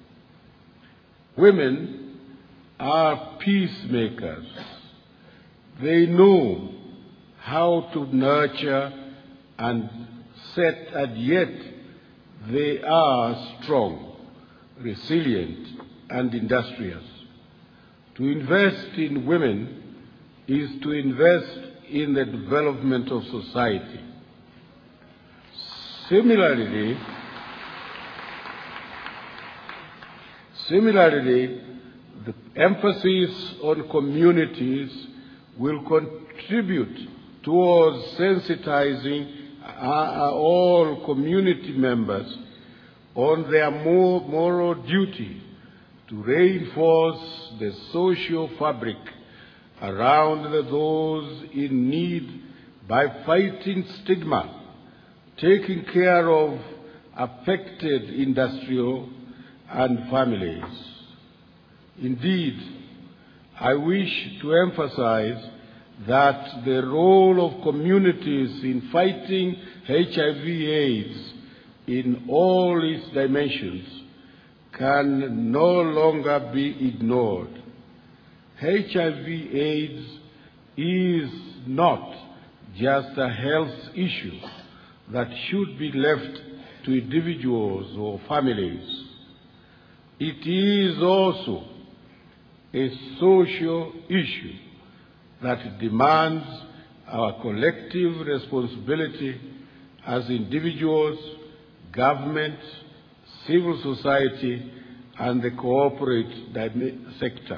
Speaker 21: Women are peacemakers. They know how to nurture and set, and yet they are strong, resilient, and industrious. To invest in women is to invest in the development of society. Similarly, similarly, the emphasis on communities will contribute towards sensitizing uh, all community members on their moral duty to reinforce the social fabric around those in need by fighting stigma, taking care of affected industrial and families. Indeed, I wish to emphasize that the role of communities in fighting H I V AIDS in all its dimensions can no longer be ignored. H I V AIDS is not just a health issue that should be left to individuals or families. It is also a social issue that demands our collective responsibility as individuals, government, civil society, and the corporate sector.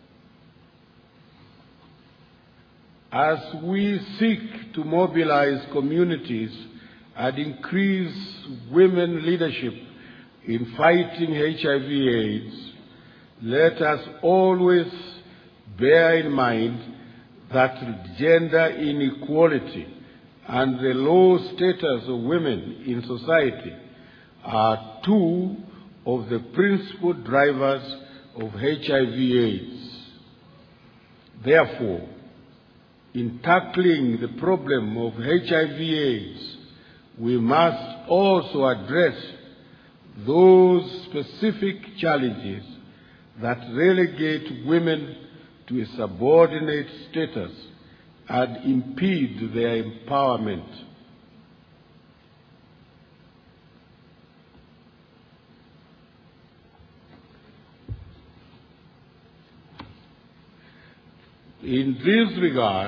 Speaker 21: As we seek to mobilize communities and increase women leadership in fighting H I V AIDS, let us always bear in mind that gender inequality and the low status of women in society are two of the principal drivers of H I V AIDS. Therefore, in tackling the problem of H I V AIDS, we must also address those specific challenges that relegate women to a subordinate status and impede their empowerment. In this regard,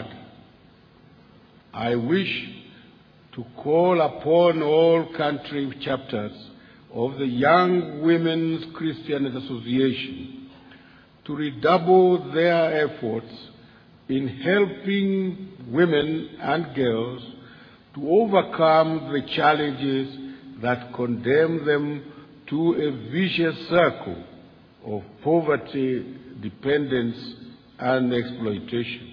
Speaker 21: I wish to call upon all country chapters of the Young Women's Christian Association to redouble their efforts in helping women and girls to overcome the challenges that condemn them to a vicious circle of poverty, dependence, and exploitation.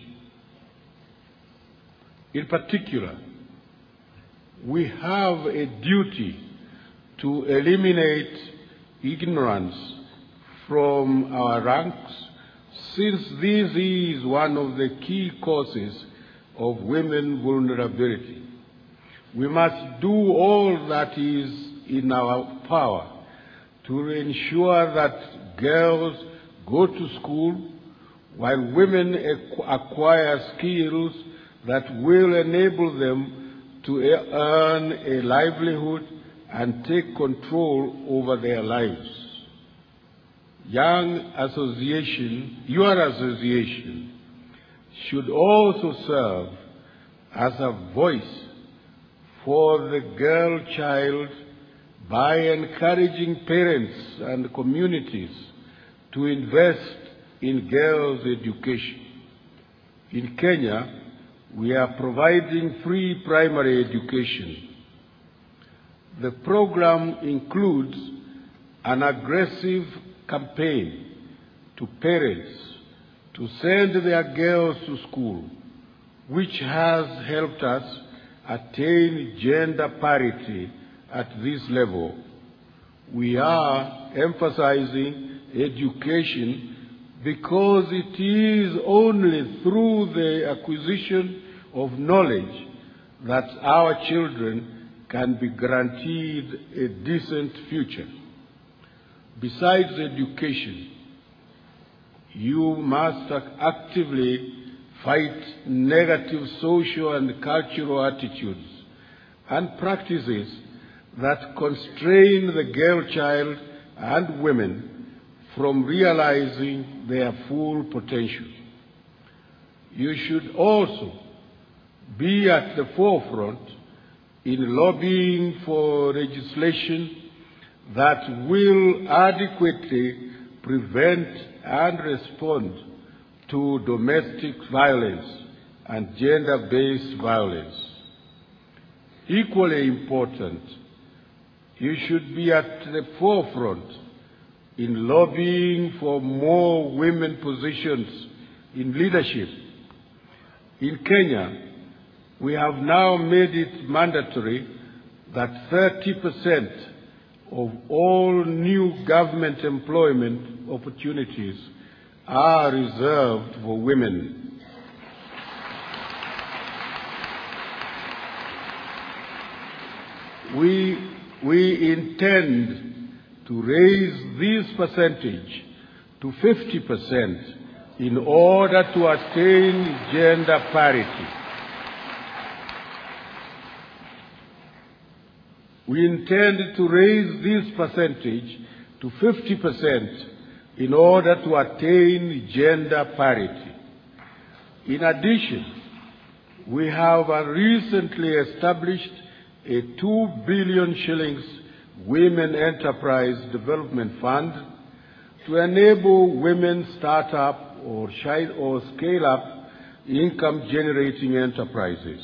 Speaker 21: In particular, we have a duty to eliminate ignorance from our ranks, since this is one of the key causes of women vulnerability. We must do all that is in our power to ensure that girls go to school, while women acquire skills that will enable them to earn a livelihood and take control over their lives. Young association, your association, should also serve as a voice for the girl child by encouraging parents and communities to invest in girls' education. In Kenya, we are providing free primary education. The program includes an aggressive campaign to parents to send their girls to school, which has helped us attain gender parity at this level. We are emphasizing education because it is only through the acquisition of knowledge that our children can be guaranteed a decent future. Besides education, you must actively fight negative social and cultural attitudes and practices that constrain the girl child and women from realizing their full potential. You should also be at the forefront in lobbying for legislation that will adequately prevent and respond to domestic violence and gender-based violence. Equally important, you should be at the forefront in lobbying for more women positions in leadership. In Kenya, we have now made it mandatory that thirty percent of all new government employment opportunities are reserved for women. We, we intend to raise this percentage to fifty percent in order to attain gender parity. We intend to raise this percentage to fifty percent in order to attain gender parity. In addition, we have uh, recently established a two billion shillings Women Enterprise Development Fund to enable women start-up or, or scale-up income-generating enterprises.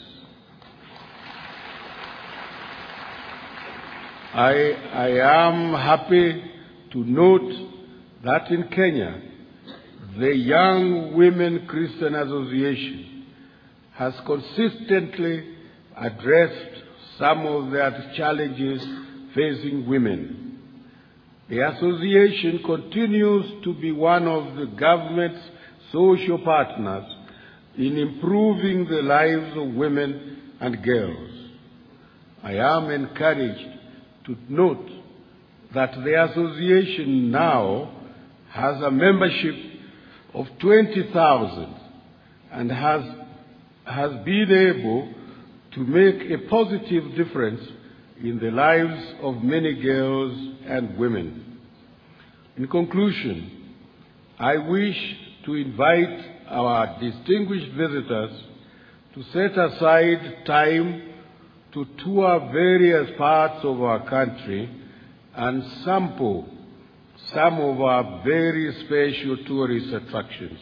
Speaker 21: I, I am happy to note that in Kenya, the Young Women Christian Association has consistently addressed some of their challenges facing women. The association continues to be one of the government's social partners in improving the lives of women and girls. I am encouraged to note that the association now has a membership of twenty thousand and has, has been able to make a positive difference in the lives of many girls and women. In conclusion, I wish to invite our distinguished visitors to set aside time to tour various parts of our country and sample some of our very special tourist attractions.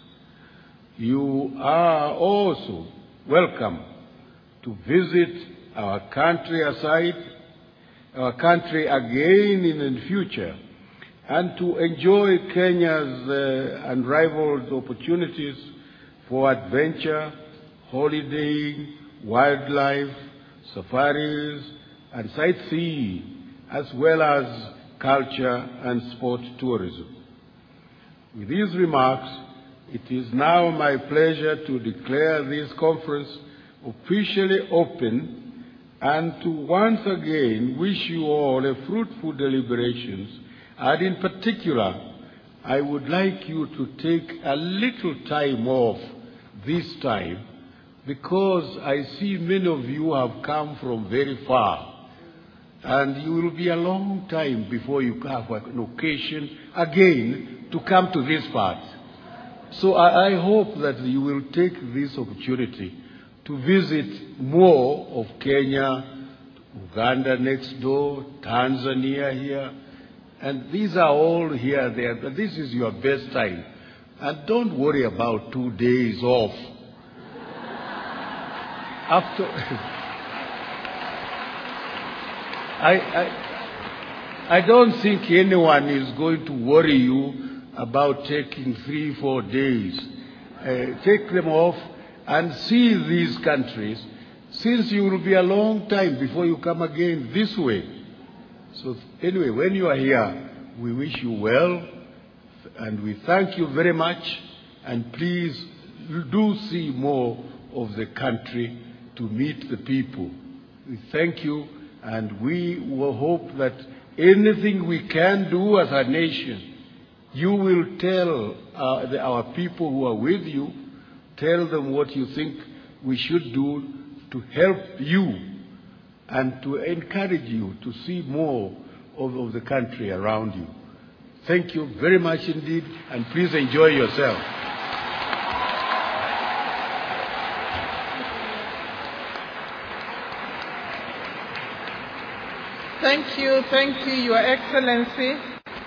Speaker 21: You are also welcome to visit our country aside, our country again in the future, and to enjoy Kenya's uh, unrivaled opportunities for adventure, holidaying, wildlife, safaris, and sightseeing, as well as culture and sport tourism. With these remarks, it is now my pleasure to declare this conference officially open and to once again wish you all a fruitful deliberations. And in particular, I would like you to take a little time off this time, because I see many of you have come from very far. And you will be a long time before you have an occasion again to come to this part. So I, I hope that you will take this opportunity to visit more of Kenya, Uganda next door, Tanzania here. And these are all here, there. But this is your best time. And don't worry about two days off. After... I, I, I don't think anyone is going to worry you about taking three, four days. Uh, take them off and see these countries, since you will be a long time before you come again this way. So anyway, when you are here, we wish you well, and we thank you very much, and please do see more of the country to meet the people. We thank you. And we will hope that anything we can do as a nation, you will tell uh, the, our people who are with you, tell them what you think we should do to help you and to encourage you to see more of, of the country around you. Thank you very much indeed, and please enjoy yourself.
Speaker 3: Thank you, thank you, Your Excellency.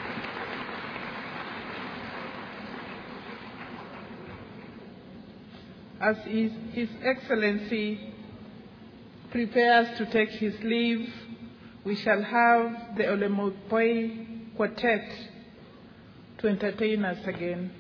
Speaker 3: As His, His Excellency prepares to take his leave, we shall have the Olemopoi Quartet to entertain us again.